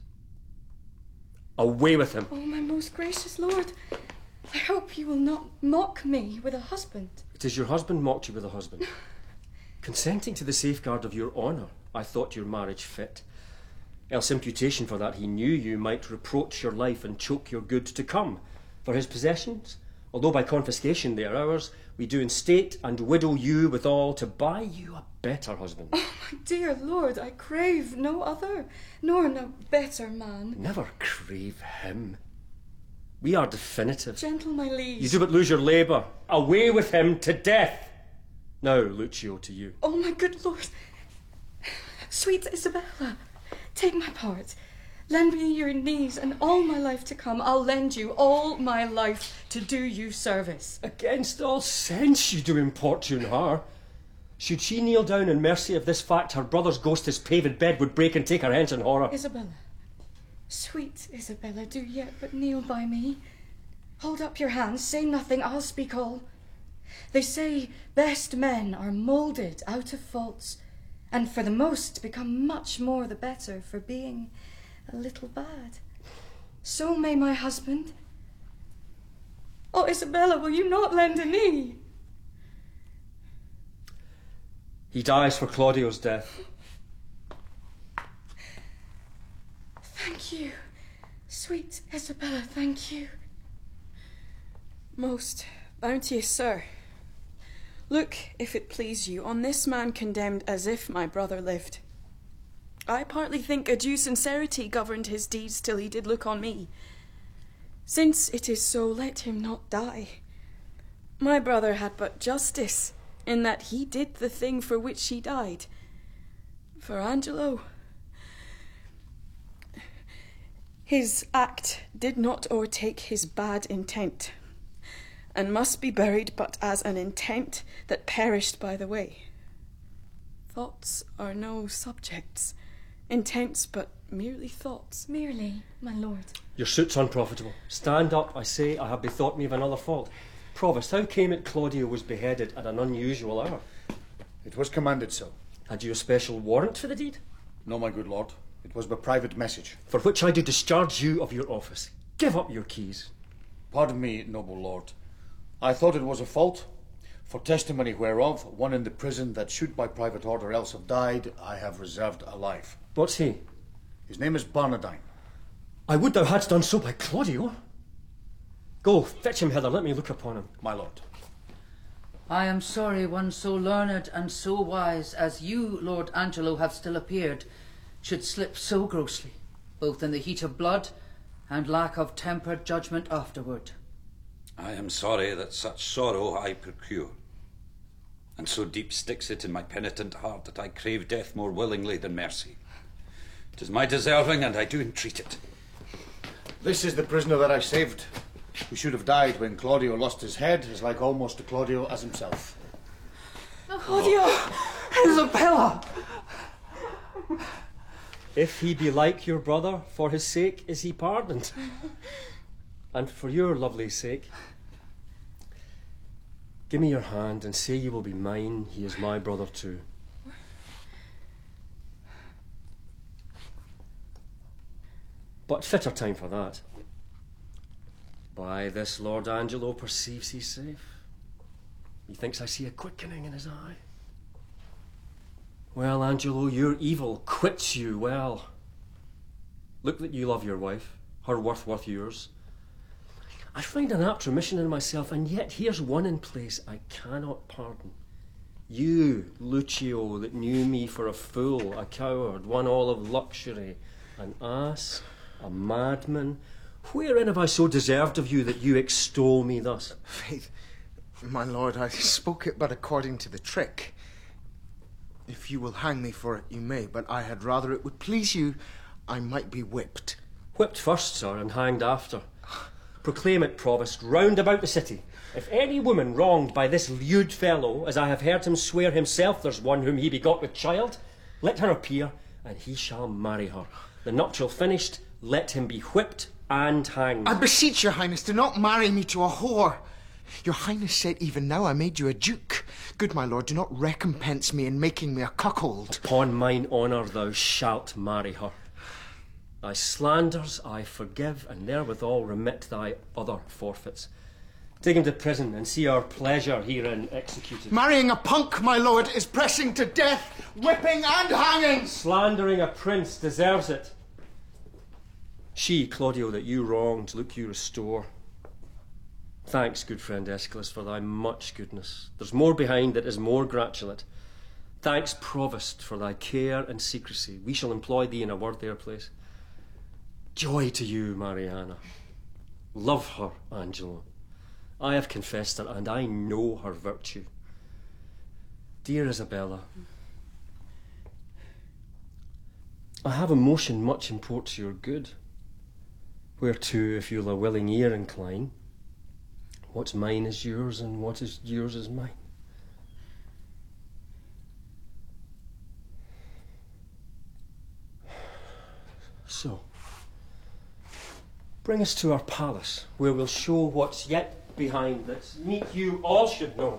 Away with him! Oh, my most gracious lord, I hope you will not mock me with a husband. It is your husband mocked you with a husband. Consenting to the safeguard of your honour, I thought your marriage fit. Else imputation for that he knew you might reproach your life and choke your good to come. For his possessions, although by confiscation they are ours, we do in state and widow you withal to buy you a better husband. Oh, my dear lord, I crave no other, nor no better man. Never crave him. We are definitive. Gentle, my liege. You do but lose your labour. Away with him to death. Now, Lucio, to you. Oh, my good lord. Sweet Isabella, take my part. Lend me your knees, and all my life to come I'll lend you all my life to do you service. Against all sense you do importune her. Should she kneel down in mercy of this fact, her brother's ghost his paved bed would break and take her hence in horror. Isabella, sweet Isabella, do yet but kneel by me. Hold up your hands, say nothing, I'll speak all. They say best men are moulded out of faults, and for the most become much more the better for being a little bad. So may my husband. Oh, Isabella, will you not lend a knee? He dies for Claudio's death. Thank you, sweet Isabella, thank you. Most bounteous sir, look, if it please you, on this man condemned as if my brother lived. I partly think a due sincerity governed his deeds till he did look on me. Since it is so, let him not die. My brother had but justice, in that he did the thing for which he died. for Angelo. His act did not o'ertake his bad intent, and must be buried but as an intent that perished by the way. Thoughts are no subjects, intents but merely thoughts. Merely, my lord. Your suit's unprofitable. Stand up, I say. I have bethought me of another fault. Provost, how came it Claudio was beheaded at an unusual hour? It was commanded so. Had you a special warrant for the deed? No, my good lord. It was by private message. For which I do discharge you of your office. Give up your keys. Pardon me, noble lord. I thought it was a fault, for testimony whereof, one in the prison that should by private order else have died, I have reserved alive. What's he? His name is Barnardine. I would thou hadst done so by Claudio. Go, fetch him hither, let me look upon him. My lord. I am sorry one so learned and so wise as you, Lord Angelo, have still appeared, should slip so grossly, both in the heat of blood and lack of tempered judgment afterward. I am sorry that such sorrow I procure, and so deep sticks it in my penitent heart that I crave death more willingly than mercy. 'Tis my deserving, and I do entreat it. This is the prisoner that I saved, who should have died when Claudio lost his head, is like almost to Claudio as himself. Claudio! Isabella! If he be like your brother, for his sake is he pardoned. And for your lovely sake, give me your hand and say you will be mine. He is my brother too. But fitter time for that. By this Lord Angelo perceives he's safe. Methinks I see a quickening in his eye. Well, Angelo, your evil quits you well. Look that you love your wife, her worth worth yours. I find an apt remission in myself, and yet here's one in place I cannot pardon. You, Lucio, that knew me for a fool, a coward, one all of luxury, an ass, a madman. Wherein have I so deserved of you that you extol me thus? Faith, my lord, I spoke it but according to the trick. If you will hang me for it, you may, but I had rather it would please you I might be whipped. Whipped first, sir, and hanged after. Proclaim it, Provost, round about the city. If any woman wronged by this lewd fellow, as I have heard him swear himself there's one whom he begot with child, let her appear, and he shall marry her. The nuptial finished, let him be whipped and hanged. I beseech your highness, do not marry me to a whore. Your highness said even now I made you a duke. Good my lord, do not recompense me in making me a cuckold. Upon mine honour thou shalt marry her. Thy slanders I forgive, and therewithal remit thy other forfeits. Take him to prison, and see our pleasure herein executed. Marrying a punk, my lord, is pressing to death, whipping and hanging. Slandering a prince deserves it. She, Claudio, that you wronged, look you restore. Thanks, good friend Aeschylus, for thy much goodness. There's more behind that is more gratulate. Thanks, Provost, for thy care and secrecy. We shall employ thee in a worthier place. Joy to you, Mariana. Love her, Angelo. I have confessed her, and I know her virtue. Dear Isabella, I have a motion much imports your good, whereto, if you'll a willing ear incline, what's mine is yours, and what is yours is mine. So, bring us to our palace, where we'll show what's yet behind that meet you all should know.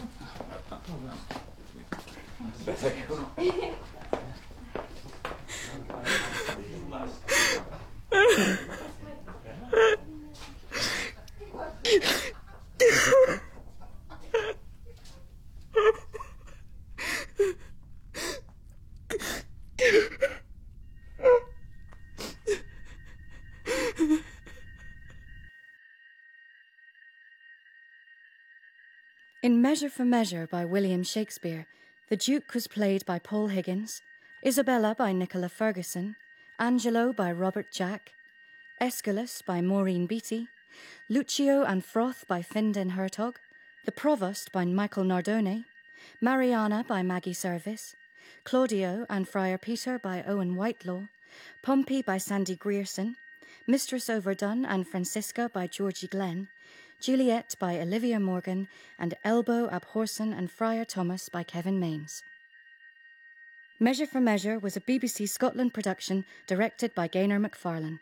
In Measure for Measure by William Shakespeare, the Duke was played by Paul Higgins, Isabella by Nicola Ferguson, Angelo by Robert Jack, Aeschylus by Maureen Beattie, Lucio and Froth by Findan Hertog, The Provost by Michael Nardone, Mariana by Maggie Service, Claudio and Friar Peter by Owen Whitelaw, Pompey by Sandy Grierson, Mistress Overdone and Francisca by Georgie Glenn, Juliet by Olivia Morgan, and Elbow, Abhorsen and Friar Thomas by Kevin Mains. Measure for Measure was a B B C Scotland production directed by Gaynor McFarlane.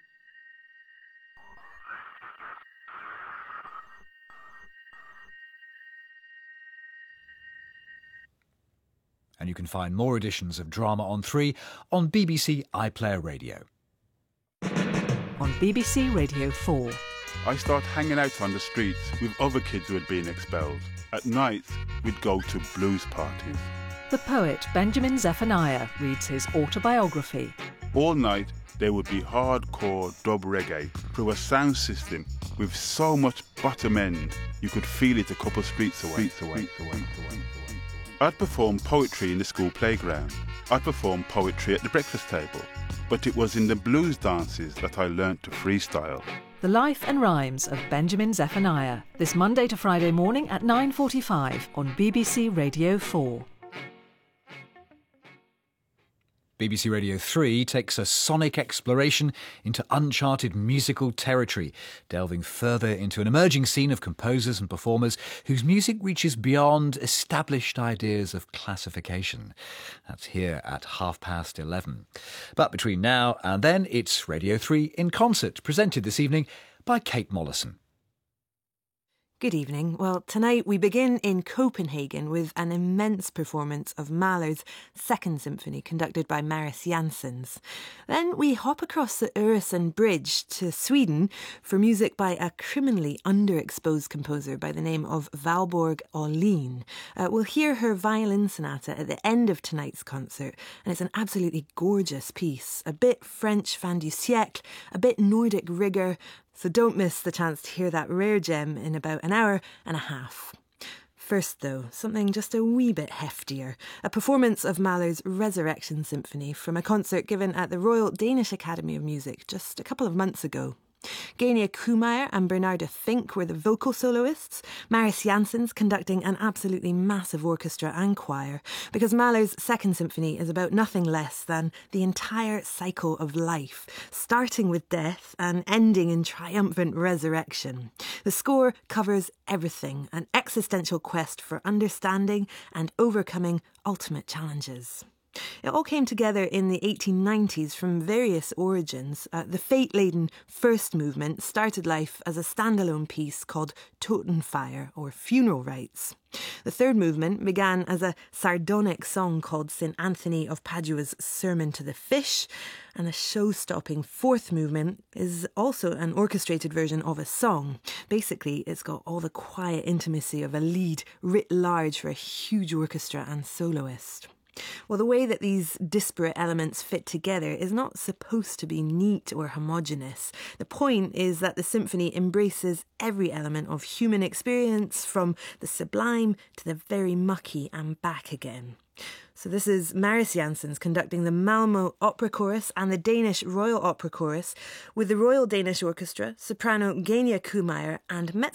And you can find more editions of Drama on three on B B C iPlayer Radio. On B B C Radio four. I start hanging out on the streets with other kids who had been expelled. At night, we'd go to blues parties. The poet Benjamin Zephaniah reads his autobiography. All night, there would be hardcore dub reggae through a sound system with so much bottom end, you could feel it a couple streets away. Streets away. Streets away. I'd perform poetry in the school playground. I'd perform poetry at the breakfast table. But it was in the blues dances that I learnt to freestyle. The Life and Rhymes of Benjamin Zephaniah, this Monday to Friday morning at nine forty-five on B B C Radio four. B B C Radio three takes a sonic exploration into uncharted musical territory, delving further into an emerging scene of composers and performers whose music reaches beyond established ideas of classification. That's here at half past eleven. But between now and then, it's Radio three in Concert, presented this evening by Kate Mollison. Good evening. Well, tonight we begin in Copenhagen with an immense performance of Mahler's Second Symphony, conducted by Marius Jansons. Then we hop across the Öresund Bridge to Sweden for music by a criminally underexposed composer by the name of Valborg Åhlin. Uh, we'll hear her violin sonata at the end of tonight's concert, and it's an absolutely gorgeous piece. A bit French fin du siècle, a bit Nordic rigour. So don't miss the chance to hear that rare gem in about an hour and a half. First, though, something just a wee bit heftier. A performance of Mahler's Resurrection Symphony from a concert given at the Royal Danish Academy of Music just a couple of months ago. Genia Kuhmeyer and Bernarda Fink were the vocal soloists, Marius Jansons conducting an absolutely massive orchestra and choir, because Mahler's Second Symphony is about nothing less than the entire cycle of life, starting with death and ending in triumphant resurrection. The score covers everything, an existential quest for understanding and overcoming ultimate challenges. It all came together in the eighteen nineties from various origins. Uh, the fate-laden first movement started life as a standalone piece called Totenfeier, or Funeral Rites. The third movement began as a sardonic song called Saint Anthony of Padua's Sermon to the Fish, and the show-stopping fourth movement is also an orchestrated version of a song. Basically, it's got all the quiet intimacy of a lead writ large for a huge orchestra and soloist. Well, the way that these disparate elements fit together is not supposed to be neat or homogeneous. The point is that the symphony embraces every element of human experience, from the sublime to the very mucky and back again. So this is Marius Jansons conducting the Malmö Opera Chorus and the Danish Royal Opera Chorus with the Royal Danish Orchestra, soprano Genia Kuhmeyer and mezzo